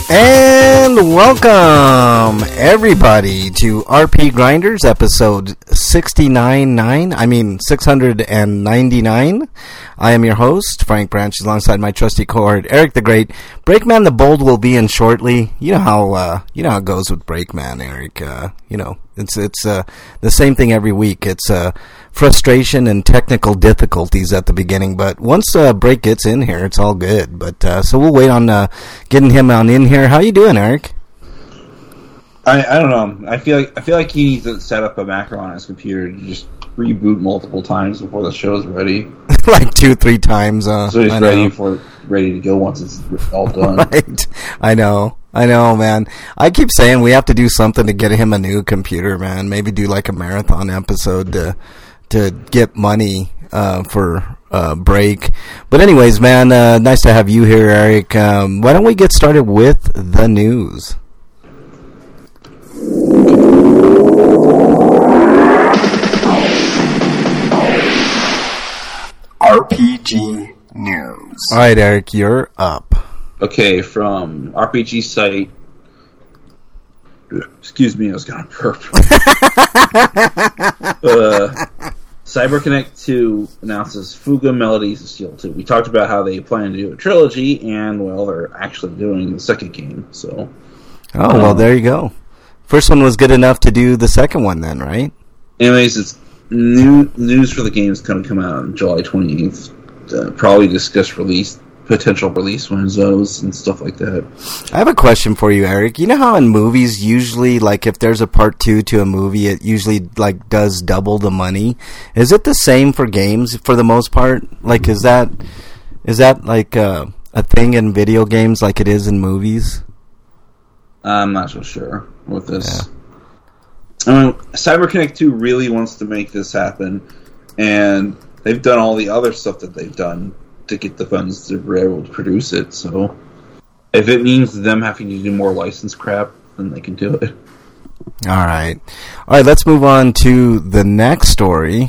And welcome, everybody, to RP Grinders, episode 699. I am your host, Frank Branch, alongside my trusty cohort, Eric the Great. Breakman the Bold will be in shortly. You know how it goes with Breakman, Eric. It's the same thing every week. It's frustration and technical difficulties at the beginning, but once Break gets in here, it's all good. But so we'll wait on getting him on in here. How you doing, Eric? I don't know. I feel like he needs to set up a macro on his computer to just reboot multiple times before the show's ready. Like 2-3 times. So he's ready to go once it's all done. Right. I know, man. I keep saying we have to do something to get him a new computer, man. Maybe do like a marathon episode to get money for Break. But anyways, man, nice to have you here, Eric. Why don't we get started with the news? RPG News. All right, Eric, you're up. Okay, from RPG site. Excuse me, I was going to burp. CyberConnect 2 announces Fuga Melodies of Steel 2. We talked about how they plan to do a trilogy, and, well, they're actually doing the second game, so... Oh, well, there you go. First one was good enough to do the second one then, right? Anyways, it's news for the game is going to come out on July 28th. Probably discuss potential release windows and stuff like that. I have a question for you, Eric. You know how in movies, usually, like, if there's a part 2 to a movie, it usually, like, does double the money? Is it the same for games for the most part? Like, is that like, a thing in video games like it is in movies? I'm not so sure with this. Yeah. I mean, CyberConnect 2 really wants to make this happen, and they've done all the other stuff that they've done to get the funds to be able to produce it, so if it means them having to do more license crap, then they can do it. Alright, let's move on to the next story.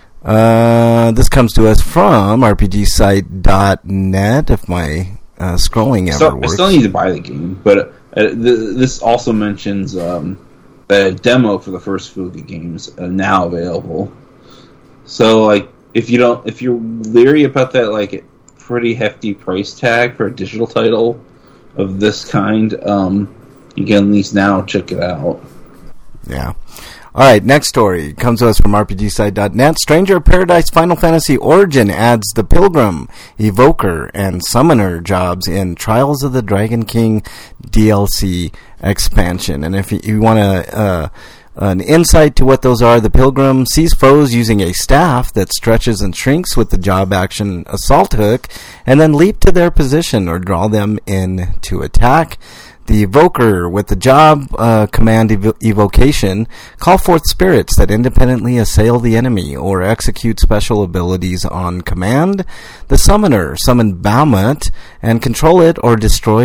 This comes to us from RPGsite.net, if my scrolling ever works. I still need to buy the game, but this also mentions a demo for the first Fuga games now available. So, like, if you're leery about that, like, pretty hefty price tag for a digital title of this kind, you can at least now check it out. Yeah. Alright, next story comes to us from RPGsite.net. Stranger of Paradise Final Fantasy Origin adds the Pilgrim, Evoker, and Summoner jobs in Trials of the Dragon King DLC expansion. And if you want an insight to what those are, the Pilgrim sees foes using a staff that stretches and shrinks with the job action Assault Hook, and then leap to their position or draw them in to attack. The Evoker, with the job command evocation, call forth spirits that independently assail the enemy or execute special abilities on command. The Summoner, summon Bahamut and control it to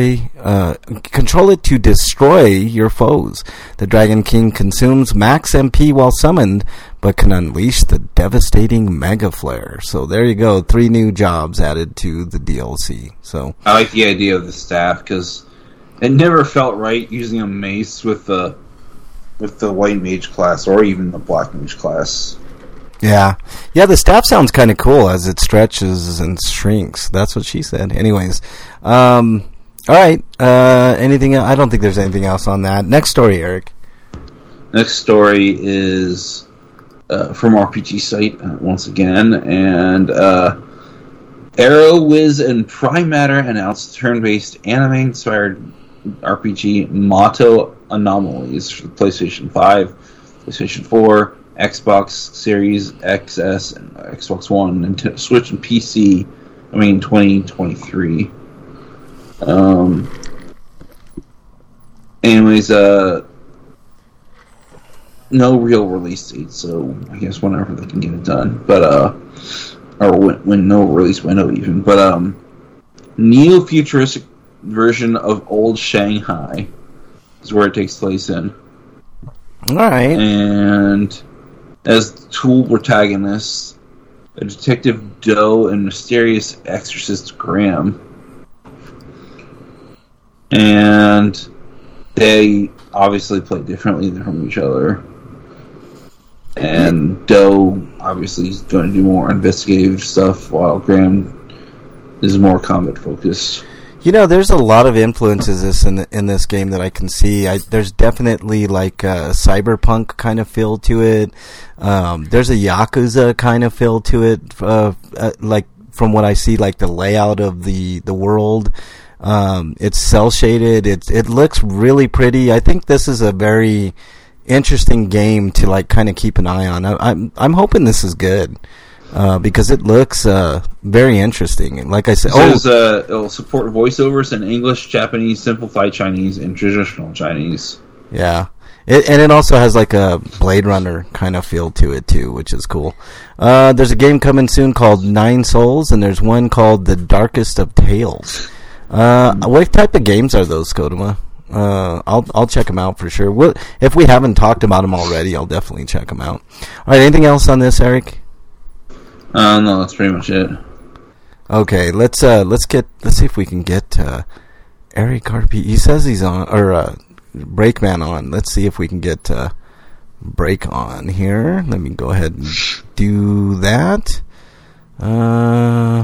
destroy your foes. The Dragon King consumes max MP while summoned, but can unleash the devastating Mega Flare. So there you go, 3 new jobs added to the DLC. So I like the idea of the staff, because it never felt right using a mace with the white mage class or even the black mage class. Yeah, the staff sounds kind of cool as it stretches and shrinks. That's what she said. Anyways, all right. Anything? I don't think there's anything else on that. Next story, Eric. Next story is from RPG Site once again, and AeroWiz and Prime Matter announced turn-based anime-inspired RPG Motto Anomalies for the PlayStation 5, PlayStation 4, Xbox Series XS, and Xbox One, and Switch and PC, 2023. Anyways, no real release date, so I guess whenever they can get it done. But, or when no release window even. But, neo-futuristic version of old Shanghai is where it takes place in. Alright. And as tool protagonists, a Detective Doe and mysterious exorcist Graham. and they obviously play differently from each other. And Doe obviously is going to do more investigative stuff, while Graham is more combat focused. You know, there's a lot of influences in this game that I can see. There's definitely like a cyberpunk kind of feel to it. There's a Yakuza kind of feel to it, like from what I see, like the layout of the world. It's cel shaded. It looks really pretty. I think this is a very interesting game to like kind of keep an eye on. I'm hoping this is good. Because it looks very interesting. And like I said, it'll support voiceovers in English, Japanese, simplified Chinese, and traditional Chinese. Yeah. And it also has like a Blade Runner kind of feel to it too, which is cool. There's a game coming soon called Nine Souls, and there's one called The Darkest of Tales. What type of games are those, Kodama? I'll check them out for sure. If we haven't talked about them already, I'll definitely check them out. All right, anything else on this, Eric? No, that's pretty much it. Okay, let's see if we can get Eric RP. He says he's on, or Breakman on. Let's see if we can get Break on here. Let me go ahead and do that. I'm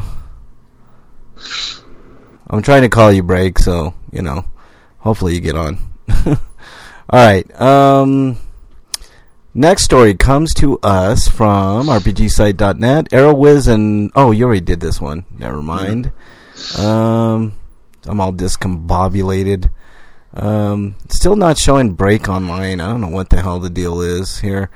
trying to call you Break, so hopefully you get on. All right. Next story comes to us from RPGsite.net. AeroWiz and... Oh, you already did this one. Never mind. I'm all discombobulated. Still not showing Break online. I don't know what the hell the deal is here.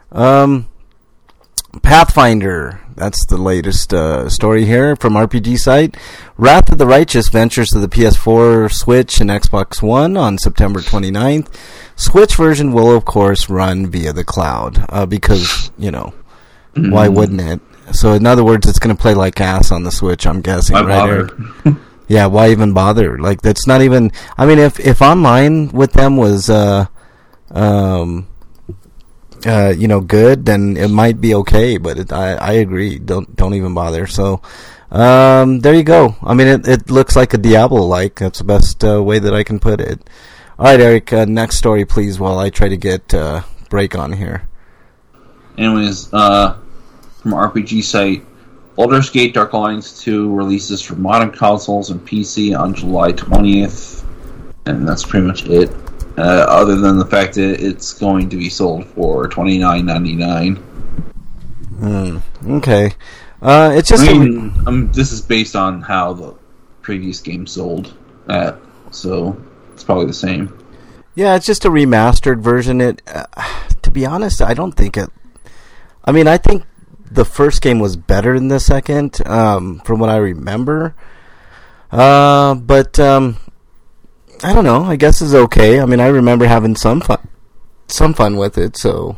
Pathfinder. That's the latest story here from RPG Site. Wrath of the Righteous ventures to the PS4, Switch, and Xbox One on September 29th. Switch version will, of course, run via the cloud, because, why wouldn't it? So, in other words, it's going to play like ass on the Switch, I'm guessing, right, Eric? Yeah, why even bother? Like, that's not even... I mean, if online with them was, good, then it might be okay, but I agree. Don't even bother. So, there you go. I mean, it looks like a Diablo-like. That's the best way that I can put it. All right, Eric, next story, please, while I try to get Break on here. Anyways, from RPG Site, Baldur's Gate Dark Alliance 2 releases for modern consoles and PC on July 20th, and that's pretty much it. Other than the fact that it's going to be sold for $29.99. Okay. It's just... this is based on how the previous game sold at, so... It's probably the same. Yeah, it's just a remastered version. To be honest, I don't think it... I mean, I think the first game was better than the second, from what I remember. But I don't know. I guess it's okay. I mean, I remember having some fun with it, so,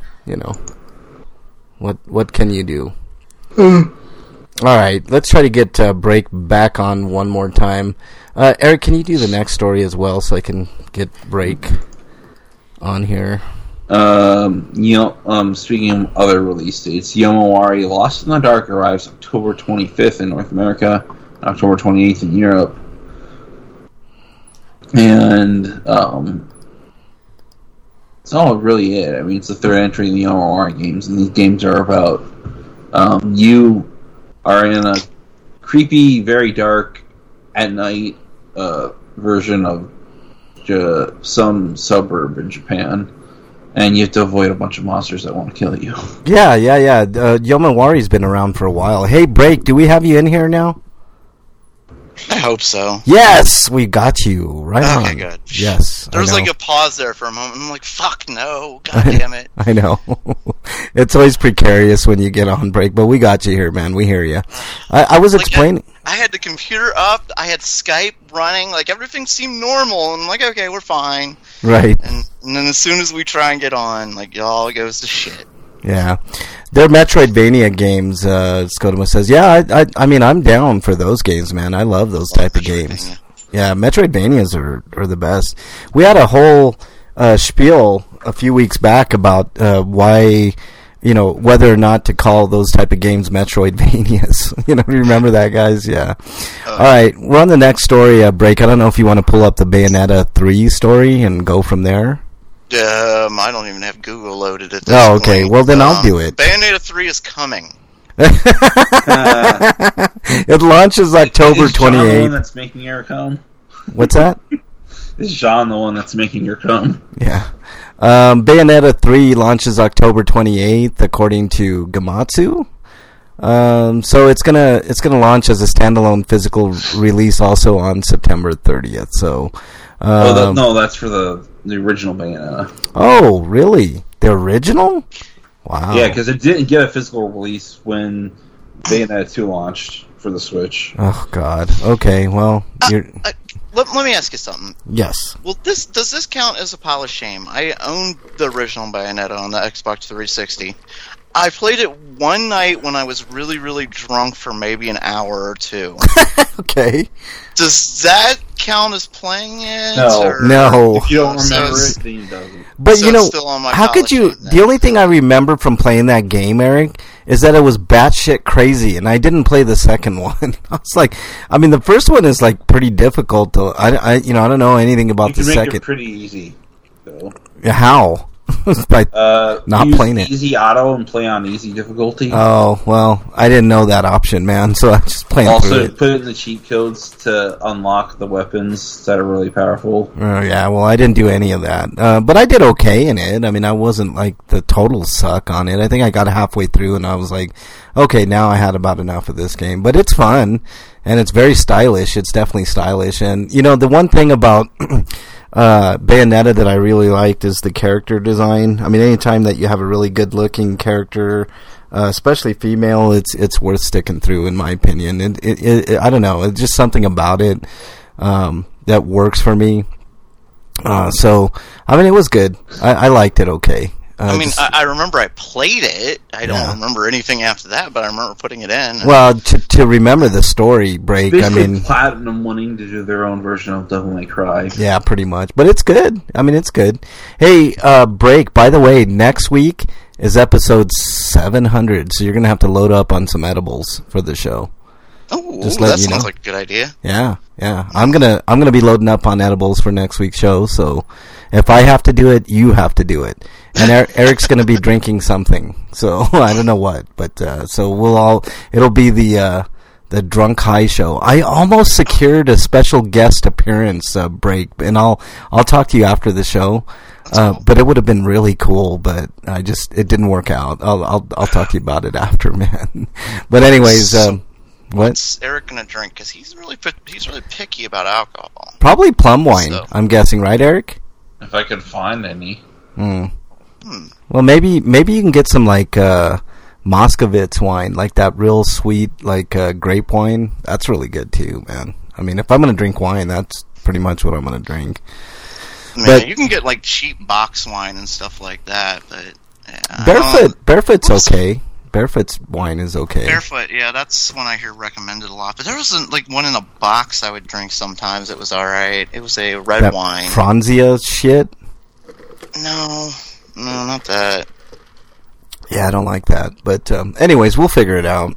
What can you do? All right, let's try to get Break back on one more time. Eric, can you do the next story as well so I can get Break on here? Speaking of other release dates, Yomawari Lost in the Dark arrives October 25th in North America, October 28th in Europe. And that's all really it. I mean, it's the third entry in the Yomawari games, and these games are about you are in a creepy, very dark, at night version of some suburb in Japan, and you have to avoid a bunch of monsters that want to kill you. Yeah. Yomawari's been around for a while. Hey, Break, do we have you in here now? I hope so. Yes, we got you. Right on. Okay, good. Yes. There was like a pause there for a moment. I'm like, fuck no. God damn it. I know. It's always precarious when you get on Break, but we got you here, man. We hear you. I was explaining... I had the computer up. I had Skype running. Like, everything seemed normal. And I'm like, okay, we're fine. Right. And then as soon as we try and get on, like, it all goes to shit. Yeah. They're Metroidvania games, Skodoma says. Yeah, I mean, I'm down for those games, man. I love those type of games. Yeah, Metroidvanias are the best. We had a whole spiel a few weeks back about why, whether or not to call those type of games Metroidvanias. Remember that, guys? Yeah. All right, we're on the next story, Break. I don't know if you want to pull up the Bayonetta 3 story and go from there. I don't even have Google loaded at this point. Oh, okay. Point. Well, then I'll do it. Bayonetta 3 is coming. It launches October 28th. Is John the one that's making your come? What's that? Is John the one that's making your come? Yeah. Bayonetta 3 launches October 28th, according to Gematsu. So it's gonna launch as a standalone physical release also on September 30th. So. No, that's for the original Bayonetta. Oh, really? The original? Wow. Yeah, because it didn't get a physical release when Bayonetta 2 launched for the Switch. Oh, God. Okay, well, let me ask you something. Yes. Well, does this count as a pile of shame? I owned the original Bayonetta on the Xbox 360. I played it one night when I was really, really drunk for maybe an hour or two. Okay. Does that count as playing it? No. If you don't remember it, then it doesn't. But how could you? The only thing I remember from playing that game, Eric, is that it was batshit crazy, and I didn't play the second one. I was like, the first one is pretty difficult. I don't know anything about the second. Make it pretty easy, though. How? By not playing it. Easy auto and play on easy difficulty. Oh, well, I didn't know that option, man, so I'm just playing through it. Also, put it in the cheat codes to unlock the weapons that are really powerful. Oh, yeah, well, I didn't do any of that. But I did okay in it. I wasn't the total suck on it. I think I got halfway through and I was like, okay, now I had about enough of this game. But it's fun, and it's very stylish. It's definitely stylish. And, the one thing about... Bayonetta that I really liked is the character design. Anytime that you have a really good looking character, especially female, it's worth sticking through, in my opinion. I don't know, it's just something about it that works for me. So it was good. I liked it okay. I remember I played it. I don't remember anything after that, but I remember putting it in. Well, to remember the story, Break, Platinum wanting to do their own version of Devil May Cry. Yeah, pretty much. But it's good. It's good. Hey, Break, by the way, next week is episode 700, so you're going to have to load up on some edibles for the show. Oh, that sounds like a good idea. Yeah. I'm gonna be loading up on edibles for next week's show, so if I have to do it, you have to do it. And Eric's gonna be drinking something, so I don't know what, but so it'll be the Drunk High show. I almost secured a special guest appearance, Break, and I'll talk to you after the show. But it would have been really cool, but it didn't work out. I'll talk to you about it after, man. But anyways, what's Eric gonna drink? Because he's really picky about alcohol. Probably plum wine. So. I'm guessing, right, Eric? If I could find any. Well, maybe you can get some Moscovitz wine, like that real sweet grape wine. That's really good too, man. If I'm gonna drink wine, that's pretty much what I'm gonna drink. But you can get cheap box wine and stuff like that. But Barefoot's okay. Barefoot's wine is okay. Barefoot, yeah, that's one I hear recommended a lot. But there wasn't one in a box I would drink sometimes. It was alright. It was a red wine. Franzia shit? No, not that. Yeah, I don't like that. But anyways, we'll figure it out.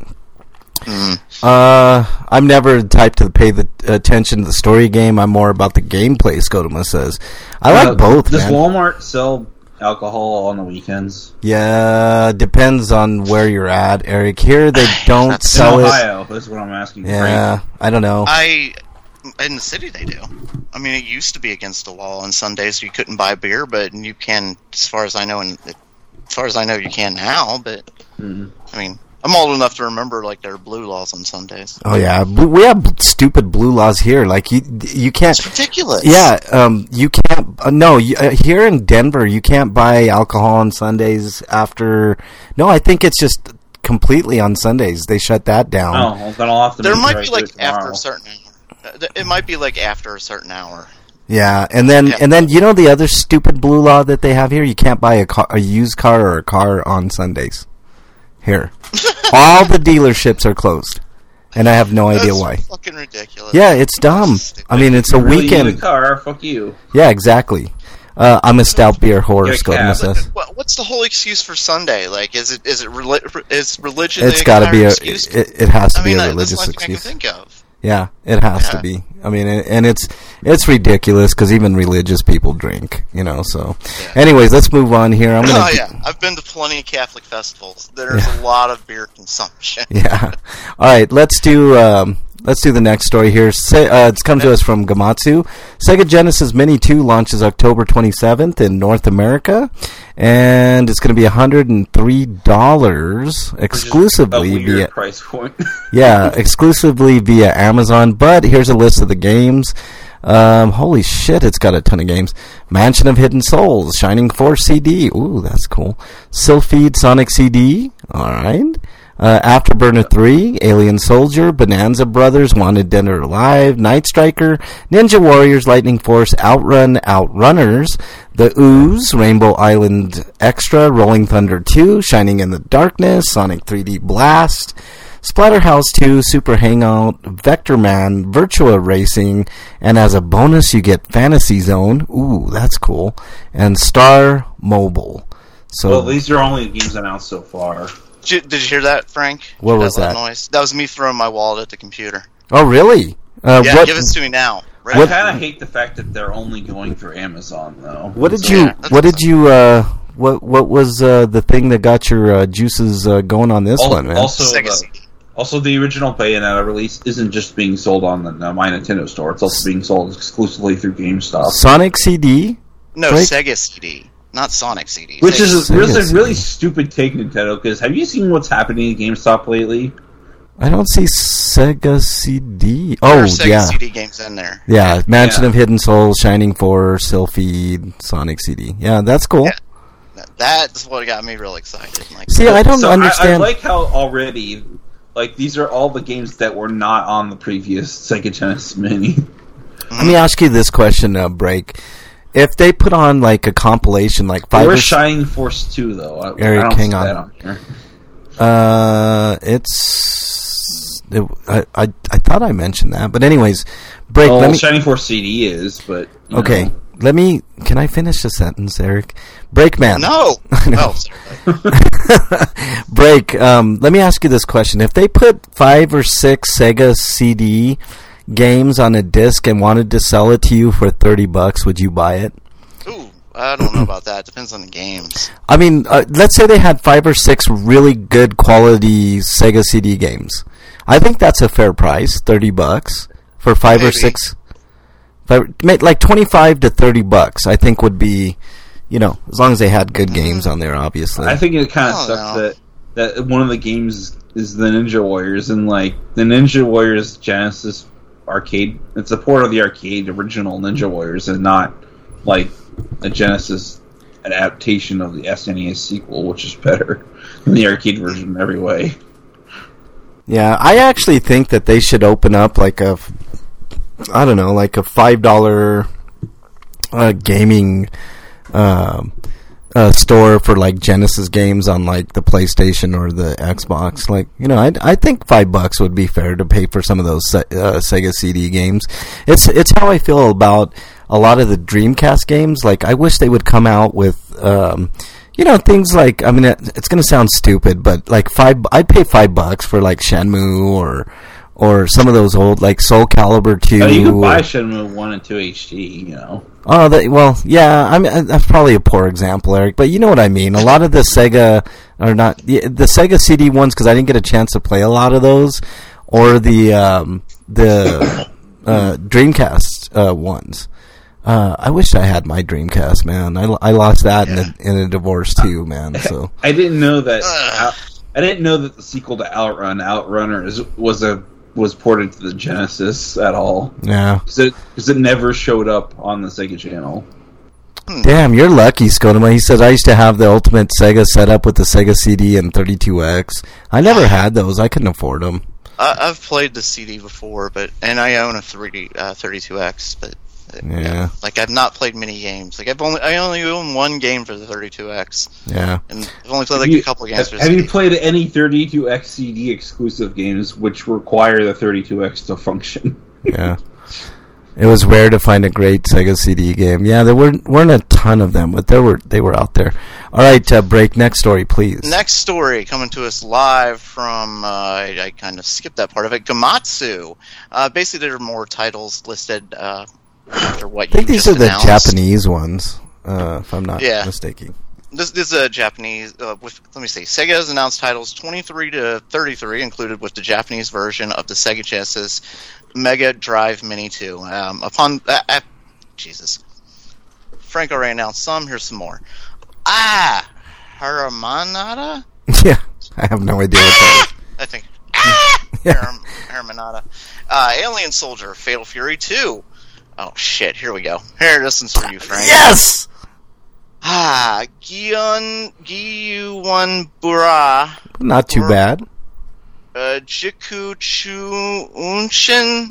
I'm never the type to pay the attention to the story game. I'm more about the gameplay, Scotoma says. I like both, Does man. Walmart sell alcohol on the weekends? Yeah, depends on where you're at, Eric. Here they don't sell in Ohio, that's what I'm asking. Yeah, Frank. I don't know. In the city they do. It used to be against the law on Sundays. You couldn't buy beer, but you can, as far as I know, you can now. But I'm old enough to remember there are blue laws on Sundays. Oh yeah, we have stupid blue laws here. You can't. It's ridiculous. Yeah, you can't. Here in Denver, you can't buy alcohol on Sundays after. No, I think it's just completely on Sundays. They shut that down. Oh, well, then I'll have to. There might be after a certain hour. It might be after a certain hour. Yeah, and then the other stupid blue law that they have here, you can't buy a used car or a car on Sundays. Here, all the dealerships are closed, and I have no idea why. Fucking ridiculous. Yeah, it's dumb. It's a weekend. Need a car, fuck you. Yeah, exactly. I'm a stout beer whore, Get a Scotum cab. says. What's the whole excuse for Sunday? Like, is religion? It's got to be excuse? it has to be a That's religious the only thing I excuse. can think of. Yeah, it has to be. I mean, and it's ridiculous because even religious people drink, so. Yeah. Anyways, let's move on here. I'm gonna. I've been to plenty of Catholic festivals. There's a lot of beer consumption. Yeah. All right, let's do the next story here. It's come to us from Gamatsu. Sega Genesis Mini 2 launches October 27th in North America, and it's going to be $103 exclusively a weird via price point. Yeah, exclusively via Amazon. But here's a list of the games. Holy shit, it's got a ton of games. Mansion of Hidden Souls, Shining Force CD. Ooh, that's cool. Sylphid Sonic CD. All right. Afterburner 3, Alien Soldier, Bonanza Brothers, Wanted Dead or Alive, Night Striker, Ninja Warriors, Lightning Force, Outrun, Outrunners, The Ooze, Rainbow Island Extra, Rolling Thunder 2, Shining in the Darkness, Sonic 3D Blast, Splatterhouse 2, Super Hangout, Vector Man, Virtua Racing, and as a bonus you get Fantasy Zone. Ooh, that's cool. And Star Mobile. So, well, these are only the games announced so far. Did you hear that, Frank? What was that? Noise? That was me throwing my wallet at the computer. Oh, really? Yeah, give it to me now. Right I now. kind of hate the fact that they're only going through Amazon, though. What was the thing that got your juices going on this one, man? Also, the original Bayonetta release isn't just being sold on the My Nintendo store. It's also being sold exclusively through GameStop. Sonic CD? No, right? Sega CD. Not Sonic CD. Which is a Sega really CD. stupid take, Nintendo, because have you seen what's happening at GameStop lately? I don't see Sega CD. There Oh, are Sega yeah. CD games in there. Yeah, Mansion Yeah. of Hidden Souls, Shining Force, Sylphid, Sonic CD. Yeah, that's cool. Yeah. That's what got me real excited. Like, See, I don't I understand. like how already, these are all the games that were not on the previous Sega Genesis Mini. Let me ask you this question, Break. If they put on, a compilation, five Where's or Shining Force 2, though? I Eric, don't hang see on. that on here. I thought I mentioned that, but anyways, Break. Well, let me. Shining Force CD is, but... Okay, know. let me. Can I finish the sentence, Eric? Breakman. No. No. Oh, sorry. Break. Let me ask you this question: if they put 5 or 6 Sega CD games on a disc and wanted to sell it to you for $30, would you buy it? Ooh, I don't know about that. Depends on the games. I mean, let's say they had 5 or 6 really good quality Sega CD games. I think that's a fair price, $30 for 5 or Maybe. 6. Like $25 to $30, I think would be, as long as they had good games on there, obviously. I think it kind of Oh, sucks no. that one of the games is the Ninja Warriors, and the Ninja Warriors Genesis arcade. It's a port of the arcade original Ninja Warriors, and not a Genesis adaptation of the SNES sequel, which is better than the arcade version in every way. Yeah, I actually think that they should open up a $5 gaming store for Genesis games on the PlayStation or the Xbox. I think $5 would be fair to pay for some of those Sega CD games. It's how I feel about a lot of the Dreamcast games. I wish they would come out with things it's going to sound stupid, but I'd pay $5 for Shenmue or some of those old Soul Calibur 2. Oh, you can buy Shenmue 1 and 2 HD, Oh, yeah. I mean, that's probably a poor example, Eric, but you know what I mean. A lot of the Sega are not the Sega CD ones, because I didn't get a chance to play a lot of those, or the Dreamcast ones. I wish I had my Dreamcast, man. I lost that in a divorce too, man. So I didn't know that. I didn't know that the sequel to Outrunners was ported to the Genesis at all. yeah. Because it never showed up on the Sega channel. Damn, you're lucky, Skodoma. He says, I used to have the ultimate Sega setup with the Sega CD and 32X. I never had those. I couldn't afford them. I've played the CD before, and I own a 32X, but Yeah. I've not played many games. I only own one game for the 32X. Yeah. And I've only played a couple games for the Have you CD. played any 32X CD exclusive games which require the 32X to function? Yeah. It was rare to find a great Sega CD game. Yeah, there weren't a ton of them, but they were out there. All right, Break, next story, please. Next story coming to us live from, I kind of skipped that part of it, Gamatsu. Basically, there are more titles listed after what you just announced. I think these are the Japanese ones, if I'm not mistaken. This is a Japanese, let me see, Sega has announced titles 23 to 33, included with the Japanese version of the Sega Genesis Mega Drive Mini 2. Jesus. Frank already announced some, here's some more. Haramanada? Yeah, I have no idea what that is. I think. Haramanada. Alien Soldier, Fatal Fury 2. Oh, shit, here we go. Here, this one's for you, Frank. Yes! Giyuan Bura. Not too bad. Jiku Chu Unshin.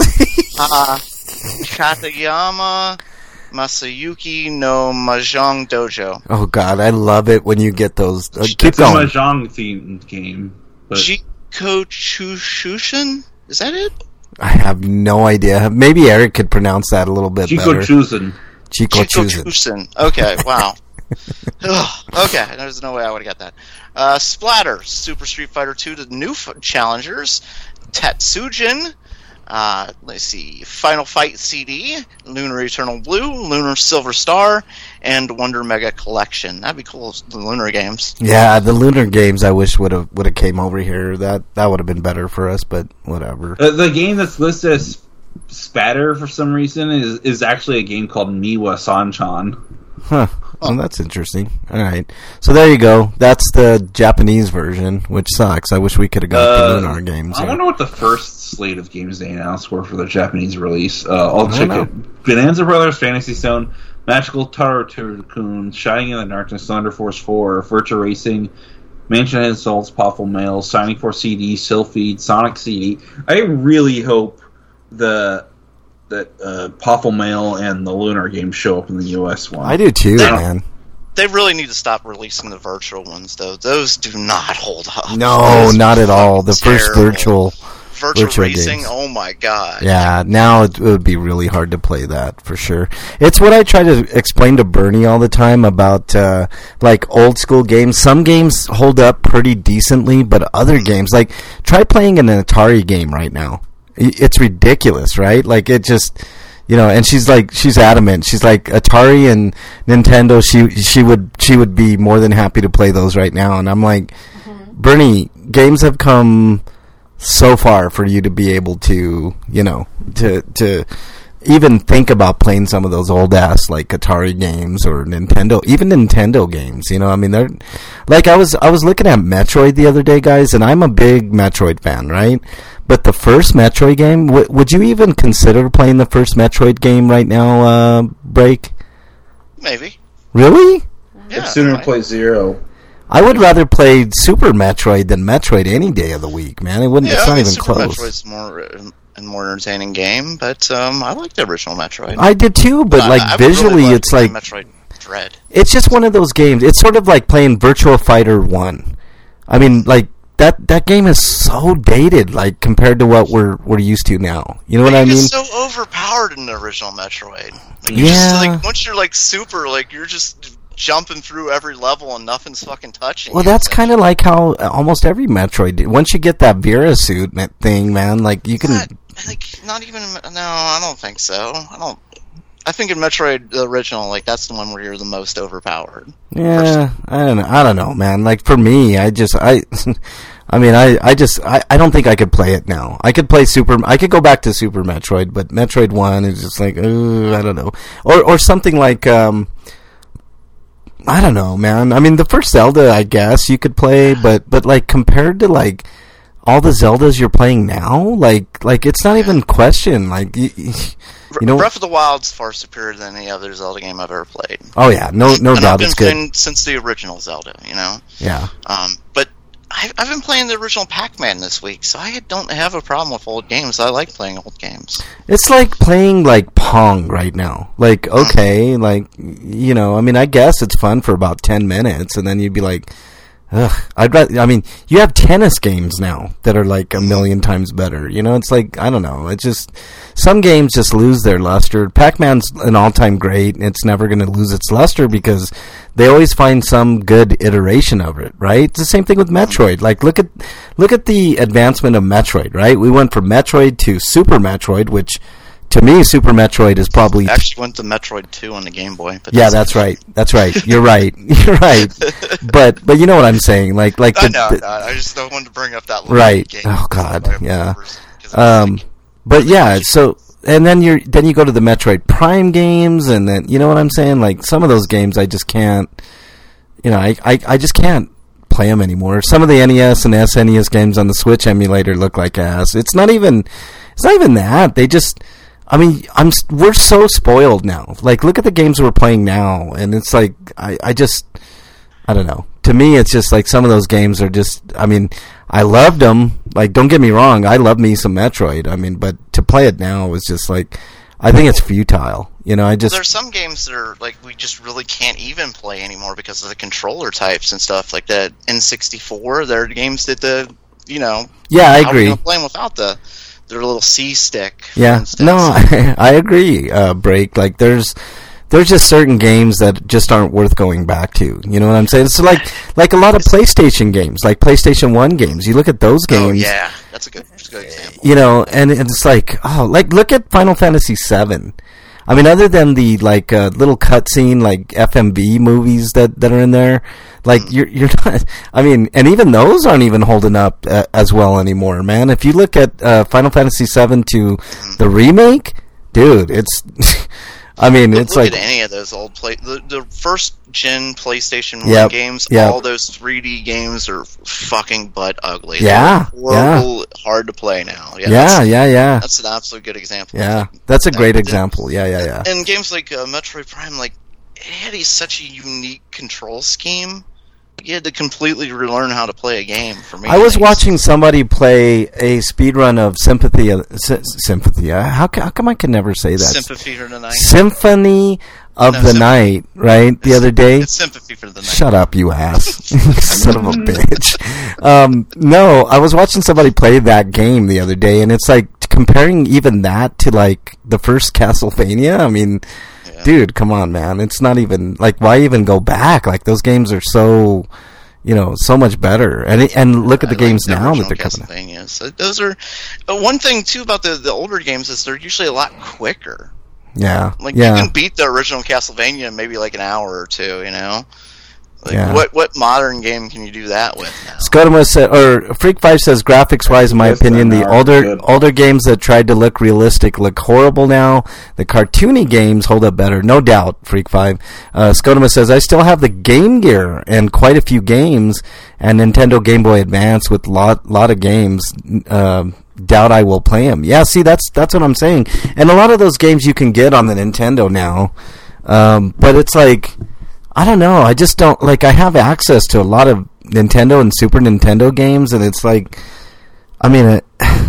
Katayama Masayuki no Mahjong Dojo. Oh, God, I love it when you get those. Keep it's going. a Mahjong themed game. Jiko Chushushin? Is that it? I have no idea. Maybe Eric could pronounce that a little bit better. Jiko Chusen. Okay, wow. Okay, there's no way I would have got that. Splatter, Super Street Fighter 2 to new challengers. Tetsujin. Let's see. Final Fight CD. Lunar Eternal Blue. Lunar Silver Star. And Wonder Mega Collection. That'd be cool, the Lunar games. Yeah, the Lunar games I wish would have came over here. That would have been better for us, but whatever. The game that's listed as Spatter for some reason is actually a game called Miwa Sanchan. Huh. Well, that's interesting. All right. So there you go. That's the Japanese version, which sucks. I wish we could have got the Lunar games. I wonder what the first slate of games they announced were for the Japanese release. I'll check it. Bonanza Brothers, Fantasy Stone, Magical Taro Tycoon, Shining in the Darkness, Thunder Force 4, Virtua Racing, Mansion Head Souls, Powerful Mail, Signing for CD, Sylphied, Sonic CD. I really hope that Powerful Mail and the Lunar games show up in the US one. I do too, man. They really need to stop releasing the virtual ones, though. Those do not hold up. No, not at all. The first virtual racing, games. Oh my god. Yeah, now it would be really hard to play that, for sure. It's what I try to explain to Bernie all the time about, like, old school games. Some games hold up pretty decently, but other games, like, try playing an Atari game right now. It's ridiculous, right? Like, it just, and she's adamant. She's like, Atari and Nintendo, she would be more than happy to play those right now. And I'm like, Bernie, games have come so far for you to be able to, to even think about playing some of those old ass, like, Atari games or even Nintendo games, I mean, they're, like, I was looking at Metroid the other day, guys, and I'm a big Metroid fan, right? But the first Metroid game, would you even consider playing the first Metroid game right now, Break? Maybe. Really? Yeah. I'd sooner play Zero. I would rather play Super Metroid than Metroid any day of the week, man. It's not even Super close. Metroid's more entertaining game, but I like the original Metroid. I did too, but like visually, really it's like Metroid Dread. It's just one of those games. It's sort of like playing Virtua Fighter 1. I mean, like that game is so dated, like compared to what we're used to now. You know what I mean? It's so overpowered in the original Metroid. Once you're like super, like you're just jumping through every level and nothing's fucking touching. Well, that's kind of like how almost every Metroid did. Once you get that Vera suit thing, man, like you can. Not even. No, I don't think so. I think in Metroid the original, like that's the one where you're the most overpowered. Yeah, I don't know, man. Like for me, I don't think I could play it now. I could go back to Super Metroid, but Metroid 1 is just like, I don't know. Or something like, I don't know, man. I mean, the first Zelda, I guess you could play, but like compared to like all the Zeldas you're playing now, like it's not even question. Like, Breath of the Wild's far superior than any other Zelda game I've ever played. Oh yeah, no doubt, it's good. I've been playing since the original Zelda, Yeah. But I've been playing the original Pac-Man this week, so I don't have a problem with old games. I like playing old games. It's like playing like Pong right now. Like, okay, like I mean, I guess it's fun for about 10 minutes, and then you'd be like, I'd rather. I mean, you have tennis games now that are like a million times better. You know, it's like I don't know. It's just some games just lose their luster. Pac-Man's an all-time great, and it's never going to lose its luster because they always find some good iteration of it. Right? It's the same thing with Metroid. Like look at the advancement of Metroid. Right? We went from Metroid to Super Metroid, which to me, Super Metroid is probably actually went to Metroid 2 on the Game Boy. But yeah, that's right. That's right. You're right. You're right. But you know what I'm saying? Like I just don't want to bring up that right. Game. Oh God, yeah. Like, but yeah, so and then you go to the Metroid Prime games, and then you know what I'm saying? Like some of those games, I just can't. You know, I just can't play them anymore. Some of the NES and SNES games on the Switch emulator look like ass. It's not even that. They just. I mean, we're so spoiled now. Like, look at the games we're playing now, and it's like, I don't know. To me, it's just like some of those games are just, I mean, I loved them. Like, don't get me wrong, I love me some Metroid. I mean, but to play it now is just like, I think it's futile. You know, there's some games that are, like, we just really can't even play anymore because of the controller types and stuff like that. N64, there are games that yeah, I agree. How are we going to play them without their little C stick. Yeah, no, I agree. Break. Like there's just certain games that just aren't worth going back to. You know what I'm saying? It's like a lot of PlayStation games, like PlayStation 1 games. You look at those games. Oh yeah, that's a good example. You know, and it's like look at Final Fantasy VII. I mean, other than the little cutscene like FMV movies that are in there, like you're not. I mean, and even those aren't even holding up as well anymore, man. If you look at Final Fantasy VII to the remake, dude, it's. I mean, it's look like at any of those old the first gen PlayStation 1 games. All those 3D games are fucking butt ugly. Yeah, they're horrible, hard to play now. Yeah, That's an absolute good example. Yeah, that's a great example. Yeah. And games like Metroid Prime, like it had such a unique control scheme. You had to completely relearn how to play a game. For me, I was watching somebody play a speedrun of Sympathy. How come I can never say that? Sympathy for the Night. Symphony of the Night, right? The other day. It's Sympathy for the Night. Shut up, you ass! Son of a bitch. No, I was watching somebody play that game the other day, and it's like comparing even that to like the first Castlevania. I mean. Dude, come on, man. It's not even, like, why even go back? Like, those games are so, so much better. And look at the games now that they're coming out. So those are, one thing, too, about the older games is they're usually a lot quicker. Yeah. Like, you can beat the original Castlevania in maybe, like, an hour or two, Like, what modern game can you do that with now? Scotoma or Freak5 says, graphics-wise, in my opinion, the older games that tried to look realistic look horrible now. The cartoony games hold up better, no doubt, Freak5. Scotoma says, I still have the Game Gear and quite a few games, and Nintendo Game Boy Advance with lot of games. Doubt I will play them. Yeah, see, that's what I'm saying. And a lot of those games you can get on the Nintendo now, but it's like... I don't know. I just don't like. I have access to a lot of Nintendo and Super Nintendo games, and it's like, I mean,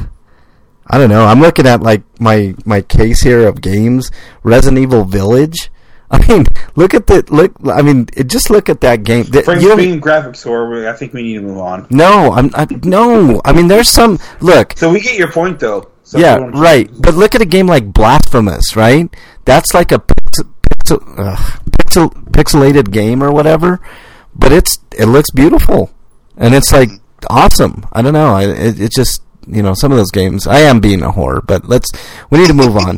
I don't know. I'm looking at like my case here of games. Resident Evil Village. I mean, look at I mean, just look at that game. Frank's being graphics horror. I think we need to move on. No, no. I mean, there's some look. So we get your point, though. Yeah, right. But look at a game like Blasphemous, right? That's like a pixelated game or whatever, but it looks beautiful, and it's like awesome. I don't know. It just some of those games. I am being a whore, but we need to move on.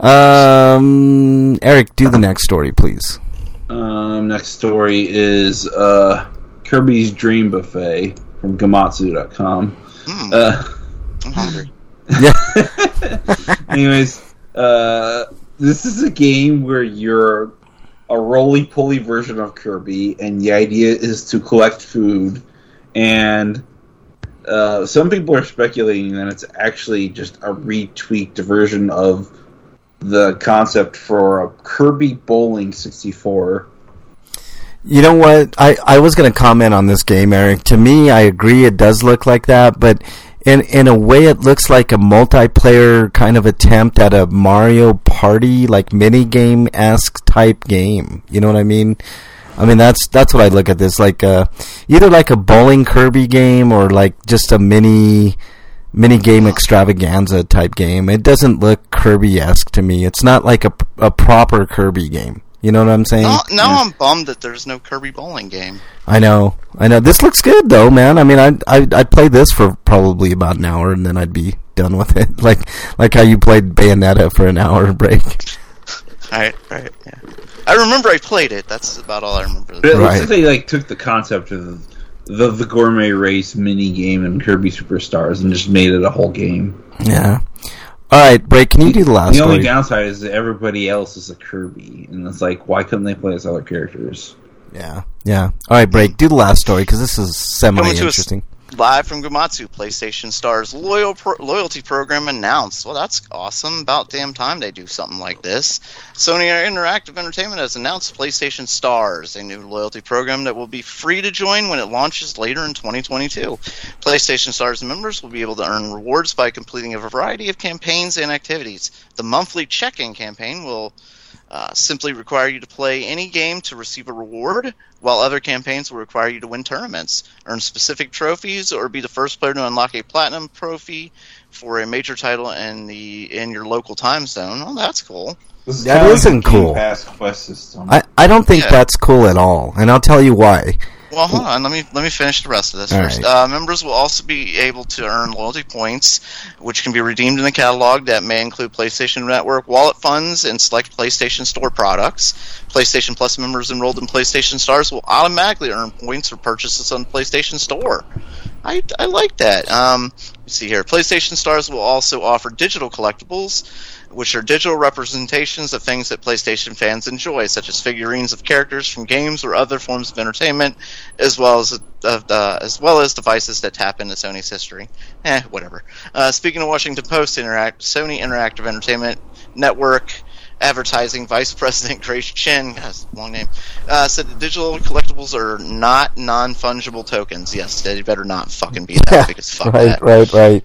Eric, do the next story, please. Next story is Kirby's Dream Buffet from Gematsu.com. I'm hungry. Yeah. Anyways, this is a game where you're a roly-poly version of Kirby, and the idea is to collect food, and some people are speculating that it's actually just a retweaked version of the concept for a Kirby Bowling 64. You know what? I was going to comment on this game, Eric. To me, I agree it does look like that, but in a way it looks like a multiplayer kind of attempt at a Mario Party, like mini-game-esque type game. You know what I mean? I mean, that's what I look at this, like, either like a bowling Kirby game or like just a mini game extravaganza type game. It doesn't look Kirby-esque to me. It's not like a proper Kirby game. You know what I'm saying? Now I'm bummed that there's no Kirby bowling game. I know. This looks good though, man. I mean, I'd play this for probably about an hour and then I'd be done with it. Like how you played Bayonetta for an hour break. Right, yeah. I remember I played it. That's about all I remember. But it looks like they took the concept of the Gourmet Race mini game and Kirby Superstars and just made it a whole game. Yeah. All right, Break, can you do the last The only story? downside is that everybody else is a Kirby, and it's like, why couldn't they play as other characters? Yeah. All right, Break, do the last story because this is semi-interesting. Live from Gamatsu, PlayStation Star's loyalty program announced. Well, that's awesome. About damn time they do something like this. Sony Interactive Entertainment has announced PlayStation Stars, a new loyalty program that will be free to join when it launches later in 2022. PlayStation Stars members will be able to earn rewards by completing a variety of campaigns and activities. The monthly check-in campaign will simply require you to play any game to receive a reward, while other campaigns will require you to win tournaments, earn specific trophies, or be the first player to unlock a platinum trophy for a major title in your local time zone. Oh, that's cool. That isn't cool. Pass quest system. I don't think that's cool at all, and I'll tell you why. Well, hold on. Let me finish the rest of this first. Right. Members will also be able to earn loyalty points, which can be redeemed in the catalog that may include PlayStation Network wallet funds and select PlayStation Store products. PlayStation Plus members enrolled in PlayStation Stars will automatically earn points for purchases on the PlayStation Store. I like that. Let's see here. PlayStation Stars will also offer digital collectibles, which are digital representations of things that PlayStation fans enjoy, such as figurines of characters from games or other forms of entertainment, as well as devices that tap into Sony's history. Whatever. Speaking of Washington Post, Sony Interactive Entertainment Network Advertising Vice President Grace Chen, that's a long name, said that digital collectibles are not non-fungible tokens. Yes, they better not fucking be that, because fuck that. Right.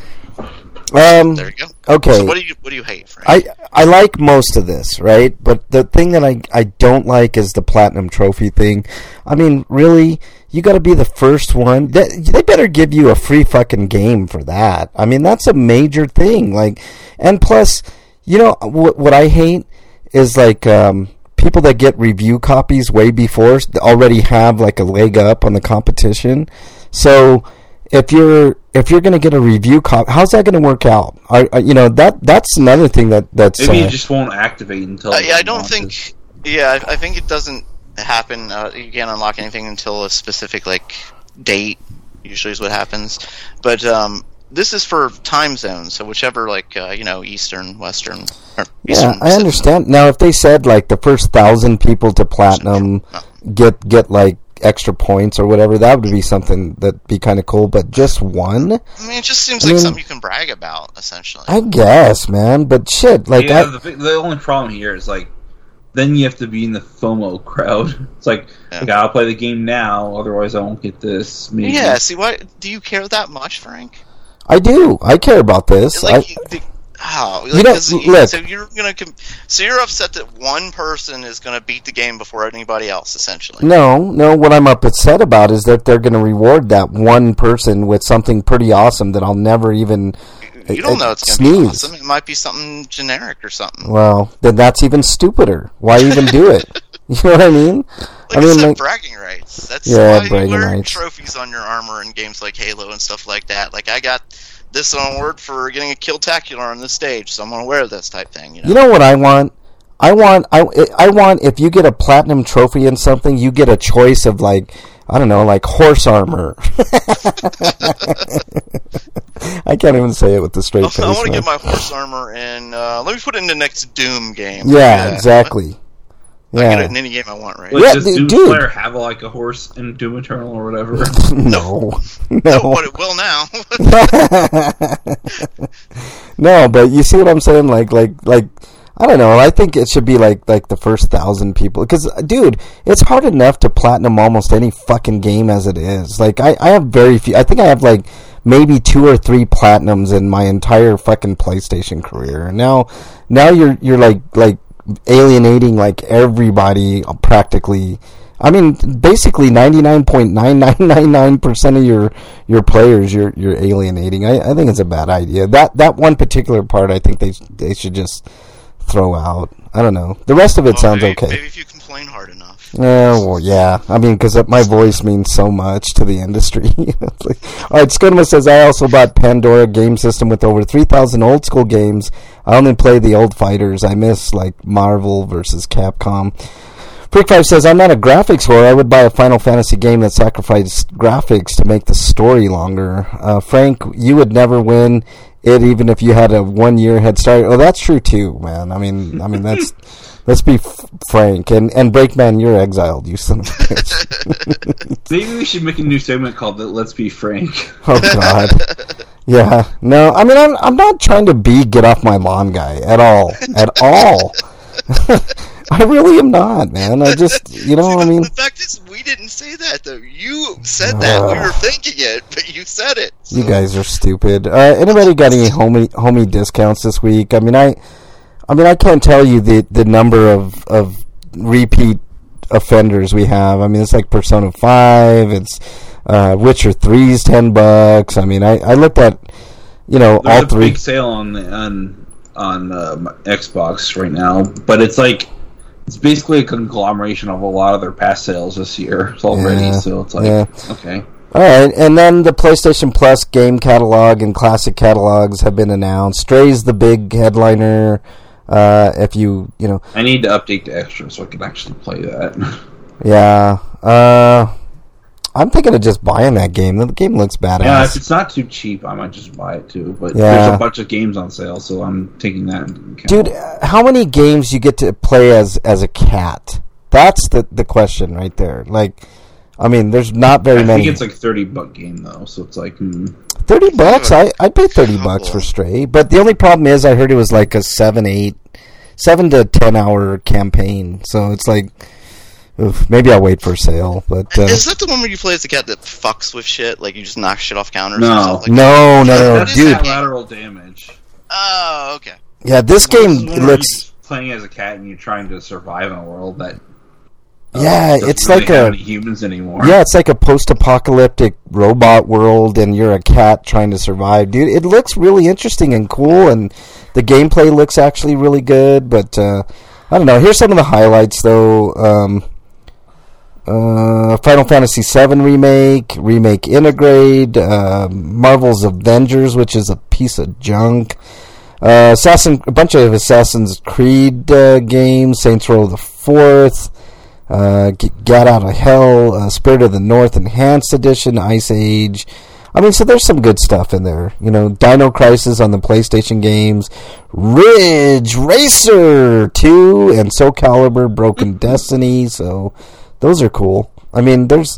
There you go. Okay. So what do you hate, Frank? I like most of this, right? But the thing that I don't like is the Platinum Trophy thing. I mean, really, you got to be the first one. They better give you a free fucking game for that. I mean, that's a major thing. Like, and plus, you know what I hate is like people that get review copies way before already have like a leg up on the competition. So if you're going to get a review copy, how's that going to work out? That's another thing that's maybe it just won't activate until. I don't think. Yeah, I think it doesn't happen. You can't unlock anything until a specific date. Usually is what happens, but this is for time zones, so whichever Eastern, Western. Or Eastern, I understand. Now, if they said like the first 1,000 people to platinum get like extra points or whatever, that would be something that'd be kind of cool. But just one? I mean, it just seems like something you can brag about, essentially. I guess, man. But shit, like the only problem here is like then you have to be in the FOMO crowd. It's like, I gotta play the game now, otherwise I won't get this. Maybe. Yeah. See, what do you care that much, Frank? I do. I care about this. Look. So you're upset that one person is going to beat the game before anybody else, essentially. No. What I'm upset about is that they're going to reward that one person with something pretty awesome that I'll never even. You don't know it's going to be awesome. It might be something generic or something. Well, then that's even stupider. Why even do it? You know what I mean? Bragging rights. That's why you wear trophies on your armor in games like Halo and stuff like that. Like, I got this award for getting a Killtacular on this stage, so I'm going to wear this type thing. You know what I want? I want if you get a platinum trophy in something, you get a choice of horse armor. I can't even say it with the straight face. I want to get my horse armor in. Let me put it in the next Doom game. Yeah, exactly. I get it in any game I want, right? Does Doom player have a horse in Doom Eternal or whatever? No, but it will now. No, but you see what I'm saying? Like, I don't know. I think it should be like the first 1,000 people. Because, dude, it's hard enough to platinum almost any fucking game as it is. Like, I have very few. I think I have maybe 2 or 3 platinums in my entire fucking PlayStation career. And now you're like alienating everybody practically I mean, basically 99.9999% of your players you're alienating. I think it's a bad idea. That one particular part, I think they should just throw out. I don't know. The rest of it sounds okay. Maybe if you complain hard enough. Well, yeah. I mean, because my voice means so much to the industry. All right, Skunma says, I also bought Pandora game system with over 3,000 old school games. I only play the old fighters. I miss, like, Marvel versus Capcom. Freak5 says, I'm not a graphics whore. I would buy a Final Fantasy game that sacrificed graphics to make the story longer. Frank, you would never win it even if you had a 1 year head start. Oh, that's true, too, man. I mean, that's... Let's be frank. And Breakman, you're exiled, you son of a bitch. Maybe we should make a new segment called Let's Be Frank. Oh, God. Yeah. No, I mean, I'm not trying to be get off my lawn guy at all. At all. I really am not, man. I just, I mean... The fact is, we didn't say that, though. You said that. We were thinking it, but you said it. So. You guys are stupid. Anybody got any homie discounts this week? I mean, I can't tell you the number of repeat offenders we have. I mean, it's like Persona 5. It's Witcher 3's $10. I mean, I looked at There's all three. There's a big sale on Xbox right now, but it's basically a conglomeration of a lot of their past sales this year already. Yeah, so it's okay. All right, and then the PlayStation Plus game catalog and classic catalogs have been announced. Stray's the big headliner. If you I need to update the extra so I can actually play that. Yeah. I'm thinking of just buying that game. The game looks badass. Yeah, if it's not too cheap, I might just buy it too. But there's a bunch of games on sale, so I'm taking that into account. Dude, how many games you get to play as a cat? That's the question right there. Like, I mean, there's not very many. I think it's like $30 game though, so it's like $30. I'd pay $30 for Stray, but the only problem is I heard it was like a 7 to 10 hour campaign. So it's like, maybe I'll wait for a sale. But is that the one where you play as the cat that fucks with shit? Like you just knock shit off counters? No, no, dude. Lateral damage. Oh, okay. Yeah, this game looks playing as a cat and you're trying to survive in a world that. It's really like have any humans anymore. Yeah, it's like a post-apocalyptic robot world, and you're a cat trying to survive, dude. It looks really interesting and cool, and the gameplay looks actually really good. But I don't know. Here's some of the highlights, though. Final Fantasy VII remake Integrate, Marvel's Avengers, which is a piece of junk. A bunch of Assassin's Creed games, Saints Row the 4th. Get Out of Hell, Spirit of the North Enhanced Edition, Ice Age. I mean, so there's some good stuff in there. Dino Crisis on the PlayStation games, Ridge Racer 2, and Soul Calibur Broken Destiny. So those are cool. I mean, I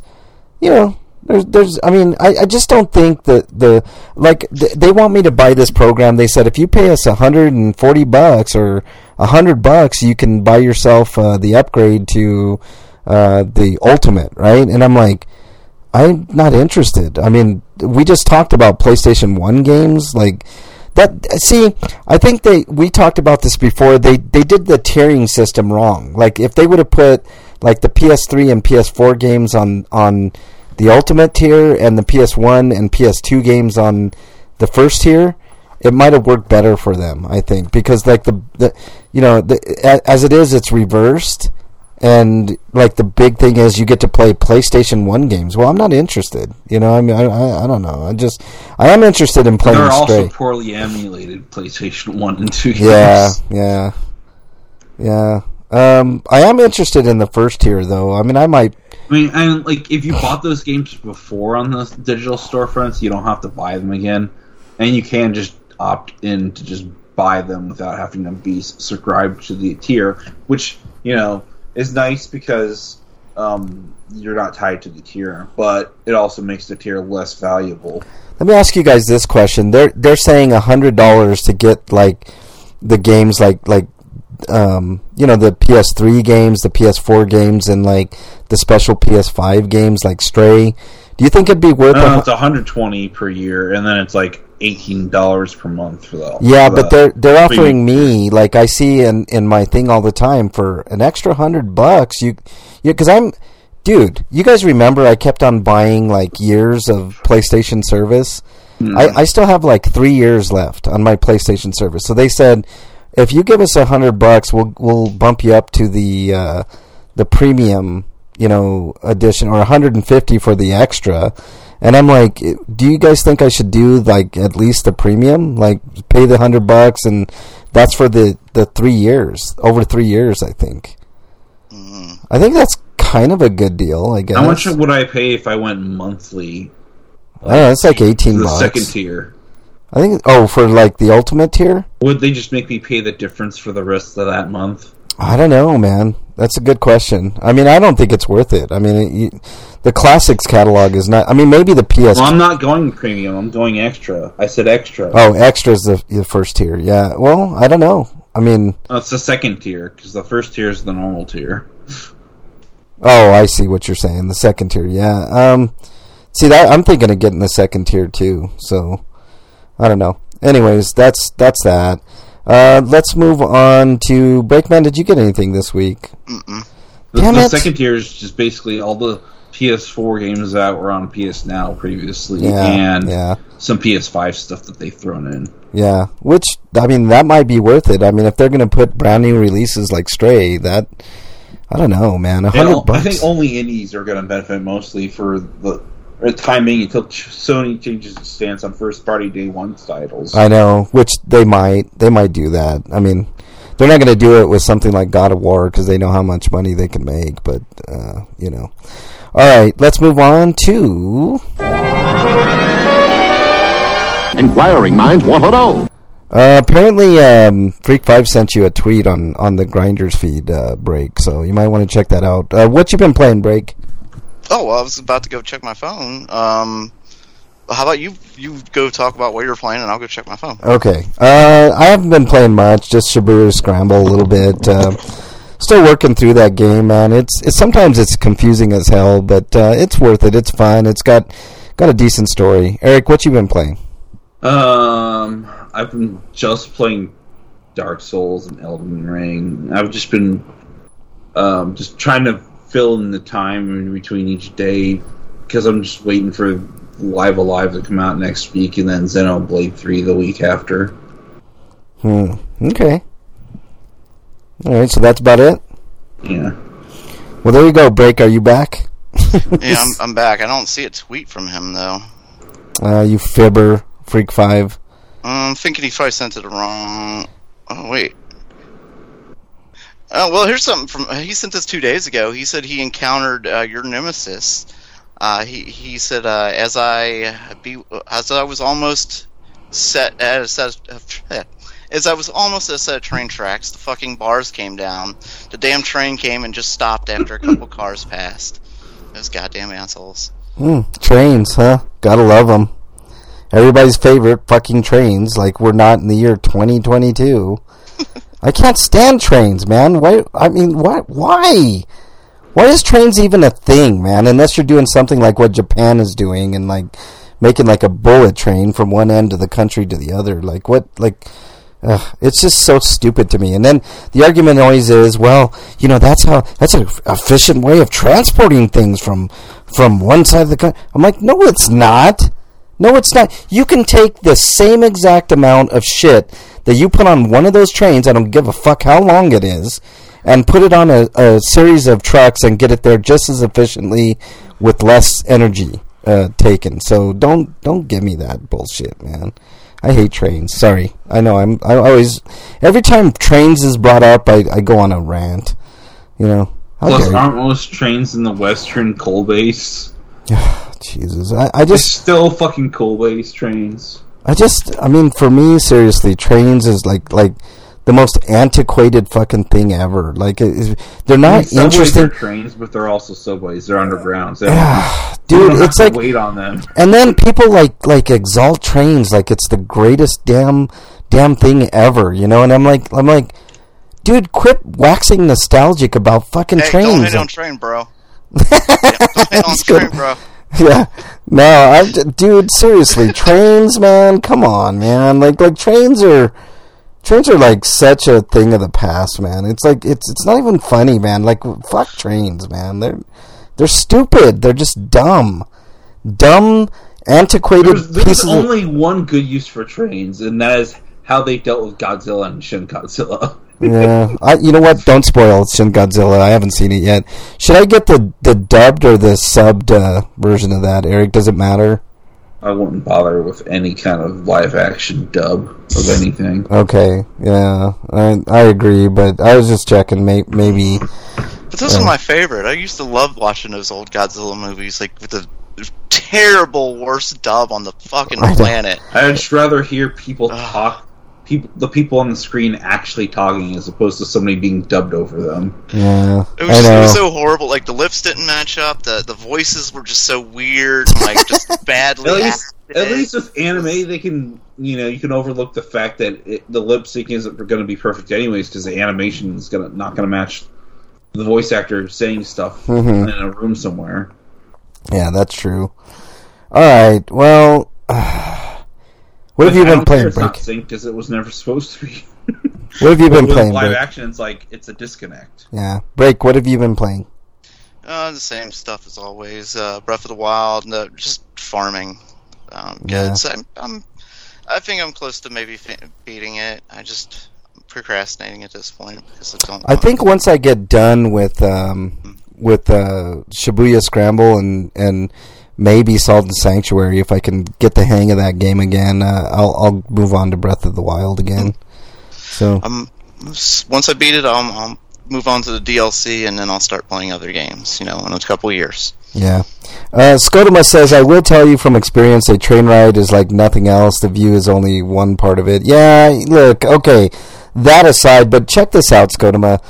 just don't think that they want me to buy this program. They said if you pay us $140 or $100, you can buy yourself the upgrade to the Ultimate, right? And I'm like, I'm not interested. I mean, we just talked about PlayStation 1 games, like that. See, I think we talked about this before. They did the tiering system wrong. Like if they would have put like the PS3 and PS4 games on the Ultimate tier and the PS1 and PS2 games on the first tier, it might have worked better for them, I think, because like as it is, it's reversed, and like the big thing is you get to play PlayStation 1 games. Well, I'm not interested. I mean, I don't know. I am interested in playing Stray. They're also poorly emulated PlayStation 1 and 2 games. Yeah. I am interested in the first tier, though. I mean, and like if you bought those games before on the digital storefronts, you don't have to buy them again, and you can just opt in to just buy them without having to be subscribed to the tier, which is nice because you're not tied to the tier, but it also makes the tier less valuable. Let me ask you guys this question: They're saying $100 to get like the games like the PS3 games, the PS4 games, and like the special PS5 games like Stray. Do you think it'd be worth? No, it's $120 per year, and then it's like $18 per month for that. Yeah, but they're offering me, like I see in my thing all the time, for an extra $100. Because dude, you guys remember I kept on buying like years of PlayStation service? I still have like 3 years left on my PlayStation service. So they said, if you give us $100, we'll bump you up to the premium, edition, or 150 for the extra. And I'm like, do you guys think I should do like at least the premium, like pay the $100, and that's for the 3 years, over 3 years, I think. I think that's kind of a good deal, I guess. How much would I pay if I went monthly? I don't know, it's like $18. The second tier. I think. For like the ultimate tier. Would they just make me pay the difference for the rest of that month? I don't know, man. That's a good question. I mean, I don't think it's worth it. I mean, the classics catalog is not. I mean, maybe the PS. Well, I'm not going premium. I'm going extra. I said extra. Oh, extra is the first tier. Yeah. Well, I don't know. I mean, it's the second tier because the first tier is the normal tier. Oh, I see what you're saying. The second tier, yeah. See, that I'm thinking of getting the second tier too. So, I don't know. Anyways, that's that. Let's move on to Breakman. Did you get anything this week? The second tier is just basically all the PS4 games that were on PS Now previously, and some PS5 stuff that they've thrown in. Yeah, which, I mean, that might be worth it. I mean, if they're going to put brand new releases like Stray, that, I don't know, man, $100. I think only indies are going to benefit mostly for the timing until Sony changes its stance on first-party day one titles. I know, which they might do that. I mean, they're not going to do it with something like God of War because they know how much money they can make, but, All right, let's move on to... Inquiring minds want to know. Apparently, Freak5 sent you a tweet on the Grinders feed, Break, so you might want to check that out. What you been playing, Break? Oh, well, I was about to go check my phone. How about you? You go talk about what you're playing, and I'll go check my phone. Okay. I haven't been playing much, just Shibuya Scramble a little bit. Still working through that game, man. It's sometimes it's confusing as hell, but it's worth it. It's fun. It's got a decent story. Eric, what you been playing? I've been just playing Dark Souls and Elden Ring. I've just been just trying to fill in the time in between each day because I'm just waiting for Live Alive to come out next week and then Xenoblade 3 the week after. Okay. Alright, so that's about it? Yeah. Well, there you go, Break. Are you back? Yeah, I'm back. I don't see a tweet from him, though. You fibber, Freak5. I'm thinking he probably sent it wrong. Oh, wait. Oh, well, here's something from... He sent this 2 days ago. He said he encountered your nemesis. He said, as I was almost set at a set of train tracks, the fucking bars came down. The damn train came and just stopped after a couple cars passed. Those goddamn assholes. Trains, huh? Gotta love them. Everybody's favorite fucking trains, like we're not in the year 2022. I can't stand trains, man. Why? I mean, why? Why is trains even a thing, man? Unless you're doing something like what Japan is doing and like making like a bullet train from one end of the country to the other. Like what? Like, it's just so stupid to me. And then the argument always is, well, that's an efficient way of transporting things from one side of the country. I'm like, no, it's not. No, it's not. You can take the same exact amount of shit that you put on one of those trains, I don't give a fuck how long it is, and put it on a series of trucks and get it there just as efficiently with less energy taken. So don't give me that bullshit, man. I hate trains. Sorry. I know I always, every time trains is brought up, I go on a rant. Plus, aren't most trains in the Western coal-based? Jesus, I just... It's still fucking coal-based trains. For me, seriously, trains is like the most antiquated fucking thing ever. Like, they're not interesting. Are trains, but they're also subways. They're underground. So dude, it's like wait on them. And then people like exalt trains like it's the greatest damn thing ever, And I'm like, dude, quit waxing nostalgic about fucking trains. Don't hit on train, bro. Don't hit on train, bro. Yeah, no, dude, seriously, trains, man, come on, man, like trains are like such a thing of the past, man. It's like it's not even funny, man. Like, fuck trains, man. They're They're stupid. They're just dumb, antiquated There's pieces. only one good use for trains, and that is how they dealt with Godzilla and Shin Godzilla. Yeah, you know what? Don't spoil Shin Godzilla. I haven't seen it yet. Should I get the dubbed or the subbed version of that, Eric? Does it matter? I wouldn't bother with any kind of live action dub of anything. Okay, yeah, I agree, but I was just checking. Maybe. But those are my favorite. I used to love watching those old Godzilla movies, like with the terrible worst dub on the fucking planet. I'd just rather hear people talk. The people on the screen actually talking as opposed to somebody being dubbed over them. Yeah, it was so horrible. Like the lips didn't match up. The voices were just so weird, and, like just badly. At least with anime, they can you can overlook the fact that the lip sync isn't going to be perfect anyways because the animation is not going to match the voice actor saying stuff in a room somewhere. Yeah, that's true. All right, well. What have you been playing, Break? It's not synced because it was never supposed to be. What have you been playing, live Break? action, it's a disconnect. Yeah. Break, what have you been playing? The same stuff as always. Breath of the Wild, just farming. Yeah. Good. So I think I'm close to maybe beating it. I'm procrastinating at this point because I think once I get done with Shibuya Scramble and maybe Salt and Sanctuary, if I can get the hang of that game again, I'll move on to Breath of the Wild again. So once I beat it, I'll move on to the DLC, and then I'll start playing other games, in a couple of years. Yeah. Scotoma says, I will tell you from experience, a train ride is like nothing else. The view is only one part of it. Yeah, look, okay, that aside, but check this out, Scotoma.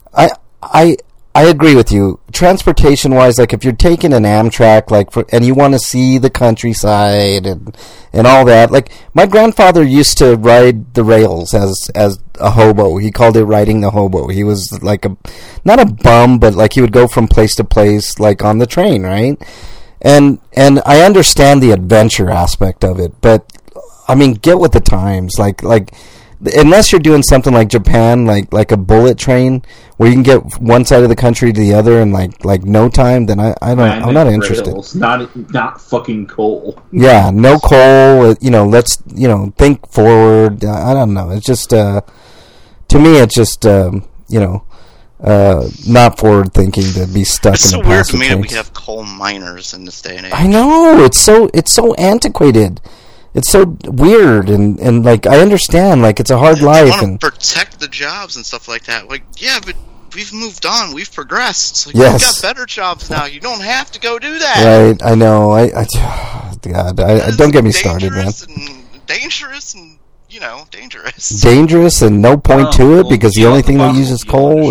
I agree with you. Transportation-wise, like if you're taking an Amtrak, and you want to see the countryside and all that, like my grandfather used to ride the rails as a hobo. He called it riding the hobo. He was like not a bum, but like he would go from place to place, like on the train, right? And I understand the adventure aspect of it, but I mean, get with the times, like. Unless you're doing something like Japan, like a bullet train, where you can get one side of the country to the other in like no time, then I'm not interested. Rails, not fucking coal. Yeah, no coal. Let's think forward. I don't know. It's just to me, it's just not forward thinking to be stuck It's in the so weird past. to me that we have coal miners in this day and age. I know, it's so antiquated. It's so weird, and like I understand, like it's a hard life, and protect the jobs and stuff like that. Like, yeah, but we've moved on, we've progressed. Like, yes. We've got better jobs now. You don't have to go do that. Right? I know. God, I don't get me started, man. Dangerous and dangerous. Dangerous and no point to it because the only thing they use is coal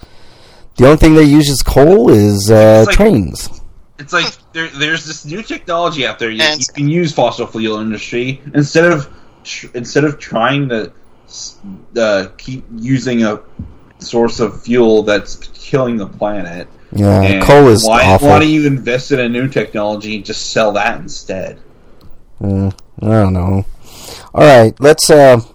is trains. It's like there's this new technology out there. You can use fossil fuel industry instead of trying to keep using a source of fuel that's killing the planet. Yeah, coal is awful. Why do you invest in a new technology and just sell that instead? I don't know. All right, let's. Okay,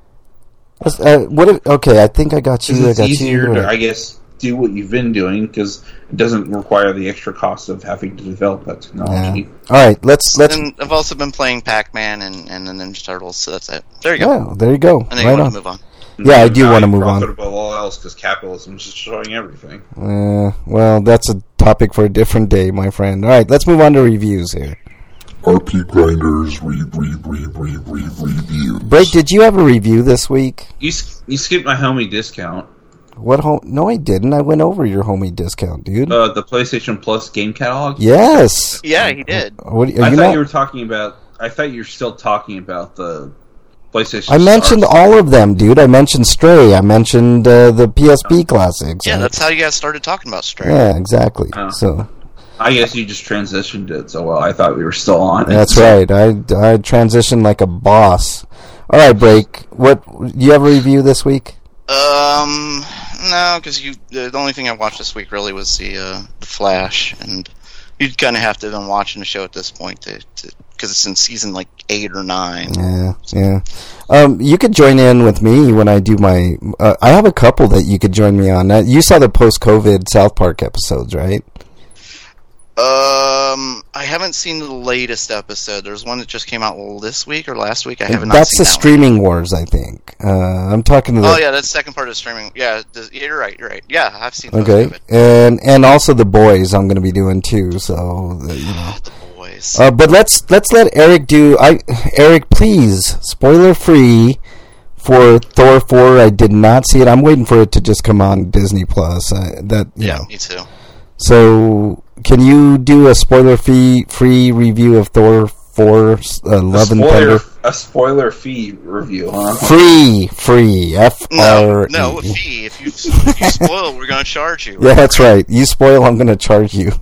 I think I got you. It's easier to, I guess, do what you've been doing because it doesn't require the extra cost of having to develop that technology. Yeah. All right, let's. And I've also been playing Pac-Man and the Ninja Turtles, so that's it. There you go. Yeah, there you go. And then you want to move on. Yeah, I do want to move on. Above all else, because capitalism is destroying everything. Well, that's a topic for a different day, my friend. All right, let's move on to reviews here. RP Grinders reviews. Break, did you have a review this week? You skipped my homie discount. What No, I didn't. I went over your homie discount, dude. The PlayStation Plus game catalog? Yes. Yeah, he did. I thought you were talking about... I thought you were still talking about the PlayStation I mentioned Stars. all of them, dude. I mentioned Stray. I mentioned the PSP classics. Yeah, that's how you guys started talking about Stray. Yeah, exactly. So... I guess you just transitioned it so well. I thought we were still on it. That's right. I transitioned like a boss. All right, Break. Do you have a review this week? No, because the only thing I watched this week really was the Flash, and you'd kind of have to have been watching the show at this point because it's in season 8 or 9. Yeah. You could join in with me when I do my. I have a couple that you could join me on. You saw the post-COVID South Park episodes, right? I haven't seen the latest episode. There's one that just came out this week or last week. I haven't. That's seen the Streaming Wars, I think. I'm talking to the... Oh yeah, that's the second part of streaming. Yeah, you're right. Yeah, I've seen those. Okay, and also The Boys I'm going to be doing too, so, The Boys. But let's let Eric do... Eric, please, spoiler-free for Thor 4. I did not see it. I'm waiting for it to just come on Disney+. Me too. So, can you do a spoiler-free review of Thor 4, Love and Thunder? A spoiler-free review, huh? Free, F-R-E. No, a fee. If you spoil, we're going to charge you. Yeah, that's right. You spoil, I'm going to charge you.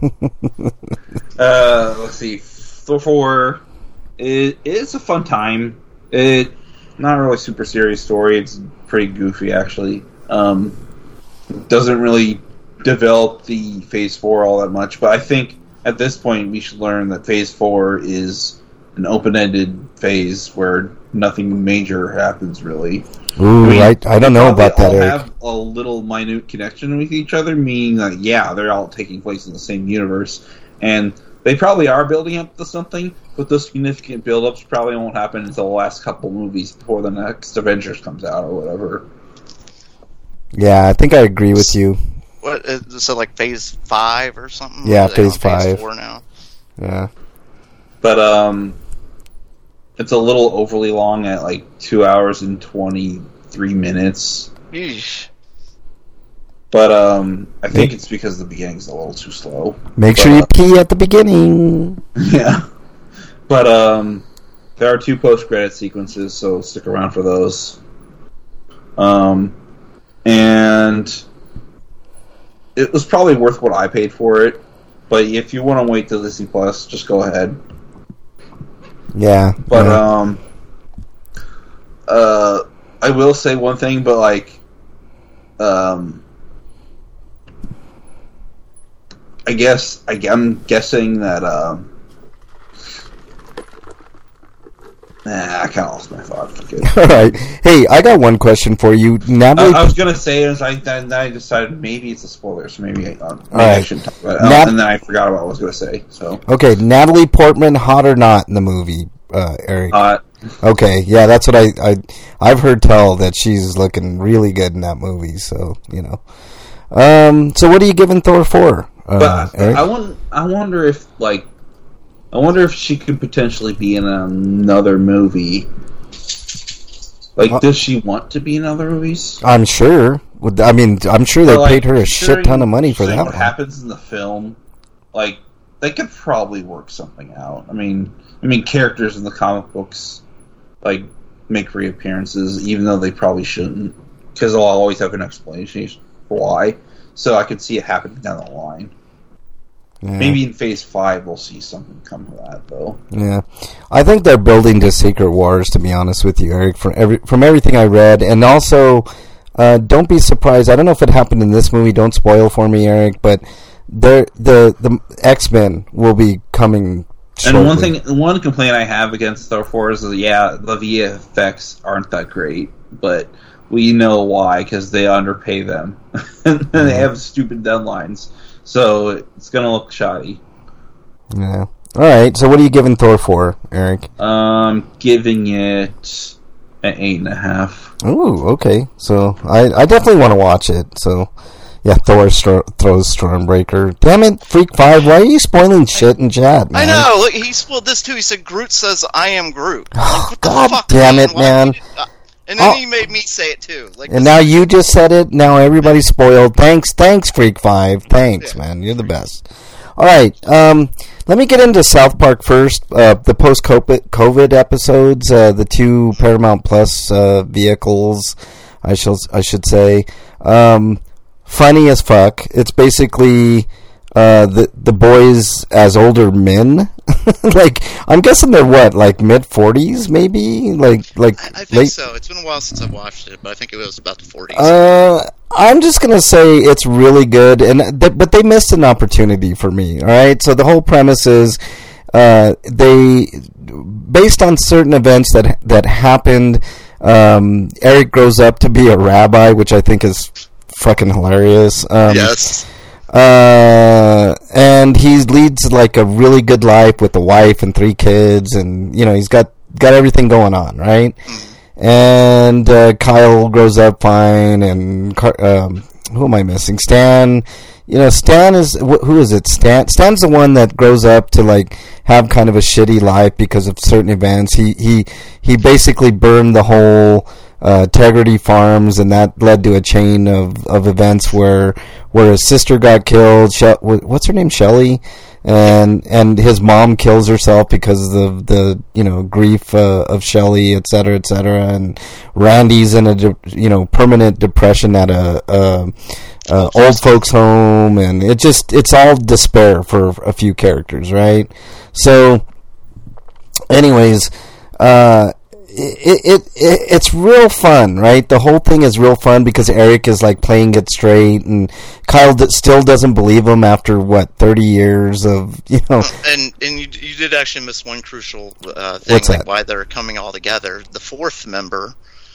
Let's see. Thor 4, it's a fun time. Not really a super serious story. It's pretty goofy, actually. Doesn't really develop the Phase 4 all that much, but I think at this point we should learn that Phase 4 is an open-ended phase where nothing major happens, really. Ooh, I don't know about that, They all Eric. have a little minute connection with each other, meaning that, yeah, they're all taking place in the same universe, and they probably are building up to something, but those significant build-ups probably won't happen until the last couple movies before the next Avengers comes out or whatever. Yeah, I think I agree with you. What? So like Phase 5 or something? Yeah, Or are they Phase on 5. Phase 4 now. Yeah. But it's a little overly long at like 2 hours and 23 minutes. Yeesh. But I think it's because the beginning's a little too slow. Make sure you pee at the beginning. Yeah. But there are 2 post-credit sequences, so stick around for those. And it was probably worth what I paid for it. But if you want to wait till Disney Plus, just go ahead. Yeah. But I will say one thing, but like, I'm guessing that I kind of lost my thought. All right. Hey, I got one question for you. Natalie, I was gonna say it, then I decided maybe it's a spoiler, so maybe I right. shouldn't talk about it. And then I forgot what I was gonna say. So okay, Natalie Portman, hot or not in the movie, Eric? Okay, yeah, that's what I've heard tell that she's looking really good in that movie. So so what are you giving Thor 4? But Eric? I wonder if she could potentially be in another movie. Like, does she want to be in other movies? I'm sure. I'm sure they paid her a shit ton of money for that What one. happens in the film, like, they could probably work something out. I mean, characters in the comic books, like, make reappearances, even though they probably shouldn't, because they'll always have an explanation for why. So I could see it happening down the line. Yeah. Maybe in Phase 5 we'll see something come of that, though. Yeah, I think they're building to Secret Wars, to be honest with you, Eric. From everything I read, and also, don't be surprised. I don't know if it happened in this movie. Don't spoil for me, Eric. But the X-Men will be coming shortly. And one complaint I have against Thor 4 is that, yeah, the VFX aren't that great, but we know why, because they underpay them. And they have stupid deadlines. So it's going to look shoddy. Yeah. All right. So what are you giving Thor 4, Eric? Giving it an 8.5. Ooh, okay. So I definitely want to watch it. So yeah, Thor throws Stormbreaker. Damn it, Freak 5! Why are you spoiling shit in chat, man? I know. Look, he spoiled this too. He said Groot says, "I am Groot." Like, what the God fuck, damn it, man! And then he made me say it too. Like, and now you just said it. Now everybody's spoiled. Thanks, Freak 5. Thanks, man. You're the best. All right. Let me get into South Park first. The post-COVID episodes, the 2 Paramount Plus vehicles, I should say. Funny as fuck. It's basically the boys as older men. Like, I'm guessing they're what, like mid-40s, maybe? Like I think late... so. It's been a while since I've watched it, but I think it was about the 40s. I'm just gonna say it's really good, but they missed an opportunity for me. All right, so the whole premise is they, based on certain events that happened. Eric grows up to be a rabbi, which I think is fucking hilarious. Yes. And he leads like a really good life with a wife and 3 kids, and he's got everything going on, right? And Kyle grows up fine, and who am I missing? Stan. Stan is who is it? Stan's the one that grows up to like have kind of a shitty life because of certain events. He basically burned the whole Tegrity Farms, and that led to a chain of events where his sister got killed. What's her name? Shelley. And his mom kills herself because of the grief of Shelley, et cetera, and Randy's in a permanent depression at a old folks home, and it's all despair for a few characters, right? So, anyways, it's real fun, right? The whole thing is real fun because Eric is like playing it straight, and Kyle still doesn't believe him after 30 years of And you did actually miss one crucial thing. What's that? Why they're coming all together. The 4th member,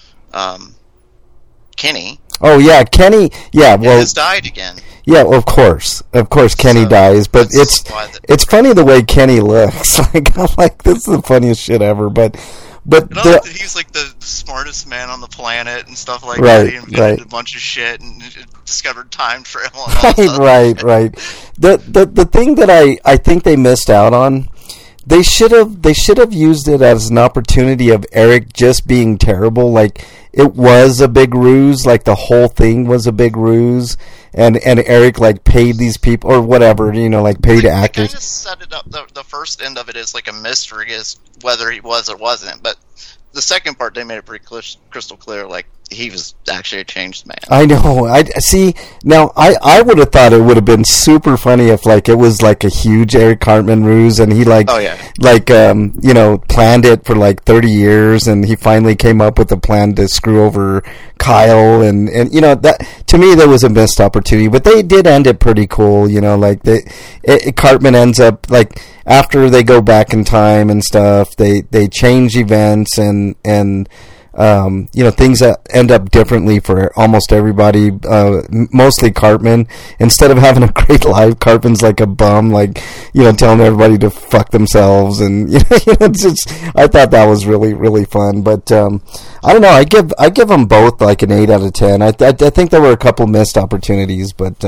Kenny. Oh yeah, Kenny. Yeah, well, has died again. Yeah, well, of course, Kenny dies, but it's funny the way Kenny looks. Like I'm like, this is the funniest shit ever, but. He's like the smartest man on the planet and stuff like that. He invented a bunch of shit and discovered time travel. Right. The thing that I think they missed out on, they should have used it as an opportunity of Eric just being terrible. Like it was a big ruse. Like the whole thing was a big ruse, and Eric like paid these people or whatever. Like paid actors. They just set it up. The first end of it is like a mystery as whether he was or wasn't, but the second part they made it pretty crystal clear, like he was actually a changed man. I know. I see. Now I would have thought it would have been super funny if like it was like a huge Eric Cartman ruse, and he planned it for like 30 years, and he finally came up with a plan to screw over Kyle, and that to me there was a missed opportunity, but they did end it pretty cool. Cartman ends up like. After they go back in time and stuff, they change events and things that end up differently for almost everybody. Mostly Cartman. Instead of having a great life, Cartman's like a bum, like telling everybody to fuck themselves, and I thought that was really really fun. But I don't know. I give them both like an 8 out of 10. I think there were a couple missed opportunities, but.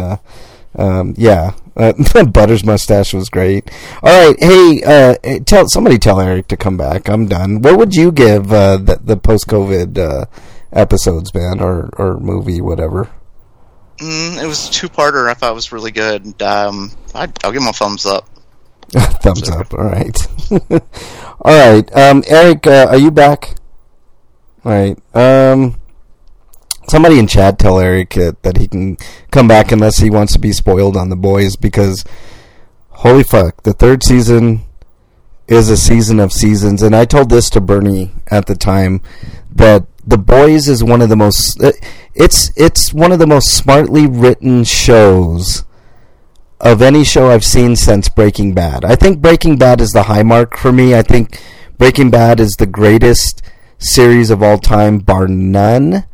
Butter's mustache was great. All right, hey, tell Eric to come back. I'm done. What would you give the post-COVID episodes, man, or movie, whatever? It was a 2-parter. I thought it was really good. I'll give him a thumbs up. Thumbs up. All right. All right, Eric, are you back? All right. Somebody in chat tell Eric that he can come back unless he wants to be spoiled on The Boys, because holy fuck, the 3rd season is a season of seasons. And I told this to Bernie at the time that The Boys is one of the most it's one of the most smartly written shows of any show I've seen since Breaking Bad. I think Breaking Bad is the high mark for me. I think Breaking Bad is the greatest series of all time, bar none.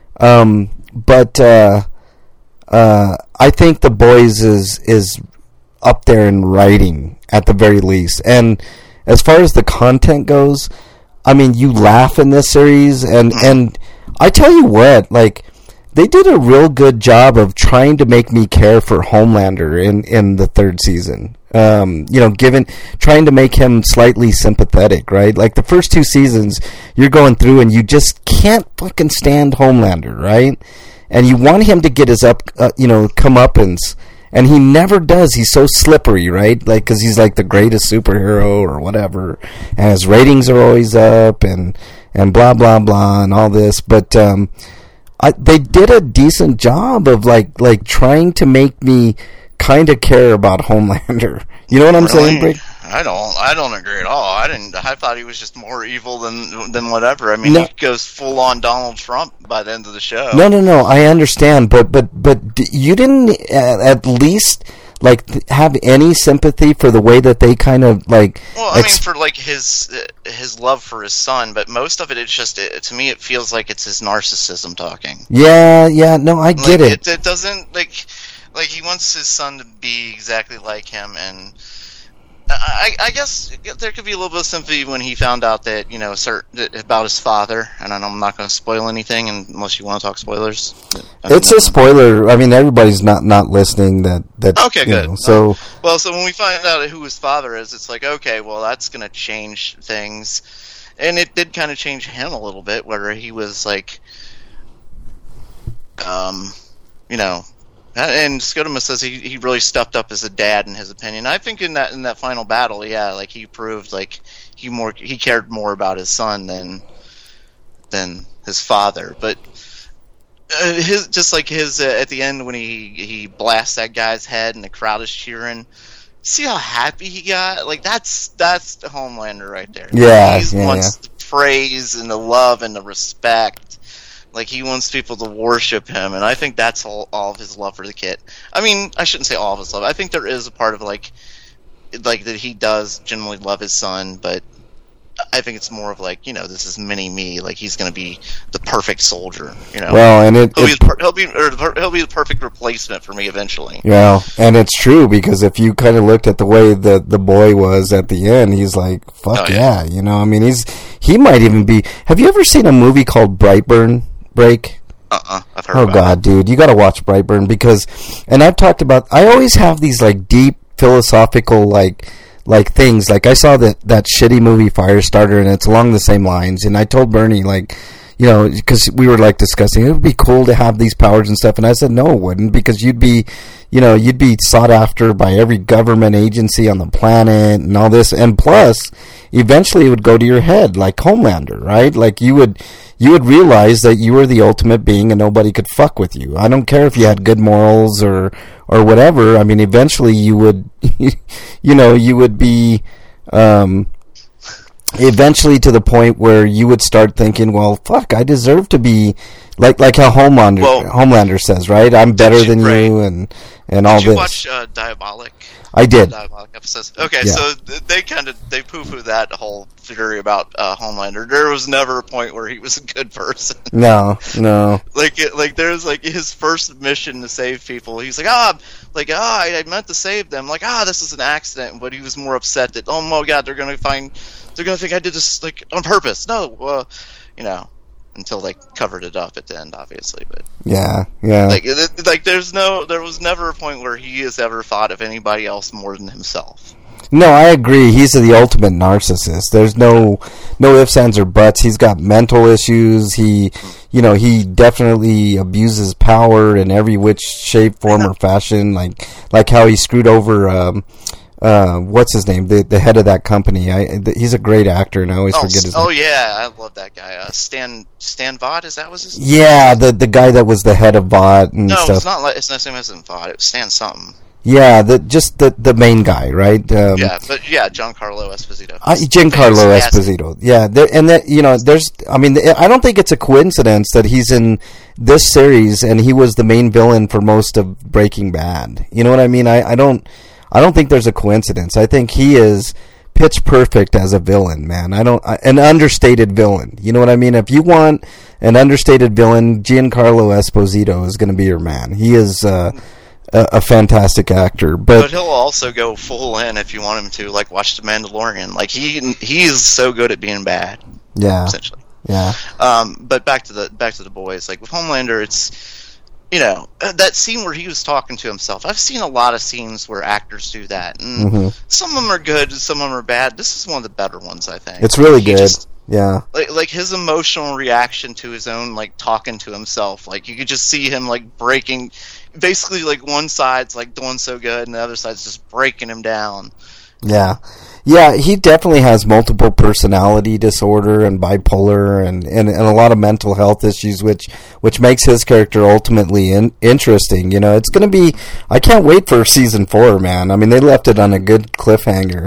But I think The Boys is up there in writing at the very least. And as far as the content goes, I mean, you laugh in this series, and I tell you what, like, they did a real good job of trying to make me care for Homelander in the 3rd season. Trying to make him slightly sympathetic, right? Like the first 2 seasons, you're going through and you just can't fucking stand Homelander, right? And you want him to get his comeuppance, and he never does. He's so slippery, right? Like, cause he's like the greatest superhero or whatever, and his ratings are always up and blah, blah, blah, and all this, but, they did a decent job of like trying to make me kind of care about Homelander. You know what I'm saying, Brick? I don't agree at all. I thought he was just more evil than whatever. I mean, he goes full on Donald Trump by the end of the show. No. I understand, but you didn't at least like have any sympathy for the way that they kind of like. Well, I mean, for like his love for his son, but most of it's just to me it feels like it's his narcissism talking. Yeah. No, I get it. It doesn't like. Like, he wants his son to be exactly like him, and I guess there could be a little bit of sympathy when he found out that, about his father, and I'm not going to spoil anything unless you want to talk spoilers. It's a spoiler. I mean, everybody's not listening that okay, good. So when we find out who his father is, it's like, okay, well, that's going to change things. And it did kind of change him a little bit, where he was like, and Scotoma says he really stepped up as a dad in his opinion. I think in that final battle, yeah, like he proved like he cared more about his son than his father. But at the end when he blasts that guy's head and the crowd is cheering. See how happy he got? Like that's the Homelander right there. Yeah, he wants the praise and the love and the respect. Like, he wants people to worship him, and I think that's all of his love for the kid. I mean, I shouldn't say all of his love. I think there is a part of, like that he does generally love his son, but I think it's more of, like, this is mini-me. Like, he's going to be the perfect soldier, Well, and he'll be the perfect replacement for me eventually. Yeah, and it's true, because if you kind of looked at the way the boy was at the end, he's like, fuck yeah. I mean, he might even be... Have you ever seen a movie called Brightburn? I've heard about God, it. Dude, you got to watch Brightburn and I've talked about. I always have these like deep philosophical like things. Like I saw that shitty movie Firestarter, and it's along the same lines. And I told Bernie because we were like discussing it would be cool to have these powers and stuff, and I said no, it wouldn't, because you'd be sought after by every government agency on the planet and all this, and plus eventually it would go to your head like Homelander, right? Like you would realize that you were the ultimate being and nobody could fuck with you. I don't care if you had good morals or whatever. I mean, eventually you would you would be eventually to the point where you would start thinking, well, fuck, I deserve to be like how Homelander says, right? I'm better than you and all this. Did you watch Diabolic? I did. Diabolic episodes. Okay, yeah. So they poo-poo that whole theory about Homelander. There was never a point where he was a good person. No. Like there's like his first mission to save people. He's like, I meant to save them. Like, this is an accident. But he was more upset that, oh my God, they're gonna think I did this like on purpose. No, until they covered it up at the end, obviously. But yeah. Like there was never a point where he has ever thought of anybody else more than himself. No, I agree. He's the ultimate narcissist. There's no ifs, ands, or buts. He's got mental issues. He definitely abuses power in every which shape, form, or fashion. Like how he screwed over. What's his name? The head of that company. He's a great actor, and I always forget his name. Oh yeah, I love that guy. Stan Vought, is that was his name? Yeah, the guy that was the head of Vought and stuff. No, it's not the same as Vought. It was Stan something. Yeah, the main guy, right? Giancarlo Esposito. Giancarlo Esposito. Yeah, I don't think it's a coincidence that he's in this series and he was the main villain for most of Breaking Bad. You know what I mean? I don't think there's a coincidence. I think he is pitch perfect as a villain, man. An understated villain. You know what I mean? If you want an understated villain, Giancarlo Esposito is going to be your man. He is a fantastic actor, but he'll also go full in if you want him to. Like, watch The Mandalorian. Like he's so good at being bad. Yeah, essentially. Yeah. But back to the boys. Like with Homelander, it's that scene where he was talking to himself. I've seen a lot of scenes where actors do that, and some of them are good, and some of them are bad. This is one of the better ones, I think. It's really good. Yeah. Like his emotional reaction to his own like talking to himself. Like you could just see him like breaking. Basically, like one side's like doing so good, and the other side's just breaking him down. Yeah. Yeah, he definitely has multiple personality disorder and bipolar and a lot of mental health issues, which makes his character ultimately interesting. It's going to be... I can't wait for season 4, man. I mean, they left it on a good cliffhanger.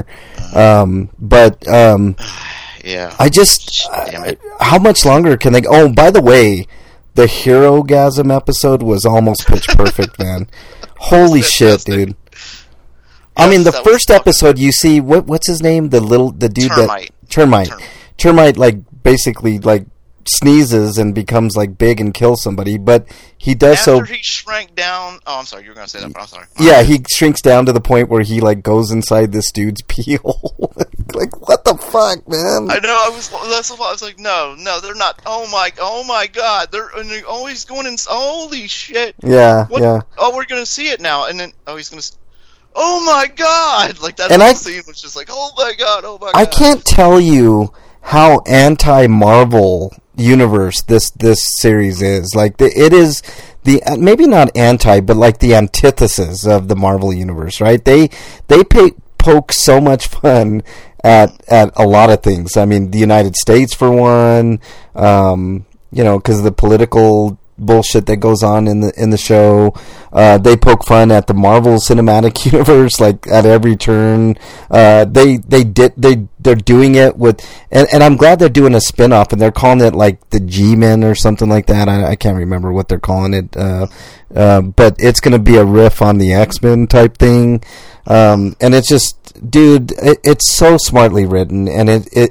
Yeah. I just... how much longer can they... Oh, by the way, the Hero-gasm episode was almost pitch perfect, man. Holy shit, dude. I mean, the first episode you see what's his name? The dude Termite. Termite, like basically like sneezes and becomes like big and kills somebody, but he does After he shrank down. Oh, I'm sorry. You were going to say that, but I'm sorry. Yeah, he shrinks down to the point where he like goes inside this dude's pee hole. Like, what the fuck, man? I know. That's what I was like. No, they're not. Oh my God! They're always going in. Holy shit! Yeah, what? Yeah. Oh, we're gonna see it now, and then he's gonna. Oh my God! Like that and whole scene was just like, oh my God! I can't tell you how anti-Marvel universe this series is. Like, it is the maybe not anti, but like the antithesis of the Marvel universe, right? They poke so much fun at a lot of things. I mean, the United States for one, because of the political bullshit that goes on in the show. They poke fun at the Marvel Cinematic Universe, like at every turn. They're doing it with, and I'm glad they're doing a spin-off, and they're calling it like the G-Men or something like that. I can't remember what they're calling it. But it's going to be a riff on the X-Men type thing. And it's just, dude, it's so smartly written, and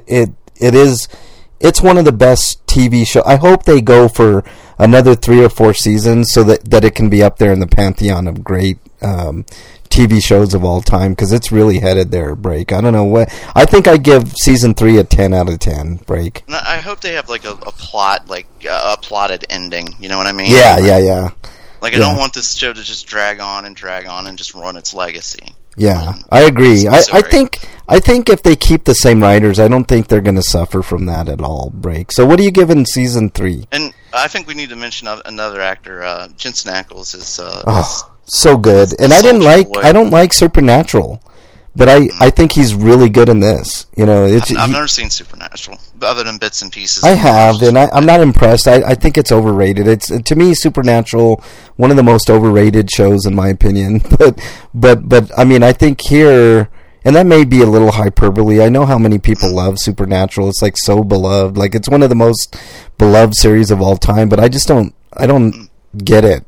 it's one of the best TV shows. I hope they go for another 3 or 4 seasons so that it can be up there in the pantheon of great TV shows of all time, because it's really headed there, Break. I don't know what. I think I give season 3 a 10 out of 10, Break. I hope they have like a plot, like a plotted ending. You know what I mean? Yeah. Like, I don't want this show to just drag on and just run its legacy. Yeah, I agree. I think if they keep the same writers, I don't think they're going to suffer from that at all, Break. So what are you giving season 3? And I think we need to mention another actor. Jensen Ackles is so good. And I don't like Supernatural, but I think he's really good in this. You know, I've never seen Supernatural, other than bits and pieces. I have, and I'm not impressed. I think it's overrated. It's, to me, Supernatural, one of the most overrated shows in my opinion. But I mean, I think here, and that may be a little hyperbole. I know how many people love Supernatural. It's like so beloved. Like, it's one of the most beloved series of all time. But I don't get it.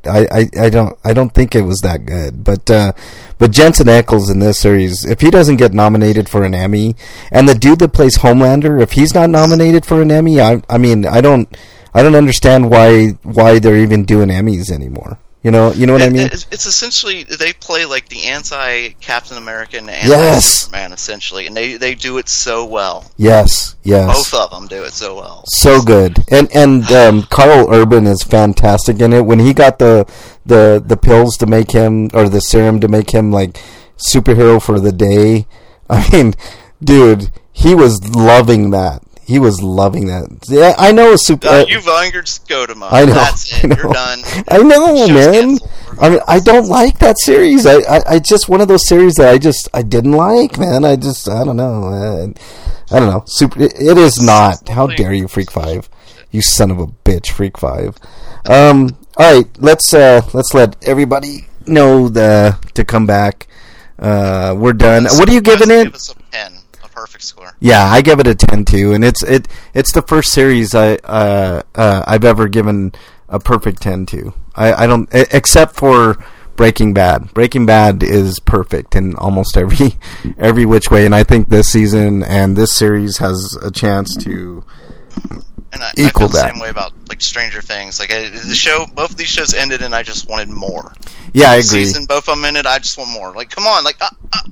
I don't think it was that good. But Jensen Ackles in this series, if he doesn't get nominated for an Emmy, and the dude that plays Homelander, if he's not nominated for an Emmy, I don't understand why they're even doing Emmys anymore. You know what I mean? It's essentially, they play like the anti-Captain America and the anti-Superman, essentially, and they do it so well. Yes. Both of them do it so well. So good. And Carl Urban is fantastic in it. When he got the pills to make him, or the serum to make him like superhero for the day, I mean, dude, he was loving that. He was loving that. Yeah, I know. You've angered Scotoma. I know. That's it. You're done. I know, man. I mean, I don't like that series. I just one of those series that I didn't like, man. I don't know. I don't know. It is not. How dare you, Freak 5? You son of a bitch, Freak 5. All right, let's let everybody know to come back. We're done. What are you giving it? Give us a 10. Perfect score. Yeah, I give it a 10 too, and it's the first series I've ever given a perfect 10 to. I don't, except for Breaking Bad. Breaking Bad is perfect in almost every which way, and I think this season and this series has a chance to equal that. I feel the same way about like Stranger Things. Like both of these shows ended, and I just wanted more. Yeah, I agree. Season, both of them ended. I just want more. Like, come on, like,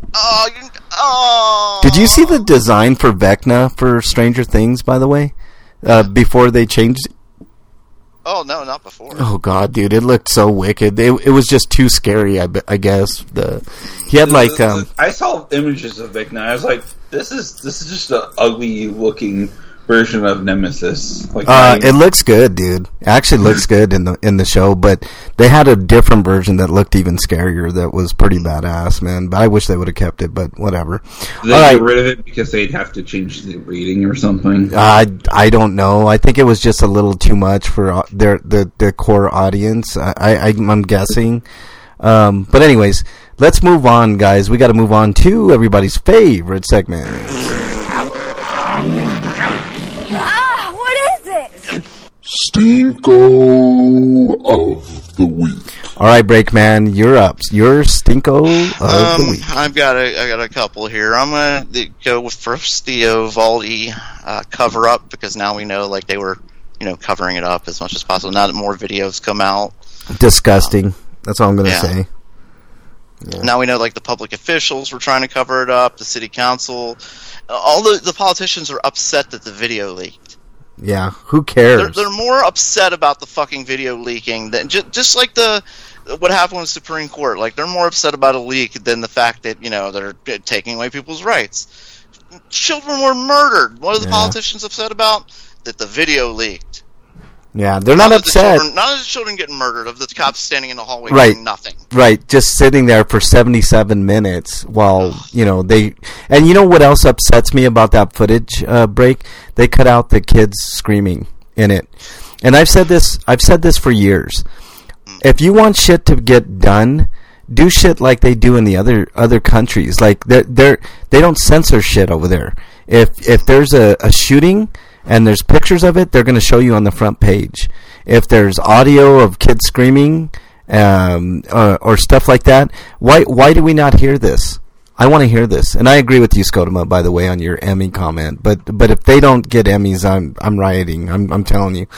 Did you see the design for Vecna for Stranger Things? By the way, before they changed. Oh no, not before. Oh god, dude, it looked so wicked. It was just too scary. I guess he had like I saw images of Vecna. I was like, this is just an ugly looking version of Nemesis. Like, it looks good, dude. It actually looks good in the show, but they had a different version that looked even scarier. That was pretty badass, man. But I wish they would have kept it. But whatever. Did they get rid of it because they'd have to change the rating or something? I don't know. I think it was just a little too much for their core audience. I'm guessing. But anyways, let's move on, guys. We got to move on to everybody's favorite segment. Stinko of the week. All right, Breakman, you're up. Your Stinko of the week. I got a couple here. I'm gonna go with first the Uvalde cover up, because now we know like they were covering it up as much as possible. Now that more videos come out. Disgusting. That's all I'm going to say. Yeah. Now we know, like, the public officials were trying to cover it up, the city council. All the politicians are upset that the video leaked. Yeah, who cares? They're more upset about the fucking video leaking than just like what happened with the Supreme Court. Like, they're more upset about a leak than the fact that, they're taking away people's rights. Children were murdered. What are the politicians upset about? That the video leaked. Yeah, they're not upset. None of the children getting murdered, of the cops standing in the hallway doing nothing. Right, just sitting there for 77 minutes while, they... And you know what else upsets me about that footage break? They cut out the kids screaming in it. And I've said this for years. If you want shit to get done, do shit like they do in the other countries. Like, they don't censor shit over there. If there's a shooting... and there's pictures of it, they're going to show you on the front page. If there's audio of kids screaming or stuff like that, why do we not hear this? I want to hear this. And I agree with you, Scotoma, by the way, on your Emmy comment. But if they don't get Emmys, I'm rioting. I'm telling you.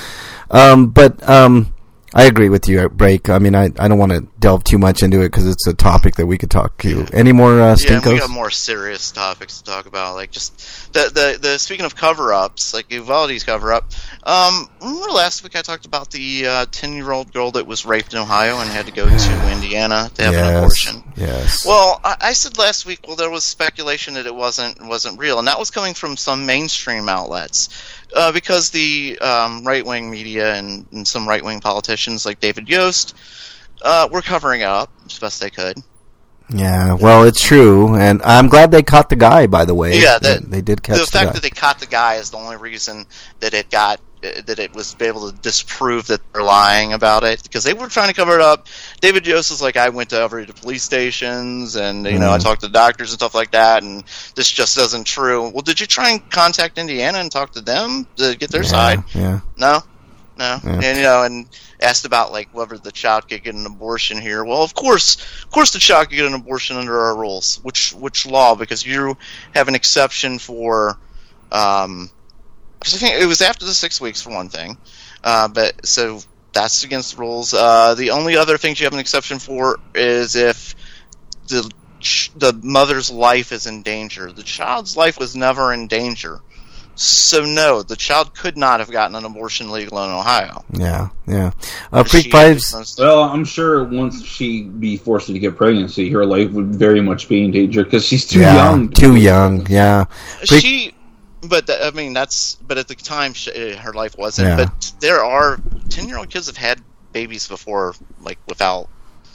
I agree with you, Break. I mean, I don't want to delve too much into it because it's a topic that we could talk to. Any more Stinkos? Yeah, we got more serious topics to talk about, like just the speaking of cover-ups, like Uvalde's cover-up. Remember last week I talked about the 10-year-old girl that was raped in Ohio and had to go to Indiana to have an abortion? Yes. Well, I said last week, there was speculation that it wasn't real, and that was coming from some mainstream outlets. Because the right-wing media and some right-wing politicians like David Yost were covering it up as best they could. Yeah, well, it's true, and I'm glad they caught the guy, by the way. Yeah, they did catch the guy. The fact that they caught the guy is the only reason that it was able to disprove that they're lying about it, because they were trying to cover it up. David Yost is like, I went to every police stations, and I talked to doctors and stuff like that, and this just isn't true. Well, did you try and contact Indiana and talk to them to get their side? Yeah. No. Yeah. And asked about like whether the child could get an abortion here. Well, of course the child could get an abortion under our rules. Which law? Because you have an exception for. I think it was after the 6 weeks for one thing, but so that's against the rules. The only other things you have an exception for is if the mother's life is in danger. The child's life was never in danger. So no, the child could not have gotten an abortion legal in Ohio. Yeah. Freak Vibes. Well, I'm sure once she be forced to get pregnancy, her life would very much be in danger because she's too young. Too young. Yeah. But at the time her life wasn't. Yeah. But there are 10-year-old kids have had babies before, like without.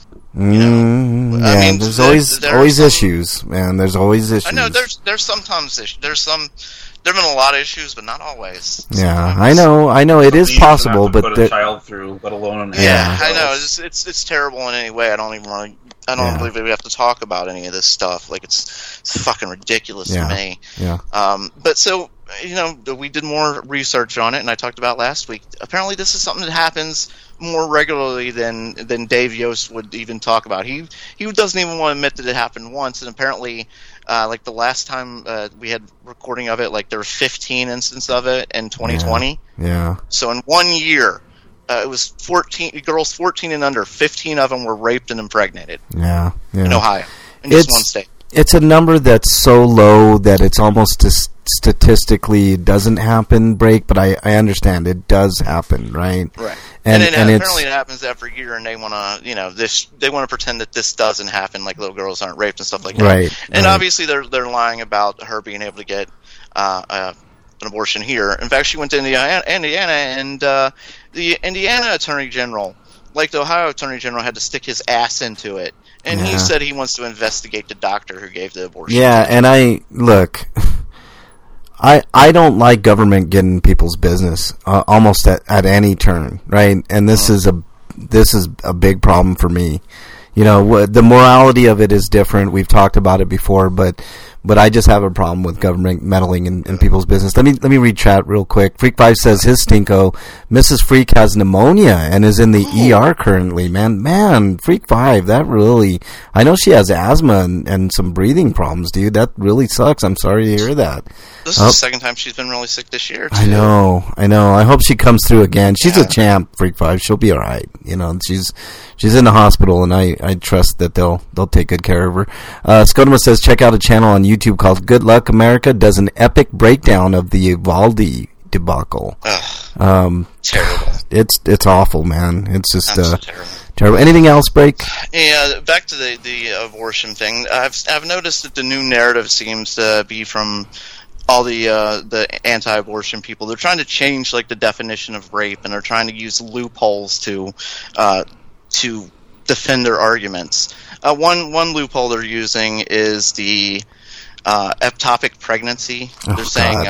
There's always issues, man. There's always issues. I know there's sometimes issues. There've been a lot of issues, but not always. Yeah, I know. It is possible, but put a child through, let alone an I know. It's terrible in any way. I don't believe that we have to talk about any of this stuff. Like it's fucking ridiculous to me. Yeah. But so we did more research on it, and I talked about last week. Apparently, this is something that happens more regularly than Dave Yost would even talk about. He doesn't even want to admit that it happened once, and apparently. Like the last time we had recording of it, like there were 15 instances of it in 2020. Yeah. So in 1 year, it was 14 girls 14 and under. 15 of them were raped and impregnated. Yeah. In Ohio, in just one state. It's a number that's so low that it's almost statistically doesn't happen, Break, but I understand it does happen, right? Right. And apparently it happens every year, and they want to, they want to pretend that this doesn't happen, like little girls aren't raped and stuff like that. Right. And obviously they're lying about her being able to get an abortion here. In fact, she went to Indiana, and the Indiana Attorney General, like the Ohio Attorney General, had to stick his ass into it. And he said he wants to investigate the doctor who gave the abortion. Yeah, and I don't like government getting people's business almost at any turn, right? And this is a big problem for me. The morality of it is different. We've talked about it before, but but I just have a problem with government meddling in people's business. Let me read chat real quick. Freak5 says his stinko, Mrs. Freak has pneumonia and is in the ER currently. Man, Freak5, that really, I know she has asthma and some breathing problems, dude. That really sucks. I'm sorry to hear that. This is the second time she's been really sick this year, too. I know. I hope she comes through again. She's a champ, Freak5. She'll be all right. You know, she's in the hospital, and I trust that they'll take good care of her. Skodoma says, check out a channel on YouTube called Good Luck America. Does an epic breakdown of the Uvalde debacle. Terrible. It's awful, man. It's just terrible. Anything else, Break? Yeah, back to the abortion thing. I've noticed that the new narrative seems to be from all the anti-abortion people. They're trying to change like the definition of rape, and they're trying to use loopholes to defend their arguments. One loophole they're using is the ectopic pregnancy. They're saying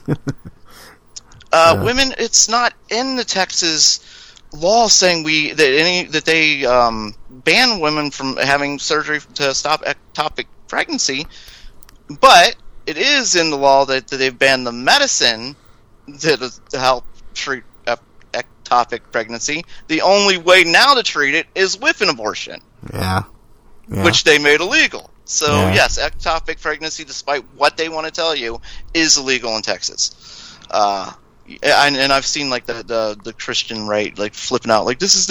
women. It's not in the Texas law saying that they ban women from having surgery to stop ectopic pregnancy, but it is in the law that they've banned the medicine to help treat ectopic pregnancy. The only way now to treat it is with an abortion. Yeah. Which they made illegal. So, yes, ectopic pregnancy, despite what they want to tell you, is illegal in Texas. And I've seen like the Christian right like flipping out like this is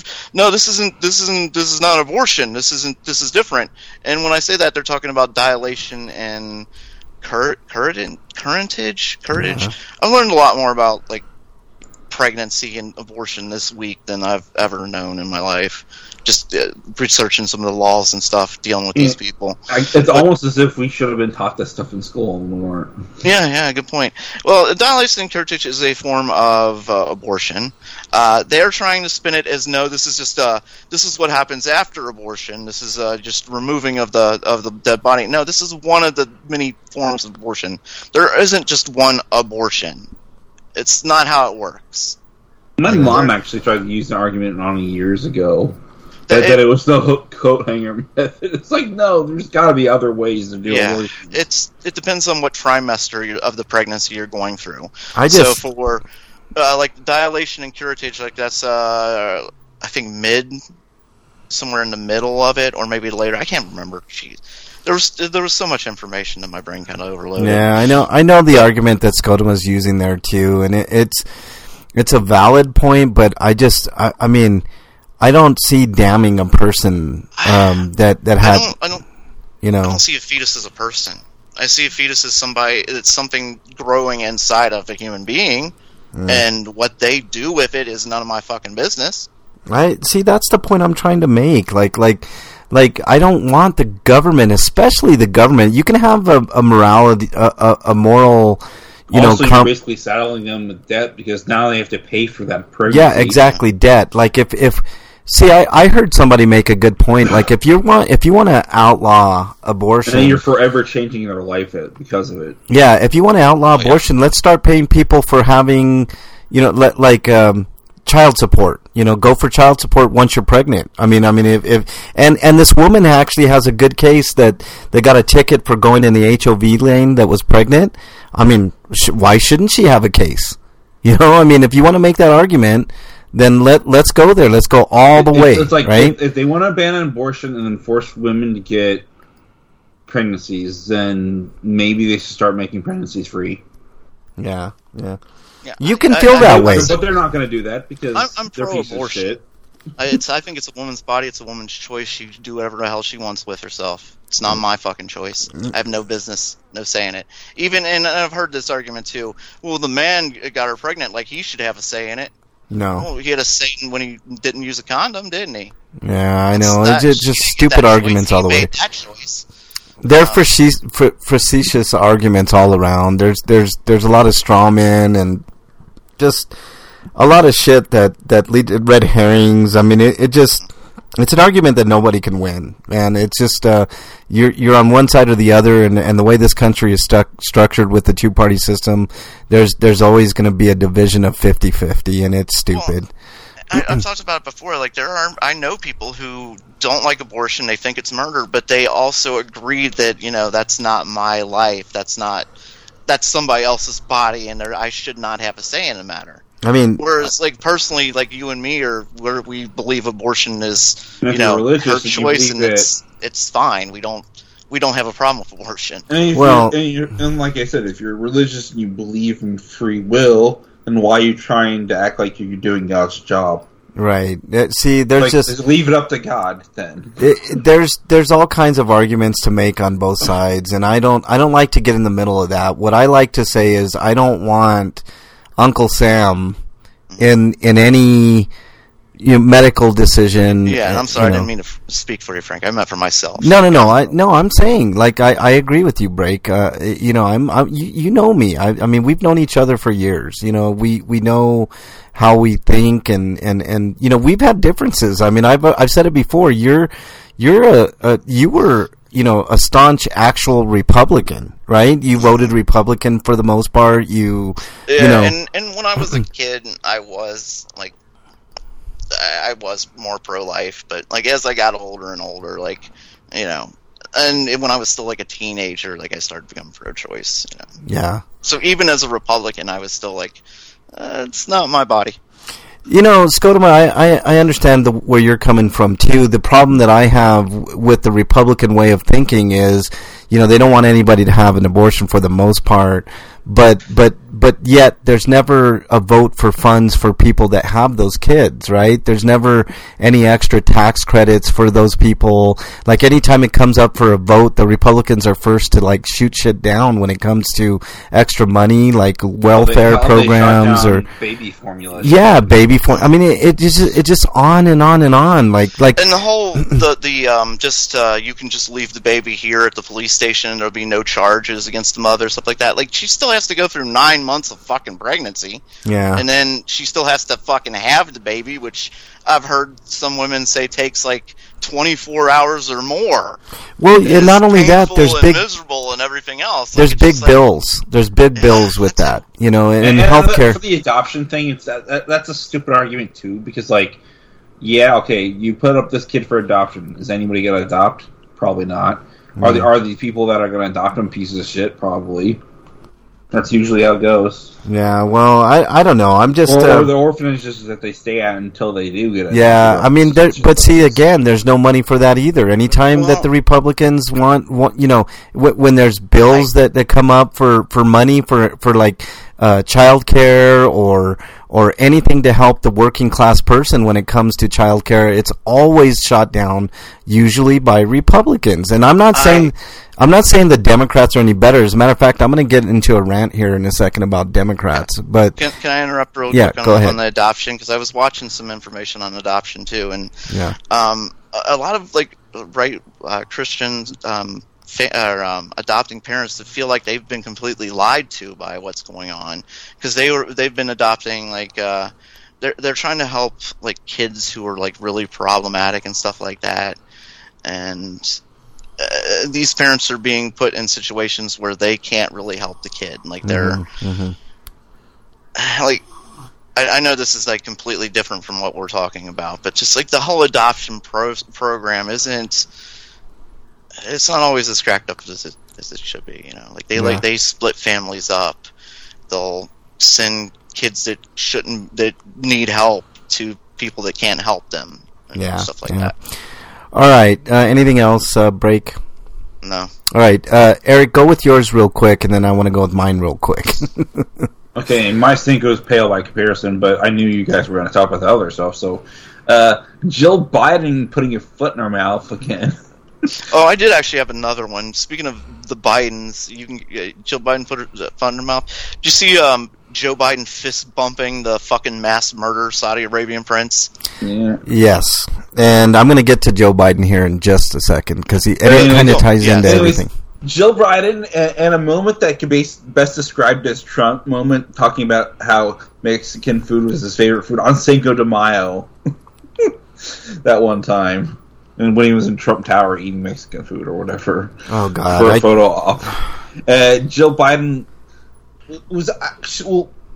not abortion. This is different. And when I say that, they're talking about dilation and curettage. I've learned a lot more about like pregnancy and abortion this week than I've ever known in my life. Just researching some of the laws and stuff, dealing with these people. It's almost as if we should have been taught this stuff in school and we weren't. Yeah, good point. Well, dilation and curettage is a form of abortion. They're trying to spin it as no, this is just this is what happens after abortion. This is just removing of the dead body. No, this is one of the many forms of abortion. There isn't just one abortion. It's not how it works. My mom actually tried to use an argument on years ago. That it was the hook coat hanger method. It's like, no, there's got to be other ways to do it. It depends on what trimester of the pregnancy you're going through. So for like dilation and curettage, like that's I think somewhere in the middle of it, or maybe later. I can't remember. There was so much information that my brain kind of overloaded. Yeah, I know the argument that Skodom was using there too, and it's a valid point, but I mean. I don't see damning a person that had. I don't see a fetus as a person. I see a fetus as something growing inside of a human being, and what they do with it is none of my fucking business. See, that's the point I'm trying to make. Like I don't want the government, especially the government. You can have a morality, a moral. You're basically saddling them with debt because now they have to pay for that pregnancy. Yeah, exactly, debt. Like if see, I heard somebody make a good point. Like if you want to outlaw abortion, and then you're forever changing their life because of it. Yeah, if you want to outlaw abortion, let's start paying people for having, child support. Go for child support once you're pregnant. I mean, if this woman actually has a good case that they got a ticket for going in the HOV lane that was pregnant. I mean, why shouldn't she have a case? If you want to make that argument, then let's go there. Let's go all the way. It's like, right? If they want to ban abortion and then force women to get pregnancies, then maybe they should start making pregnancies free. Yeah. You can feel that way, but they're not going to do that because I'm pro-abortion. I think it's a woman's body. It's a woman's choice. She can do whatever the hell she wants with herself. It's not my fucking choice. I have no business, no say in it. And I've heard this argument too. Well, the man got her pregnant, like he should have a say in it. No. Well, he had a say when he didn't use a condom, didn't he? Yeah, I know. It's just stupid arguments all the way. That choice. There are facetious arguments all around. There's a lot of straw men and just a lot of shit that lead to red herrings. I mean, it's an argument that nobody can win, and it's just you're on one side or the other, and the way this country is structured with the two-party system, there's always going to be a division of 50-50, and it's stupid. I've talked about it before. Like I know people who don't like abortion. They think it's murder, but they also agree that that's not my life. That's somebody else's body, and I should not have a say in the matter. I mean, whereas, like, personally, like you and me where we believe abortion is, her choice, and it's fine. We don't have a problem with abortion. And like I said, if you're religious and you believe in free will, then why are you trying to act like you're doing God's job? Right. See, there's just leave it up to God. Then there's all kinds of arguments to make on both sides, and I don't like to get in the middle of that. What I like to say is I don't want Uncle Sam in any medical decision. Yeah, and I'm sorry, I didn't mean to speak for you, Frank. I meant for myself. No. I'm saying, like, I agree with you, Break. You know me. I mean, we've known each other for years. We know how we think, and we've had differences. I mean, I've said it before. You were a staunch actual Republican, right? You voted Republican for the most part. And when I was a kid, I was more pro-life, but like as I got older and older, and when I was still like a teenager, like I started becoming pro-choice. Yeah. So even as a Republican, I was still like, it's not my body. Scotoma, I understand where you're coming from too. The problem that I have with the Republican way of thinking is, they don't want anybody to have an abortion for the most part, but yet there's never a vote for funds for people that have those kids, right? There's never any extra tax credits for those people. Like, anytime it comes up for a vote, the Republicans are first to like shoot shit down when it comes to extra money, like welfare programs or baby formula. Yeah, baby formula. I mean, it just on and on and on. Like, and the whole you can just leave the baby here at the police station and there'll be no charges against the mother, stuff like that. Like, she still has to go through 9 months of fucking pregnancy. Yeah. And then she still has to fucking have the baby, which I've heard some women say takes like 24 hours or more. Well, and not only that, there's miserable and everything else. There's big bills. There's big bills with that, and healthcare. For the adoption thing, that's a stupid argument too, because you put up this kid for adoption. Is anybody going to adopt? Probably not. Are the people that are going to adopt them pieces of shit? Probably. That's usually how it goes. Yeah, well, I don't know. I'm just... Or the orphanages that they stay at until they do get it. Yeah, I mean, but see, again, there's no money for that either. Anytime that the Republicans want when there's bills that come up for money for child care or anything to help the working class person when it comes to child care, it's always shot down, usually by Republicans. And I'm not saying the Democrats are any better. As a matter of fact, I'm going to get into a rant here in a second about Democrats. But can I interrupt real quick on the adoption? Because I was watching some information on adoption too, and a lot of Christians adopting parents that feel like they've been completely lied to by what's going on, because they've been adopting they're trying to help kids who are really problematic and stuff like that, and these parents are being put in situations where they can't really help the kid. They're I know this is completely different from what we're talking about, but just the whole adoption program isn't. It's not always as cracked up as it should be. They split families up. They'll send kids that need help to people that can't help them. And stuff like that. All right. Anything else? Break? No. All right. Eric, go with yours real quick, and then I want to go with mine real quick. Okay, my Cinco is pale by comparison, but I knew you guys were going to talk about the other stuff. So, Jill Biden putting your foot in her mouth again. Oh, I did actually have another one. Speaking of the Bidens, Jill Biden put her foot in her mouth. Did you see Joe Biden fist bumping the fucking mass murder Saudi Arabian prince? Yeah. Yes, and I'm going to get to Joe Biden here in just a second because it kind of ties into everything. Jill Biden, and a moment that could be best described as Trump moment, talking about how Mexican food was his favorite food on Cinco de Mayo. That one time. And when he was in Trump Tower eating Mexican food or whatever. Oh, God. For a photo op. Jill Biden was actual.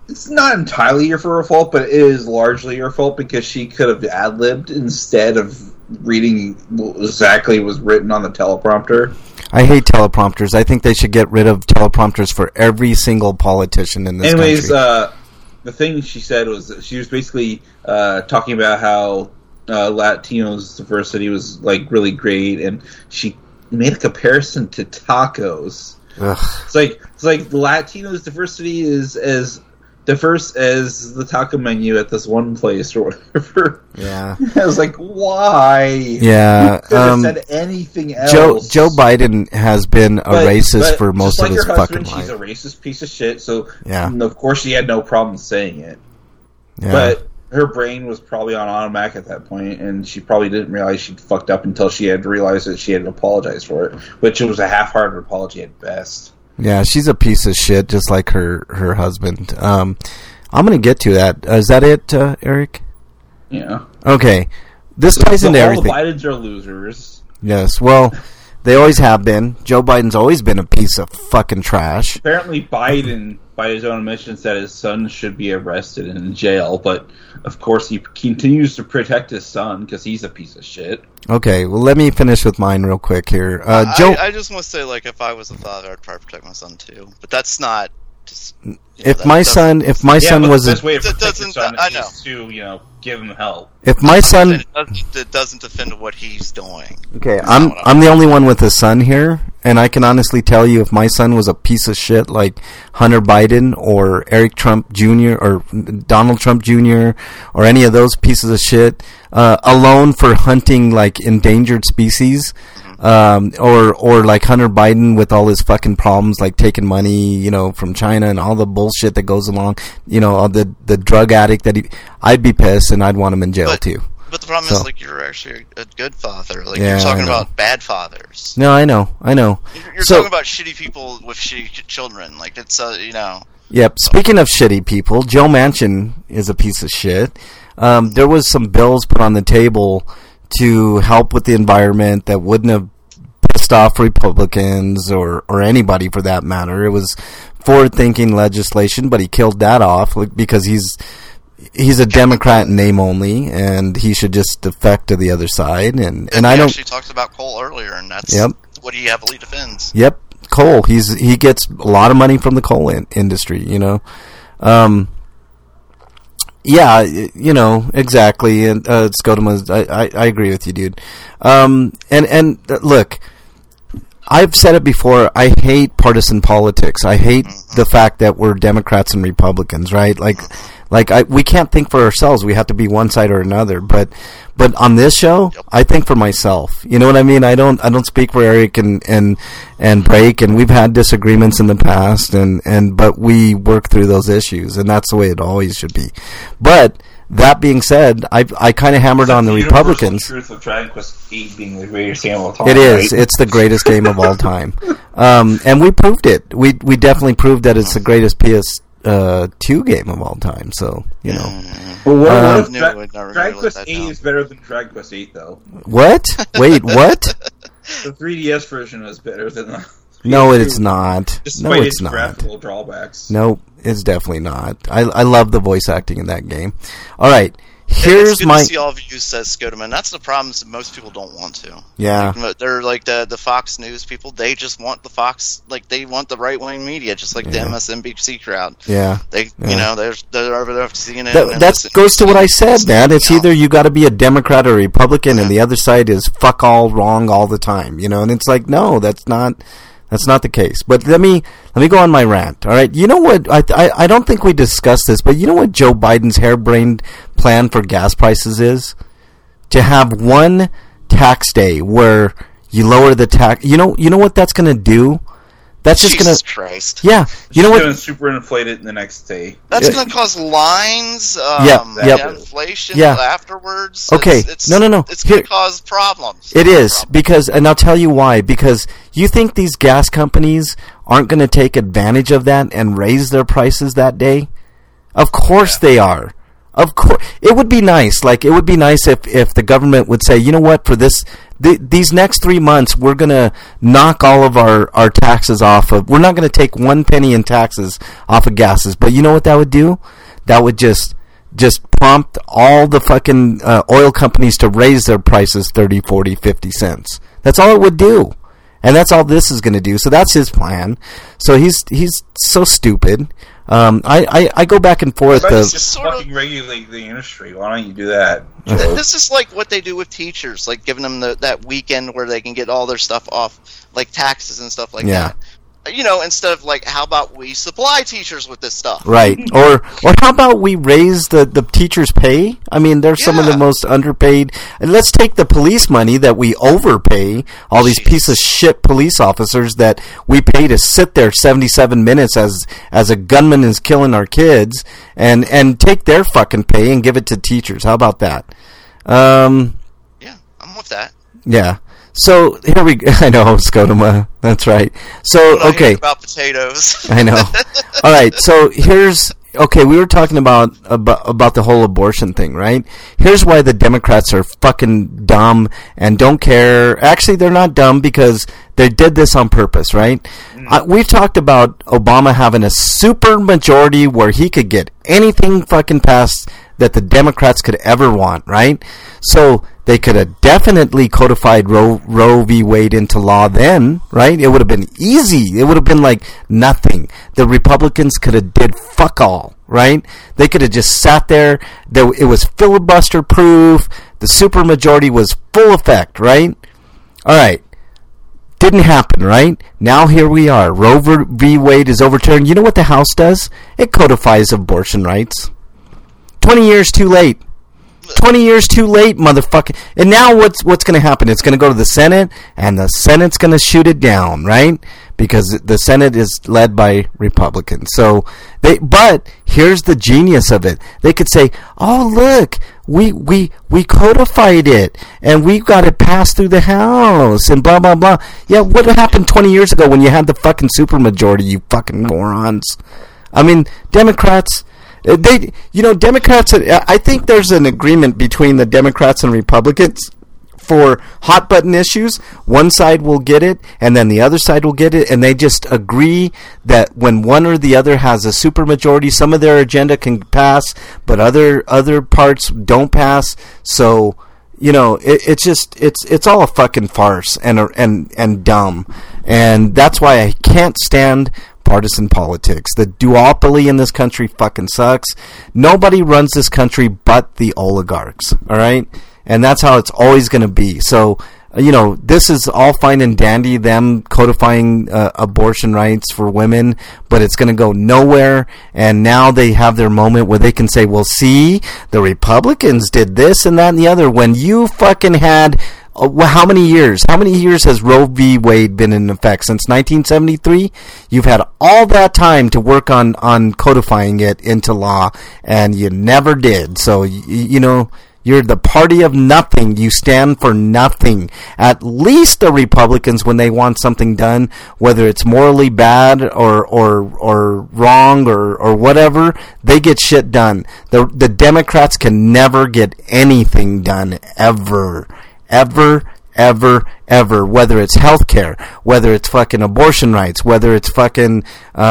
it's not entirely her fault, but it is largely her fault because she could have ad-libbed instead of reading what exactly was written on the teleprompter. I hate teleprompters. I think they should get rid of teleprompters for every single politician in this country. The thing she said was she was basically talking about how Latinos diversity was like really great, and she made a comparison to tacos. Ugh. It's like Latinos diversity is as diverse as the taco menu at this one place or whatever. Yeah. I was like, why? Yeah. You could have said anything else. Joe Biden has been a racist for most of his fucking life. She's a racist piece of shit, so yeah. Of course she had no problem saying it. Yeah. But her brain was probably on automatic at that point, and she probably didn't realize she'd fucked up until she had realized that she had apologized for it, which was a half-hearted apology at best. Yeah, she's a piece of shit, just like her husband. I'm going to get to that. Is that it, Eric? Yeah. Okay. This ties into everything. All the Bidens are losers. Yes, well, they always have been. Joe Biden's always been a piece of fucking trash. Apparently Biden, by his own admission, said his son should be arrested and in jail, but of course he continues to protect his son because he's a piece of shit. Okay, well, let me finish with mine real quick here. Joe, I just want to say, like, if I was a father, I'd probably protect my son too. But that's not just. If my son was the best way to that protect his son I know. is to give him help. If my son, it doesn't defend what he's doing. Okay, I'm the only one with a son here, and I can honestly tell you, if my son was a piece of shit like Hunter Biden or Eric Trump Jr. or Donald Trump Jr. or any of those pieces of shit, alone for hunting like endangered species. Or like Hunter Biden with all his fucking problems, like taking money, from China and all the bullshit that goes along, all the drug addict I'd be pissed and I'd want him in jail too. But the problem is, like, you're actually a good father. Like, yeah, you're talking about bad fathers. No, I know. You're talking about shitty people with shitty children. Like, it's, Yep. Speaking of shitty people, Joe Manchin is a piece of shit. There was some bills put on the table to help with the environment that wouldn't have pissed off Republicans or anybody for that matter. It was forward-thinking legislation, but he killed that off because he's a Democrat in name only, and he should just defect to the other side. And I don't. Actually talked about coal earlier, and that's what he heavily defends. Yep, coal. He gets a lot of money from the coal industry. Yeah, exactly. And Skodoma, I agree with you, dude. And look, I've said it before. I hate partisan politics. I hate the fact that we're Democrats and Republicans, right? We can't think for ourselves. We have to be one side or another. But on this show, I think for myself. You know what I mean? I don't speak for Eric and Break, and we've had disagreements in the past, but we work through those issues, and that's the way it always should be. But that being said, I kind of hammered on the Republicans. The truth of Dragon Quest VIII being the greatest game of all time. It is. Right? It's the greatest game of all time, and we proved it. We definitely proved that it's the greatest PS2 game of all time. So Well, what if Dragon Quest VIII is better than Dragon Quest VIII, though? What? Wait, what? The 3DS version is better than the. No, it's not. Despite No, it's its not. graphical drawbacks. Nope, it's definitely not. I love the voice acting in that game. All right, It's here's good my. to see all of you, says Skodoma, and that's the problem. Is that most people don't want to. Yeah. They're like the Fox News people. They just want the Fox, they want the right wing media, just like the MSNBC crowd. Yeah. They're over there seeing it. That goes to what I said, man. It's either you got to be a Democrat or a Republican, and the other side is fuck all wrong all the time, and it's like, no, that's not the case. But let me go on my rant. All right, you know what? I don't think we discussed this, but you know what Joe Biden's harebrained plan for gas prices is? To have one tax day where you lower the tax. You know what that's going to do? That's just going to. Jesus Christ. Yeah. You know what? Going to superinflate it the next day. That's going to cause lines. Inflation afterwards. Okay. No. It's going to cause problems. It is because, and I'll tell you why. Because you think these gas companies aren't going to take advantage of that and raise their prices that day? Of course they are. Of course, it would be nice. Like, it would be nice if the government would say, you know what, for these next 3 months, we're going to knock all of our taxes off of, we're not going to take 1 penny in taxes off of gases. But you know what that would do? That would just prompt all the fucking oil companies to raise their prices 30, 40, 50 cents. That's all it would do. And that's all this is going to do. So that's his plan. So he's so stupid. I go back and forth. But it's just fucking regulate the industry. Why don't you do that, Joe? This is like what they do with teachers, like giving them that weekend where they can get all their stuff off, like taxes and stuff like that. You know, instead of like, how about we supply teachers with this stuff? Right. Or how about we raise the teachers' pay? I mean, they're some of the most underpaid. And let's take the police money that we overpay, all these piece of shit police officers that we pay to sit there 77 minutes as a gunman is killing our kids, and take their fucking pay and give it to teachers. How about that? Yeah, I'm with that. Yeah. So here we go. I know, Scotoma. That's right. So okay. About potatoes. I know. All right. So we were talking about the whole abortion thing, right? Here's why the Democrats are fucking dumb and don't care. Actually, they're not dumb because they did this on purpose, right? We've talked about Obama having a super majority where he could get anything fucking passed that the Democrats could ever want, right? So they could have definitely codified Roe v. Wade into law then, right? It would have been easy. It would have been like nothing. The Republicans could have did fuck all, right? They could have just sat there. It was filibuster proof. The supermajority was full effect, right? All right. Didn't happen, right? Now here we are. Roe v. Wade is overturned. You know what the House does? It codifies abortion rights. 20 years too late. 20 years too late, motherfucker. And now what's going to happen? It's going to go to the Senate, and the Senate's going to shoot it down, right? Because the Senate is led by Republicans. But here's the genius of it. They could say, "Oh, look, we codified it, and we got it passed through the House, and blah blah blah." Yeah, what happened 20 years ago when you had the fucking supermajority? You fucking morons. I mean, Democrats. Democrats, I think there's an agreement between the Democrats and Republicans for hot button issues. One side will get it, and then the other side will get it, and they just agree that when one or the other has a supermajority, some of their agenda can pass, but other parts don't pass. So, it's all a fucking farce and dumb, and that's why I can't stand partisan politics. The duopoly in this country fucking sucks. Nobody runs this country but the oligarchs, all right? And that's how it's always going to be. So, this is all fine and dandy, them codifying abortion rights for women, but it's going to go nowhere. And now they have their moment where they can say, well, see, the Republicans did this and that and the other. When you fucking had... how many years? How many years has Roe v. Wade been in effect? Since 1973? You've had all that time to work on codifying it into law, and you never did. So, you're the party of nothing. You stand for nothing. At least the Republicans, when they want something done, whether it's morally bad or wrong or whatever, they get shit done. The Democrats can never get anything done, ever. Ever, whether it's healthcare, whether it's fucking abortion rights, whether it's fucking,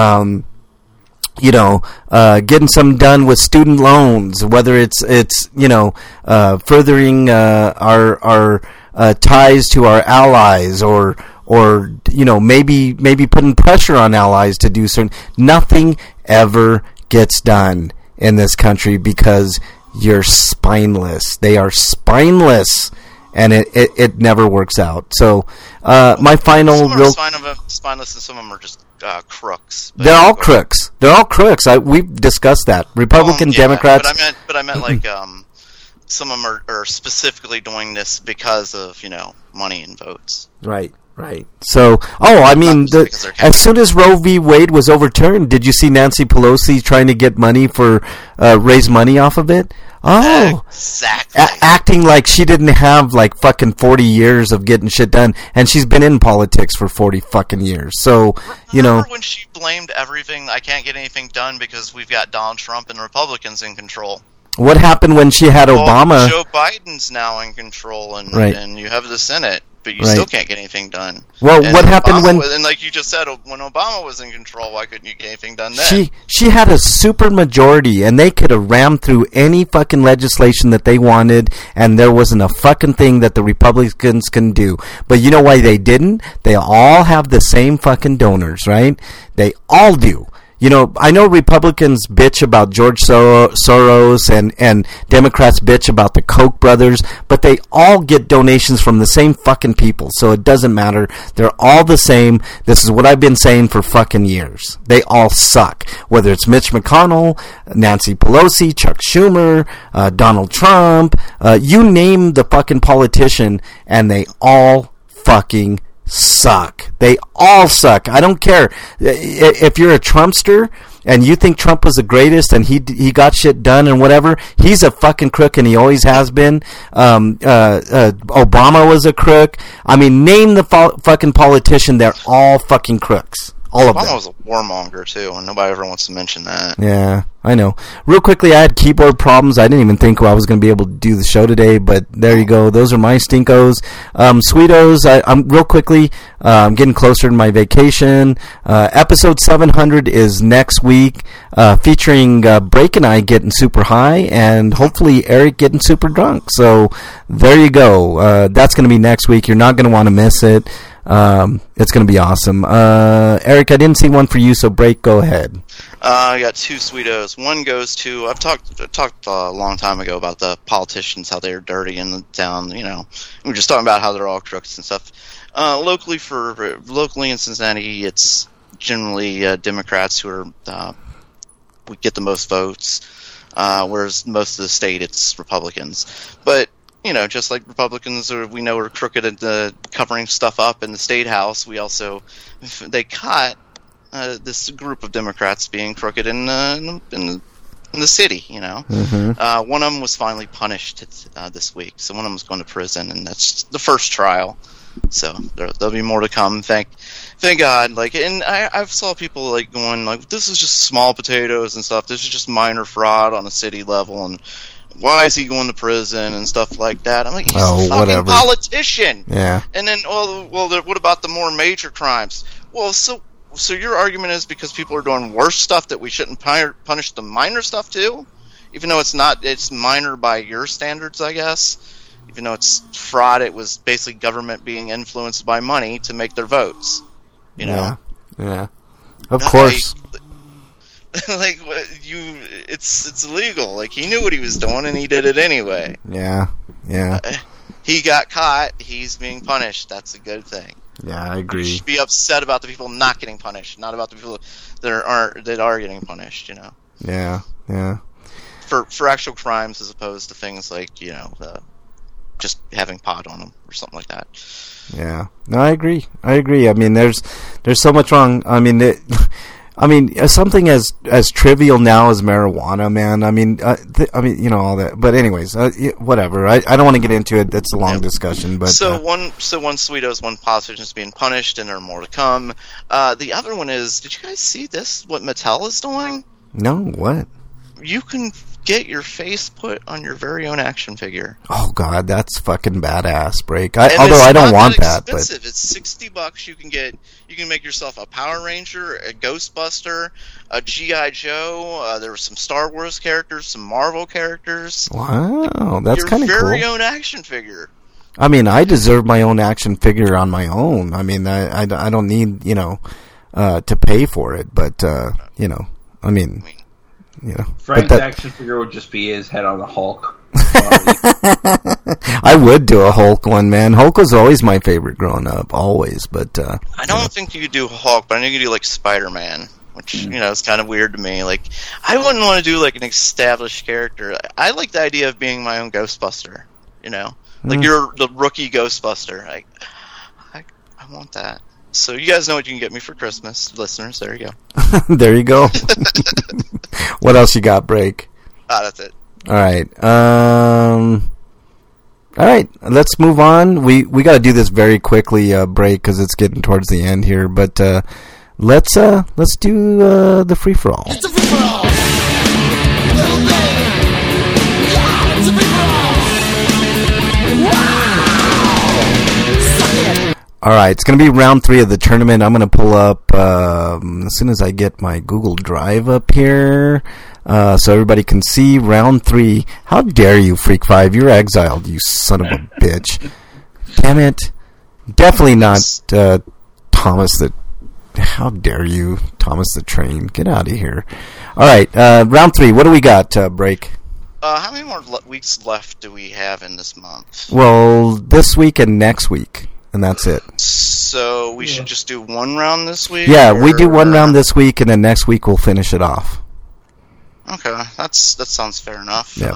getting some done with student loans, whether it's furthering our ties to our allies, or maybe putting pressure on allies to do certain. Nothing ever gets done in this country because you're spineless. They are spineless. And it never works out. So my final some real spineless, and some of them are just crooks. They're all crooks. They're all crooks. We've discussed that. Republican, Democrats. But I meant like some of them are specifically doing this because of money and votes. Right. So, as soon as Roe v. Wade was overturned, did you see Nancy Pelosi trying to get money for raise money off of it? Oh, exactly. Acting like she didn't have like fucking 40 years of getting shit done, and she's been in politics for 40 fucking years. So, Remember when she blamed everything? I can't get anything done because we've got Donald Trump and Republicans in control. What happened when she had Obama? Joe Biden's now in control, and Right. and you have the Senate, but you Right. still can't get anything done. Well, And what happened Obama when was- and like you just said, when Obama was in control, why couldn't you get anything done then? she had a super majority, and they could have rammed through any fucking legislation that they wanted, and there wasn't a fucking thing that the Republicans can do. But you know why they didn't? They all have the same fucking donors, right? They all do. You know, I know Republicans bitch about George Soros and Democrats bitch about the Koch brothers, but they all get donations from the same fucking people, so it doesn't matter. They're all the same. This is what I've been saying for fucking years. They all suck. Whether it's Mitch McConnell, Nancy Pelosi, Chuck Schumer, Donald Trump, you name the fucking politician, and they all fucking suck. They all suck. I don't care if you're a Trumpster and you think Trump was the greatest and he got shit done and whatever. He's a fucking crook, and he always has been. Obama was a crook. I mean, name the fucking politician. They're all fucking crooks. All of them. Obama was a warmonger too, and nobody ever wants to mention that. Yeah, I know. Real quickly, I had keyboard problems. I didn't even think I was going to be able to do the show today, but there you go. Those are my stinkos. Sweetos, I'm real quickly, I'm getting closer to my vacation. Episode 700 is next week, featuring Break and I getting super high, and hopefully Eric getting super drunk. So there you go. That's going to be next week. You're not going to want to miss it. It's going to be awesome. Eric, I didn't see one for you, so Break, go ahead. I got two Sweetos. One goes to, I've talked a long time ago about the politicians, how they're dirty in the town, you know. We were just talking about how they're all crooks and stuff. Locally in Cincinnati, it's generally Democrats who are we get the most votes, whereas most of the state it's Republicans. But you know, just like Republicans we know are crooked at covering stuff up in the state house, they caught this group of Democrats being crooked in the city. You know, one of them was finally punished this week, so one of them is going to prison, and that's the first trial. So there'll be more to come. Thank God. Like, and I've saw people like going like, this is just small potatoes and stuff. This is just minor fraud on a city level, and why is he going to prison and stuff like that? I'm like, he's a fucking politician. Yeah. And then, what about the more major crimes? Well, so your argument is because people are doing worse stuff that we shouldn't punish the minor stuff too? Even though it's minor by your standards, I guess. Even though it's fraud, it was basically government being influenced by money to make their votes. You know? Yeah. Of course. Like it's illegal. Like, he knew what he was doing and he did it anyway. Yeah. He got caught. He's being punished. That's a good thing. Yeah, I agree. You should be upset about the people not getting punished, not about the people that are getting punished. You know. Yeah. For actual crimes, as opposed to things like, you know, just having pot on them or something like that. Yeah. No, I agree. I mean, there's so much wrong. I mean, something as trivial now as marijuana, man. I mean, you know, all that. But anyways, whatever. I don't want to get into it. That's a long discussion. But one Sweetos, one politician is being punished, and there are more to come. The other one is, did you guys see this? What Mattel is doing? No, what? You can get your face put on your very own action figure. Oh God, that's fucking badass, Break. Although I don't want that, but it's $60. You can make yourself a Power Ranger, a Ghostbuster, a G.I. Joe. There were some Star Wars characters, some Marvel characters. Wow, that's kind of cool. Your very own action figure. I mean, I deserve my own action figure on my own. I mean, I don't need, you know, to pay for it, but you know, I mean. You know, Frank's action figure would just be his head on the Hulk. I would do a Hulk one, man. Hulk was always my favorite growing up, always. But I don't think you could do Hulk, but I think you could do like Spider-Man, which you know is kind of weird to me. Like, I wouldn't want to do like an established character. I like the idea of being my own Ghostbuster. You know, like you're the rookie Ghostbuster. I want that. So you guys know what you can get me for Christmas, listeners. There you go. There you go. What else you got, Break? That's it. All right. Let's move on. We got to do this very quickly, Break, because it's getting towards the end here. But let's do the free for all. It's a free for all. Little baby. All right, it's going to be round 3 of the tournament. I'm going to pull up as soon as I get my Google Drive up here so everybody can see round 3. How dare you, Freak 5? You're exiled, you son of a bitch. Damn it. Definitely not Thomas the... How dare you, Thomas the Train. Get out of here. All right, round 3. What do we got, Break? How many more weeks left do we have in this month? Well, this week and next week. And that's it. So we should just do one round this week? Yeah, we do one round this week, and then next week we'll finish it off. Okay, that sounds fair enough. Yep.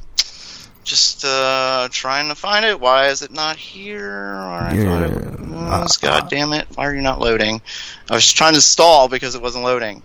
Just trying to find it. Why is it not here? I thought it was. God damn it! Why are you not loading? I was trying to stall because it wasn't loading.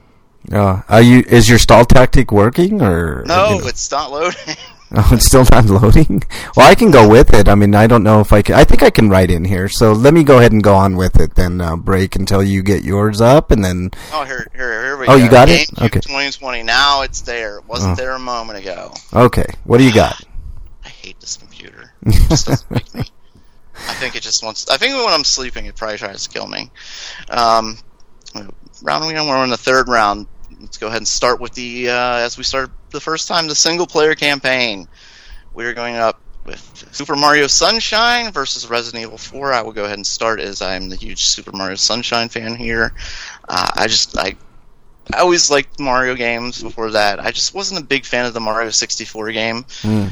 Is your stall tactic working, or no? It's not loading. Oh, it's still not loading? Well, I can go with it. I mean, I don't know if I can. I think I can write in here. So let me go ahead and go on with it then, Break, until you get yours up, and then... Oh, here we go. Oh, you got it? GameCube Okay. 2020. Now it's there. It wasn't there a moment ago. Okay. What do you got? I hate this computer. It just doesn't make me... I think it just wants... I think when I'm sleeping, it probably tries to kill me. We're in the 3rd round. Let's go ahead and start with the, as we started the first time, the single-player campaign. We're going up with Super Mario Sunshine versus Resident Evil 4. I will go ahead and start, as I'm the huge Super Mario Sunshine fan here. I always liked Mario games before that. I just wasn't a big fan of the Mario 64 game.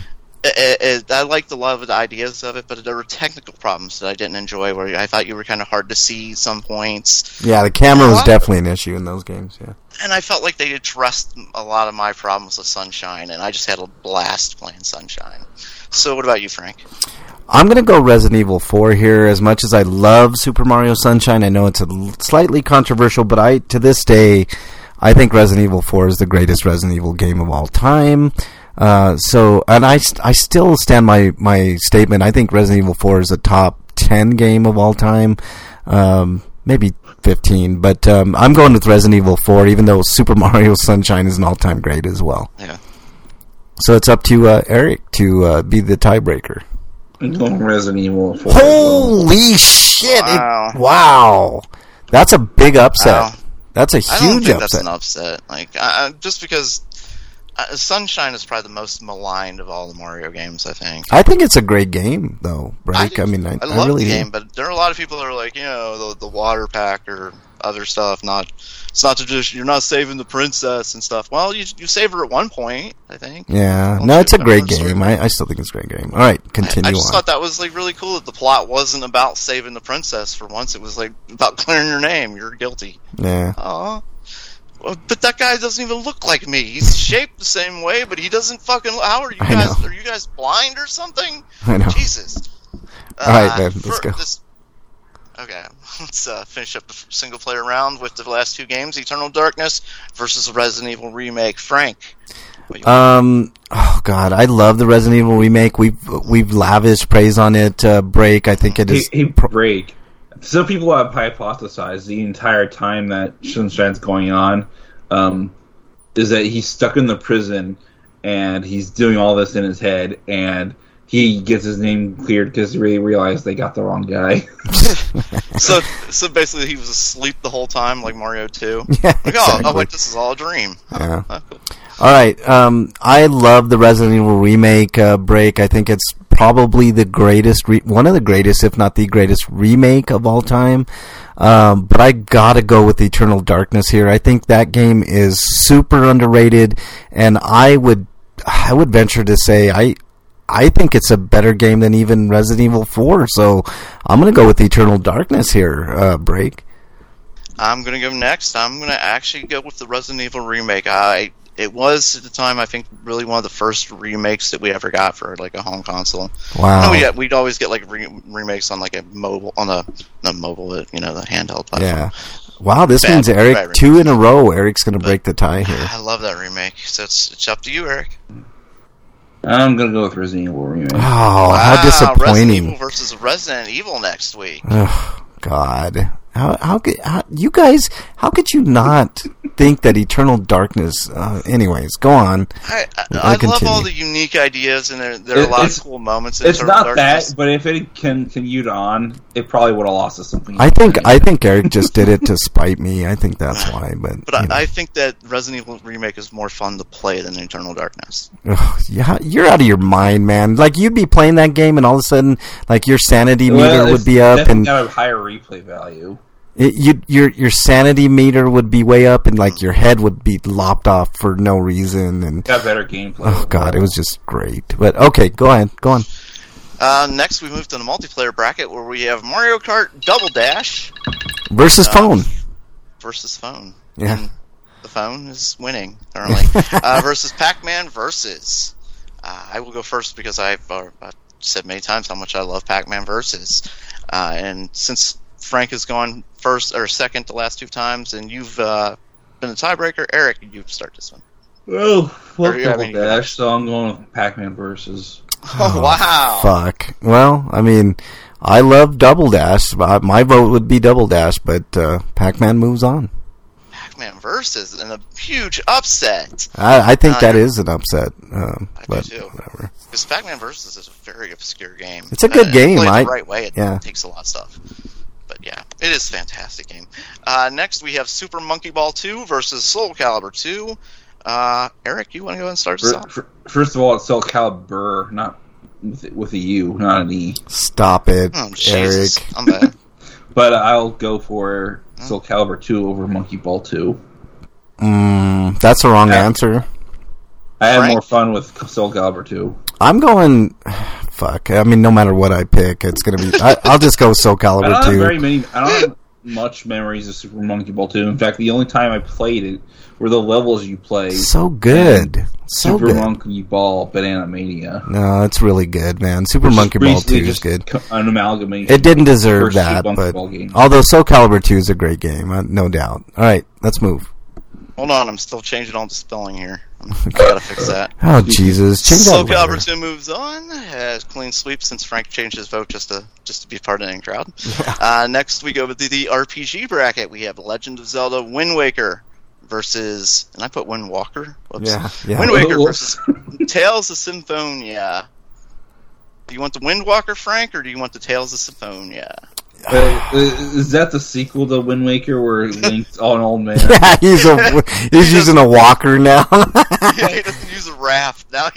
I liked a lot of the ideas of it, but there were technical problems that I didn't enjoy, where I thought you were kind of hard to see some points. Yeah, the camera was definitely an issue in those games, yeah. And I felt like they addressed a lot of my problems with Sunshine, and I just had a blast playing Sunshine. So what about you, Frank? I'm going to go Resident Evil 4 here. As much as I love Super Mario Sunshine, I know it's slightly controversial, but to this day, I think Resident Evil 4 is the greatest Resident Evil game of all time. And I still stand my statement. I think Resident Evil 4 is a top 10 game of all time. Maybe 15, but I'm going with Resident Evil 4, even though Super Mario Sunshine is an all-time great as well. Yeah. So it's up to Eric to be the tiebreaker. I'm going Resident Evil 4. Holy shit! Wow. Wow. That's a big upset. Wow. That's a I don't huge think upset. that's an upset. Like, just because Sunshine is probably the most maligned of all the Mario games, I think. I think it's a great game, though, Break. I love really the game, do. but there are a lot of people that are like, the water pack or other stuff. It's not to just, you're not saving the princess and stuff. Well, you save her at one point, I think. Yeah, no, it's a great game. I still think it's a great game. All right, continue I just on. thought that was like really cool that the plot wasn't about saving the princess for once. It was like about clearing your name. You're guilty. Yeah. Aw. Well, but that guy doesn't even look like me. He's shaped the same way, but he doesn't fucking. How are you guys? Are you guys blind or something? I know. Jesus. All right, then let's go. Okay, let's finish up the single-player round with the last 2 games: Eternal Darkness versus Resident Evil Remake. Frank. Oh God, I love the Resident Evil Remake. We've lavished praise on it. Break. I think it is. Break. Some people have hypothesized the entire time that Sunshine's going on is that he's stuck in the prison and he's doing all this in his head, and he gets his name cleared because he really realized they got the wrong guy. So basically he was asleep the whole time, like Mario 2? Yeah, like, exactly. oh, wait, this is all a dream. Yeah. Cool. All right. I love the Resident Evil Remake. Break. I think it's probably the greatest, one of the greatest, if not the greatest remake of all time. But I gotta go with Eternal Darkness here. I think that game is super underrated, and I would venture to say I think it's a better game than even Resident Evil 4. So I'm gonna go with Eternal Darkness here. Break. I'm gonna go next. I'm gonna actually go with the Resident Evil Remake. It was, at the time, I think, really one of the first remakes that we ever got for, like, a home console. Wow. We'd always get, like, remakes on, like, not mobile, but, the handheld platform. Yeah. Wow, this means Eric, 2 in a row. Eric's going to break the tie here. I love that remake. So it's up to you, Eric. I'm going to go with Resident Evil Remake. Oh, wow, how disappointing. Resident Evil versus Resident Evil next week. Oh, God. How you guys? How could you not think that Eternal Darkness? Anyways, go on. I love all the unique ideas, and there are a lot of cool moments. In It's Eternal not Darkness. that, but if it continued on, it probably would have lost us something. I think Eric just did it to spite me. I think that's why. But I think that Resident Evil Remake is more fun to play than Eternal Darkness. Yeah, you're out of your mind, man. Like you'd be playing that game, and all of a sudden, like your sanity meter would be up, and got a higher replay value. Your sanity meter would be way up, and like your head would be lopped off for no reason, and got better gameplay. Oh god, it was just great. But okay, go ahead, go on. Next, we move to the multiplayer bracket where we have Mario Kart Double Dash versus phone. Versus phone. Yeah, and the phone is winning currently. Versus Pac-Man versus. I will go first because I've said many times how much I love Pac-Man versus, and since Frank has gone first or second the last 2 times, and you've been a tiebreaker. Eric, you start this one. Oh, Double Dash, so I'm going with Pac-Man versus. Oh, wow. Fuck. Well, I mean, I love Double Dash. My vote would be Double Dash, but Pac-Man moves on. Pac-Man versus, and a huge upset. I think that is an upset. I do too. Whatever. Because Pac-Man versus is a very obscure game. It's a good game. Played the right way, it yeah. takes a lot of stuff. But yeah, it is a fantastic game. Next, we have Super Monkey Ball 2 versus Soul Calibur 2. Eric, you want to go ahead and start us off? First of all, it's Soul Calibur, not with a U, not an E. Stop it, oh, Jesus. Eric. I'm bad. But I'll go for Soul Calibur 2 over Monkey Ball 2. That's the wrong answer. I had more fun with Soul Calibur 2. I'm going... Fuck. I mean, no matter what I pick, it's going to be... I'll just go Soul Calibur 2. I don't have much memories of Super Monkey Ball 2. In fact, the only time I played it were the levels you played. So good. So Super good. Monkey Ball Banana Mania. No, it's really good, man. Super Monkey Ball 2 is good. An amalgamation. It didn't deserve that, but... Although Soul Calibur 2 is a great game, no doubt. All right, let's move. Hold on, I'm still changing all the spelling here. I gotta fix that. Oh, Jesus. Change Soul that letter. Calibur 2 moves on. Has clean sweep since Frank changed his vote just to be part of the crowd. Next, we go with the RPG bracket. We have Legend of Zelda Wind Waker versus... And I put Wind Walker? Whoops. Yeah. Wind Waker versus Tales of Symphonia. Do you want the Wind Walker, Frank, or do you want the Tales of Symphonia? Is that the sequel to Wind Waker where Link's an old man? Yeah, he's using a walker now. Yeah, he doesn't use a raft now.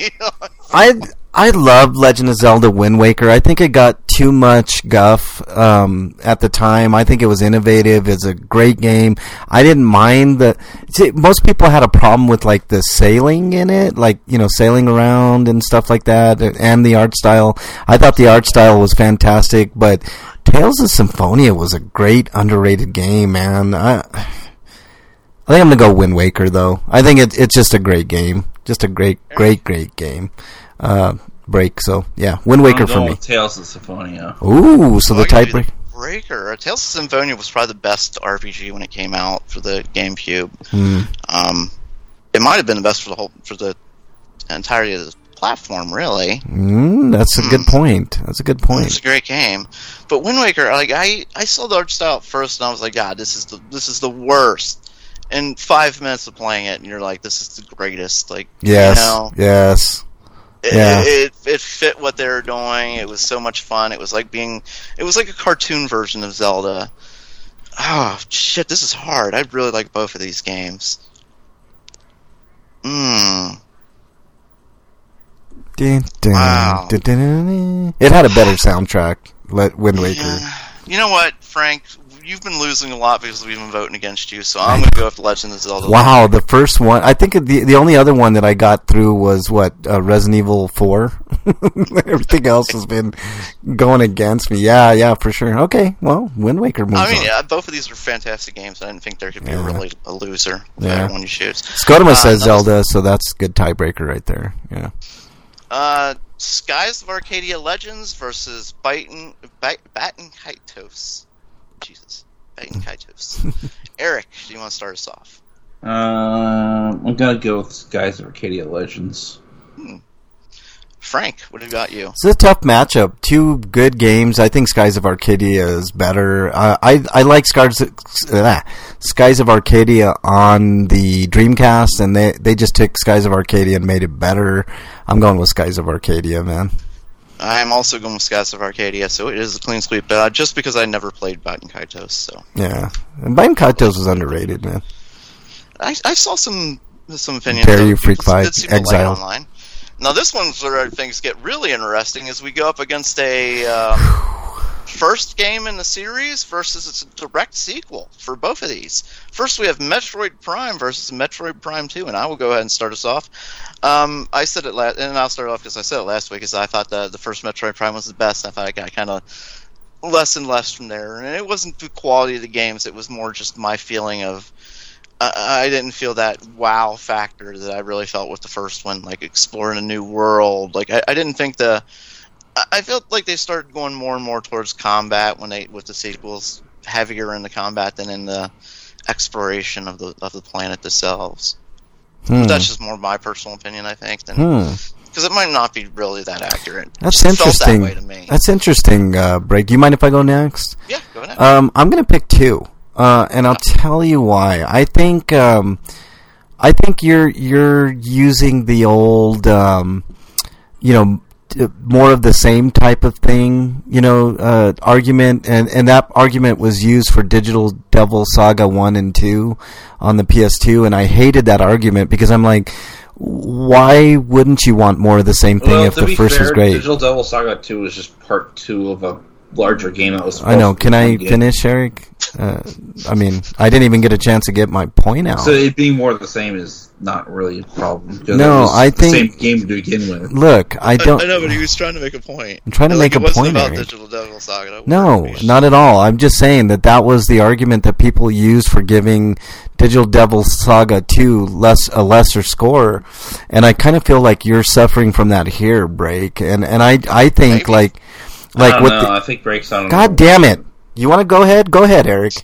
I love Legend of Zelda Wind Waker. I think it got too much guff at the time. I think it was innovative. It's a great game. I didn't mind most people had a problem with like the sailing in it, like, you know, sailing around and stuff like that, and the art style. I thought the art style was fantastic, but Tales of Symphonia was a great underrated game, man. I think I'm gonna go Wind Waker though. I think it's just a great game, just a great game. Break. So yeah, Wind Waker for me. Tales of Symphonia. Ooh, so the tiebreaker. Breaker. Tales of Symphonia was probably the best RPG when it came out for the GameCube. It might have been the best for the entirety of the platform, really. That's a good point. That's a good point. It's a great game, but Wind Waker, like I saw the art style at first, and I was like, God, this is the worst. In 5 minutes of playing it, and you're like, this is the greatest. Like, yes, you know, yes. It fit what they were doing. It was so much fun. It was like a cartoon version of Zelda. Oh shit, this is hard. I really like both of these games. Wow. Wow. It had a better soundtrack. Wind Waker. You know what, Frank? You've been losing a lot because we've been voting against you, so I'm going to go with Legend of Zelda. Wow, the first one. I think the only other one that I got through was, Resident Evil 4? Everything else has been going against me. Yeah, for sure. Okay, well, Wind Waker moves on. Yeah, both of these are fantastic games. I didn't think there could be really a loser with one you choose. Scotoma says Zelda, so that's a good tiebreaker right there. Yeah. Skies of Arcadia Legends versus Baten Kaitos. Jesus. Baten Kaitos. Eric, do you want to start us off? I'm going to go with Skies of Arcadia Legends. Frank, what have got you? It's a tough matchup. Two good games. I think Skies of Arcadia is better. I like Skies of Arcadia on the Dreamcast, and they just took Skies of Arcadia and made it better. I'm going with Skies of Arcadia, man. I'm also going with Skies of Arcadia, so it is a clean sweep, just because I never played Baten Kaitos. So. Yeah. And Baten Kaitos was underrated, man. I saw some opinions. Dare You Freak Fight, Exile. Online. Now, this one's where things get really interesting as we go up against a first game in the series versus its direct sequel for both of these. First, we have Metroid Prime versus Metroid Prime 2, and I will go ahead and start us off. I said it last, and I'll start off because I said it last week, because I thought the first Metroid Prime was the best. I thought I got kind of less and less from there, and it wasn't the quality of the games, it was more just my feeling of I didn't feel that wow factor that I really felt with the first one, like exploring a new world. Like I didn't think I felt like they started going more and more towards combat with the sequels, heavier in the combat than in the exploration of the planet themselves. That's just more my personal opinion, I think, because it might not be really that accurate. That's interesting. Felt that way to me. That's interesting, Break. Do you mind if I go next? Yeah, go ahead. I'm going to pick 2. And I'll tell you why. I think you're using the old, more of the same type of thing, argument, and that argument was used for Digital Devil Saga 1 and 2 on the PS2, and I hated that argument because I'm like, why wouldn't you want more of the same thing if the first was great? Digital Devil Saga 2 was just part 2 of a larger game that was supposed I know. Can I finish, Eric? I mean, I didn't even get a chance to get my point out. So it being more of the same is not really a problem. No, I think the same game to begin with. Look, I don't. I know, but he was trying to make a point. I'm trying to make a point. About Eric. Digital Devil Saga. No, not at all. I'm just saying that was the argument that people used for giving Digital Devil Saga 2 a lesser score, and I kind of feel like you're suffering from that here, Break. And I think Maybe. I don't know. I think Break's on. God damn it! You want to go ahead? Go ahead, Eric.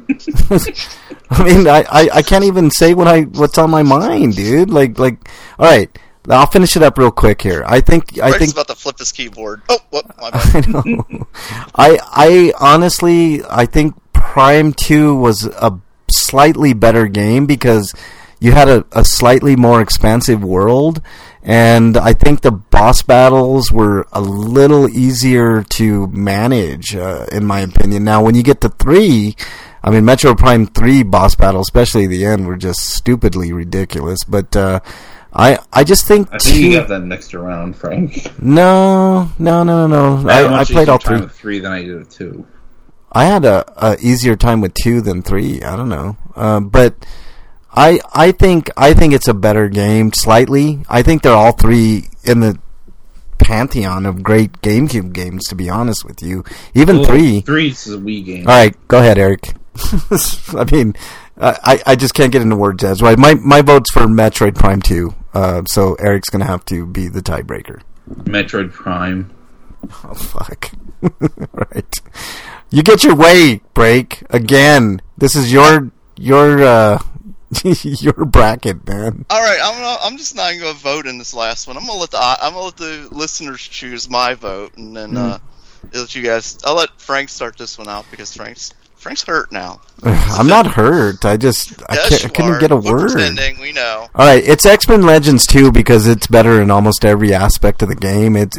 I mean, I can't even say what's on my mind, dude. Like, all right, I'll finish it up real quick here. I think about to flip his keyboard. Oh, what? My bad. I know. I honestly, I think Prime 2 was a slightly better game because you had a slightly more expansive world, and I think the boss battles were a little easier to manage, in my opinion. Now, when you get to 3, I mean, Metroid Prime 3 boss battles, especially the end, were just stupidly ridiculous. But I just think I think you got that mixed around, Frank. No. I played all 3. With 3 than I did with 2. I had a easier time with 2 than 3. I don't know, but I think it's a better game slightly. I think they're all 3 in the pantheon of great GameCube games. To be honest with you, even 3. 3 is a Wii game. All right, go ahead, Eric. I mean, I just can't get into words as right. My vote's for Metroid Prime 2. So Eric's gonna have to be the tiebreaker. Metroid Prime. Oh fuck! Right, you get your way, Break again. This is your your bracket, man. All right, I'm just not going to vote in this last one. I'm going to let the listeners choose my vote, and then let you guys. I'll let Frank start this one out because Frank's hurt now. I'm not hurt. I couldn't get a word. Pretending, we know. All right, it's X-Men Legends 2 because it's better in almost every aspect of the game. It's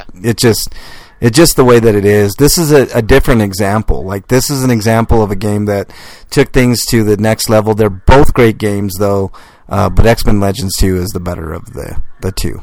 just the way that it is. This is a different example. Like, this is an example of a game that took things to the next level. They're both great games, though, but X-Men Legends 2 is the better of the two.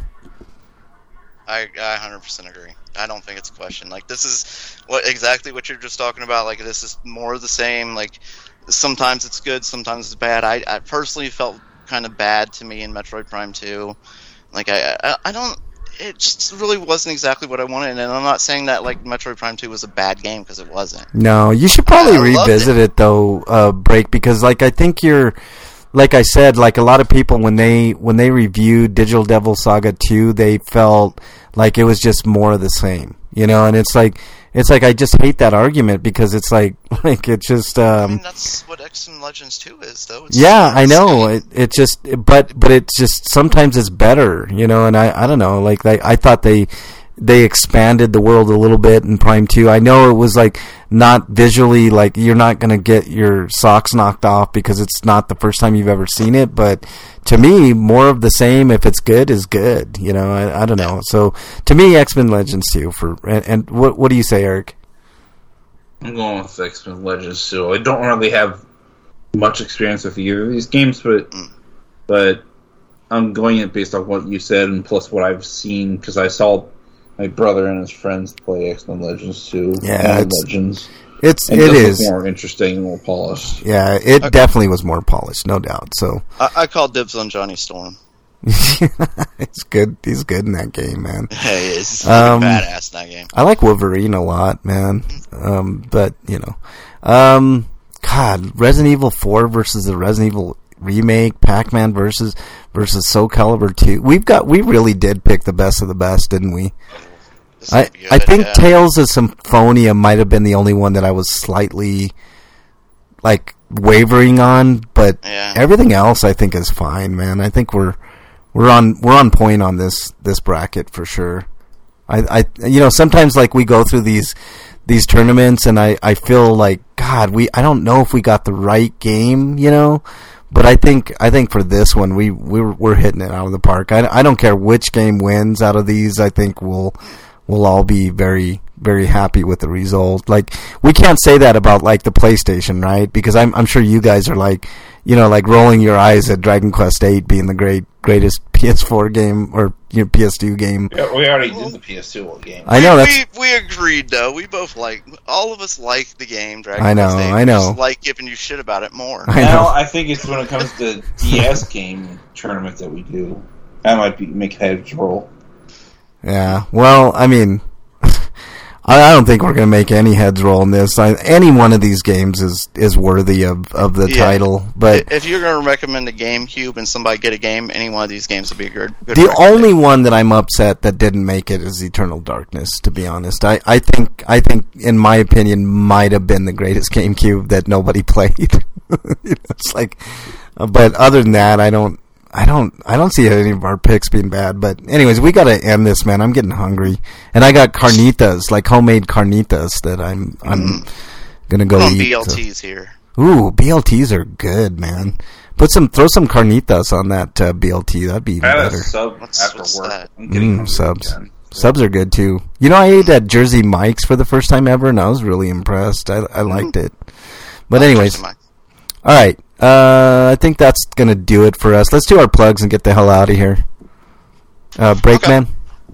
I 100% agree. I don't think it's a question. Like, this is exactly what you're just talking about. Like, this is more of the same. Like, sometimes it's good, sometimes it's bad. I personally felt kind of bad to me in Metroid Prime 2. Like, I don't... It just really wasn't exactly what I wanted, and I'm not saying that like Metroid Prime 2 was a bad game because it wasn't. No, you should probably revisit it though, Break, because like I think you're like I said, like a lot of people when they reviewed Digital Devil Saga 2, they felt like it was just more of the same, you know. And it's like I just hate that argument because it's like it's just. I mean, that's what X-Men Legends 2 is, though. It's I know. It just, but it's just sometimes it's better, you know. And I don't know. Like I thought they expanded the world a little bit in Prime 2. I know it was like not visually, like you're not going to get your socks knocked off because it's not the first time you've ever seen it, but to me, more of the same, if it's good, is good, you know. I don't know. So to me, X-Men Legends 2 and what do you say, Eric? I'm going with X-Men Legends 2. I don't really have much experience with either of these games, but I'm going it based on what you said and plus what I've seen because I saw my brother and his friends play X-Men Legends 2. Yeah, Legends. It is more interesting and more polished. Yeah, it definitely was more polished, no doubt. So I call dibs on Johnny Storm. It's good. He's good in that game, man. He is. He's badass in that game. I like Wolverine a lot, man. But you know, God, Resident Evil 4 versus the Resident Evil remake, Pac-Man versus Soul Calibur 2. We really did pick the best of the best, didn't we? I think Tales of Symphonia might have been the only one that I was slightly like wavering on, but everything else I think is fine, man. I think we're on point on this bracket for sure. I you know, sometimes like we go through these tournaments and I feel like God, I don't know if we got the right game, you know. But I think for this one we're hitting it out of the park. I don't care which game wins out of these. I think we'll all be very, very happy with the result. Like we can't say that about like the PlayStation, right? Because I'm sure you guys are like, you know, like rolling your eyes at Dragon Quest VIII being the greatest PS4 game or PS2 game. Yeah, we already did the PS2 game. I know we agreed though. We both all of us like the game Dragon Quest VIII. I know. We just like giving you shit about it more. I think it's when it comes to DS game tournament that we do. That might make heads roll. Yeah, well, I mean, I don't think we're going to make any heads roll in this. Any one of these games is worthy of the title. But if you're going to recommend a GameCube and somebody get a game, any one of these games would be good. The only one that I'm upset that didn't make it is Eternal Darkness. To be honest, I think in my opinion might have been the greatest GameCube that nobody played. It's like, but other than that, I don't see any of our picks being bad. But anyways, we got to end this, man. I'm getting hungry, and I got carnitas, like homemade carnitas that I'm gonna go eat. BLTs here. Ooh, BLTs are good, man. Throw some carnitas on that BLT. That'd be even better. What's work. That? Subs. Subs are good too. You know, I ate at Jersey Mike's for the first time ever, and I was really impressed. I liked it. But anyways, all right. I think that's going to do it for us. Let's do our plugs and get the hell out of here. Breakman.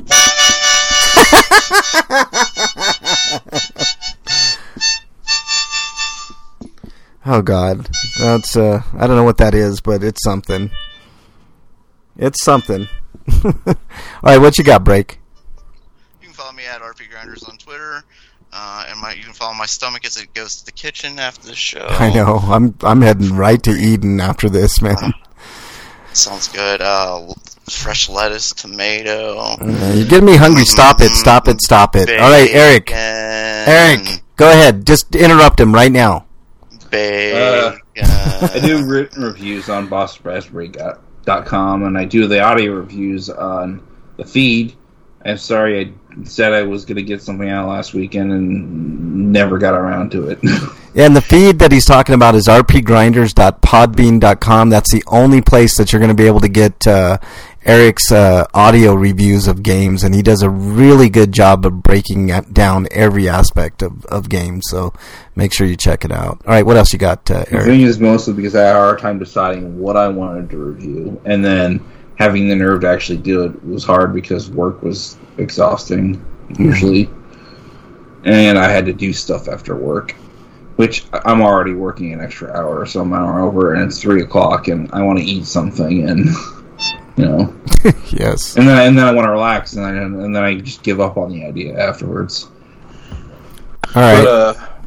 Oh, God. That's, I don't know what that is, but it's something. It's something. All right, what you got, Break? You can follow me at RP Grinders on Twitter. And you can follow my stomach as it goes to the kitchen after the show. I know. I'm heading right to Eden after this, man. Sounds good. Fresh lettuce, tomato. You're getting me hungry. Stop it. Bacon. All right, Eric. Eric, go ahead. Just interrupt him right now. Bacon. I do written reviews on BossRaspberry.com, and I do the audio reviews on the feed. I'm sorry, I said I was going to get something out last weekend and never got around to it. Yeah, and the feed that he's talking about is rpgrinders.podbean.com. That's the only place that you're going to be able to get Eric's audio reviews of games, and he does a really good job of breaking down every aspect of games, so make sure you check it out. All right, what else you got, Eric? The thing is mostly because I had a hard time deciding what I wanted to review, and then having the nerve to actually do it was hard because work was exhausting, usually. And I had to do stuff after work, which I'm already working an extra hour or some hour over, and it's 3 o'clock, and I want to eat something, and, you know. Yes. And then I want to relax, and then I just give up on the idea afterwards. All right. But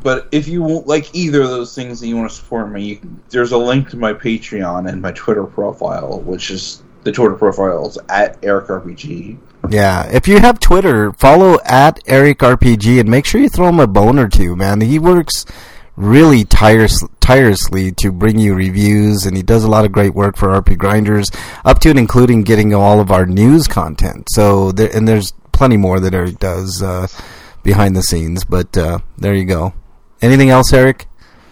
But if you like either of those things and you want to support me, there's a link to my Patreon and my Twitter profile, which is the Twitter profile is at EricRPG. Yeah, if you have Twitter, follow at EricRPG and make sure you throw him a bone or two, man. He works really tirelessly to bring you reviews, and he does a lot of great work for RP Grinders, up to and including getting all of our news content. So, there's plenty more that Eric does behind the scenes, but there you go. Anything else, Eric?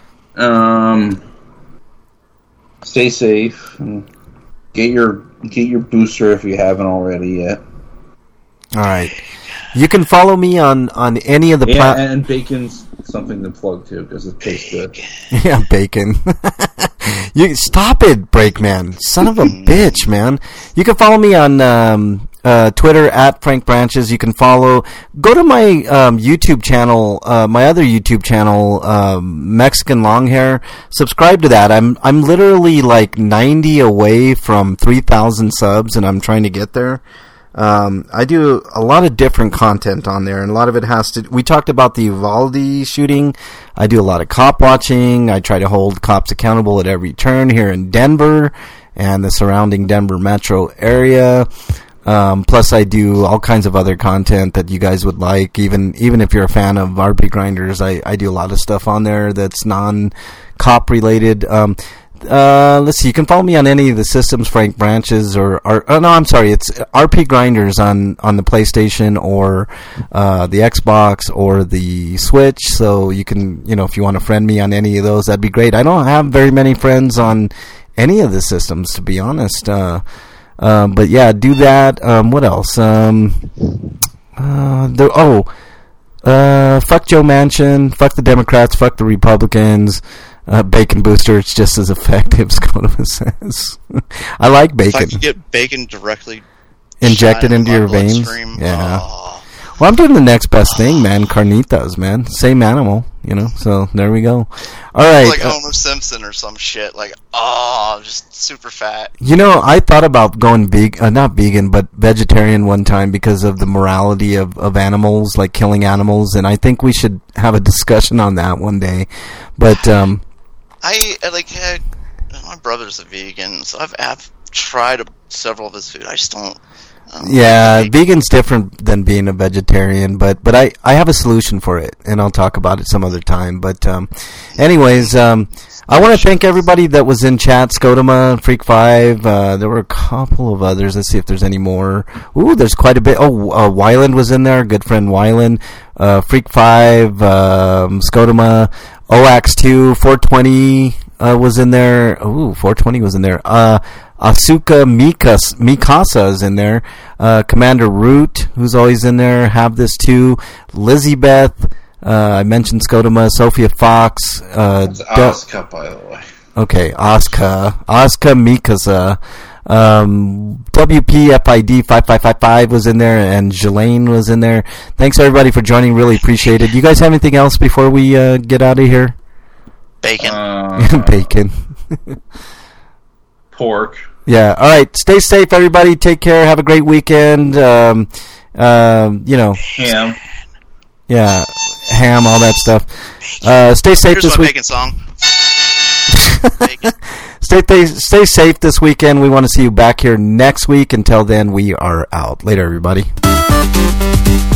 Stay safe. Get your booster if you haven't already yet. All right. You can follow me on any of the and bacon's something to plug too because it tastes good. Yeah, bacon. You stop it, Breakman. Son of a bitch, man. You can follow me on Twitter at Frank Branches. You can go to my YouTube channel, my other YouTube channel, Mexican Longhair. Subscribe to that. I'm literally like 90 away from 3,000 subs, and I'm trying to get there. I do a lot of different content on there, and a lot of it we talked about the Uvalde shooting. I do a lot of cop watching. I try to hold cops accountable at every turn here in Denver and the surrounding Denver metro area. Plus I do all kinds of other content that you guys would like. Even if you're a fan of RP Grinders, I do a lot of stuff on there that's non-cop related. Let's see. You can follow me on any of the systems, Frank Branches, it's RP Grinders on the PlayStation or the Xbox or the Switch. So you can, if you want to friend me on any of those, that'd be great. I don't have very many friends on any of the systems, to be honest. But yeah, do that. What else? Fuck Joe Manchin. Fuck the Democrats. Fuck the Republicans. Bacon booster, it's just as effective, Skodoma says. I like bacon. If I could get bacon directly injected into your veins. Yeah. Well, I'm doing the next best thing, man. Carnitas, man. Same animal, so there we go. All right. Like Homer Simpson or some shit. Like, just super fat. I thought about going not vegan, but vegetarian one time because of the morality of animals, like killing animals, and I think we should have a discussion on that one day. But, my brother's a vegan, so I've tried several of his food. I just don't. Yeah, vegan's different than being a vegetarian, but I have a solution for it, and I'll talk about it some other time. But anyways, I want to thank everybody that was in chat. Skodoma, Freak 5, there were a couple of others. Let's see if there's any more. Ooh, there's quite a bit. Wyland was in there, good friend Wyland. Freak 5, Skodoma, OAX2, 420 was in there. Ooh, 420 was in there. Asuka Mikasa is in there. Commander Root, who's always in there. Have this too. Lizzie Beth. I mentioned Skodoma. Sophia Fox. That's Asuka, by the way. Okay, Asuka Mikasa. WPFID 5555 was in there, and Jelaine was in there. Thanks everybody for joining. Really appreciate it. You guys have anything else before we get out of here? Bacon. Bacon. Pork. Yeah. All right. Stay safe, everybody. Take care. Have a great weekend. Ham. Yeah. Ham. All that stuff. Stay safe Here's this my week. bacon song. Bacon. Stay safe this weekend. We want to see you back here next week. Until then, we are out. Later, everybody.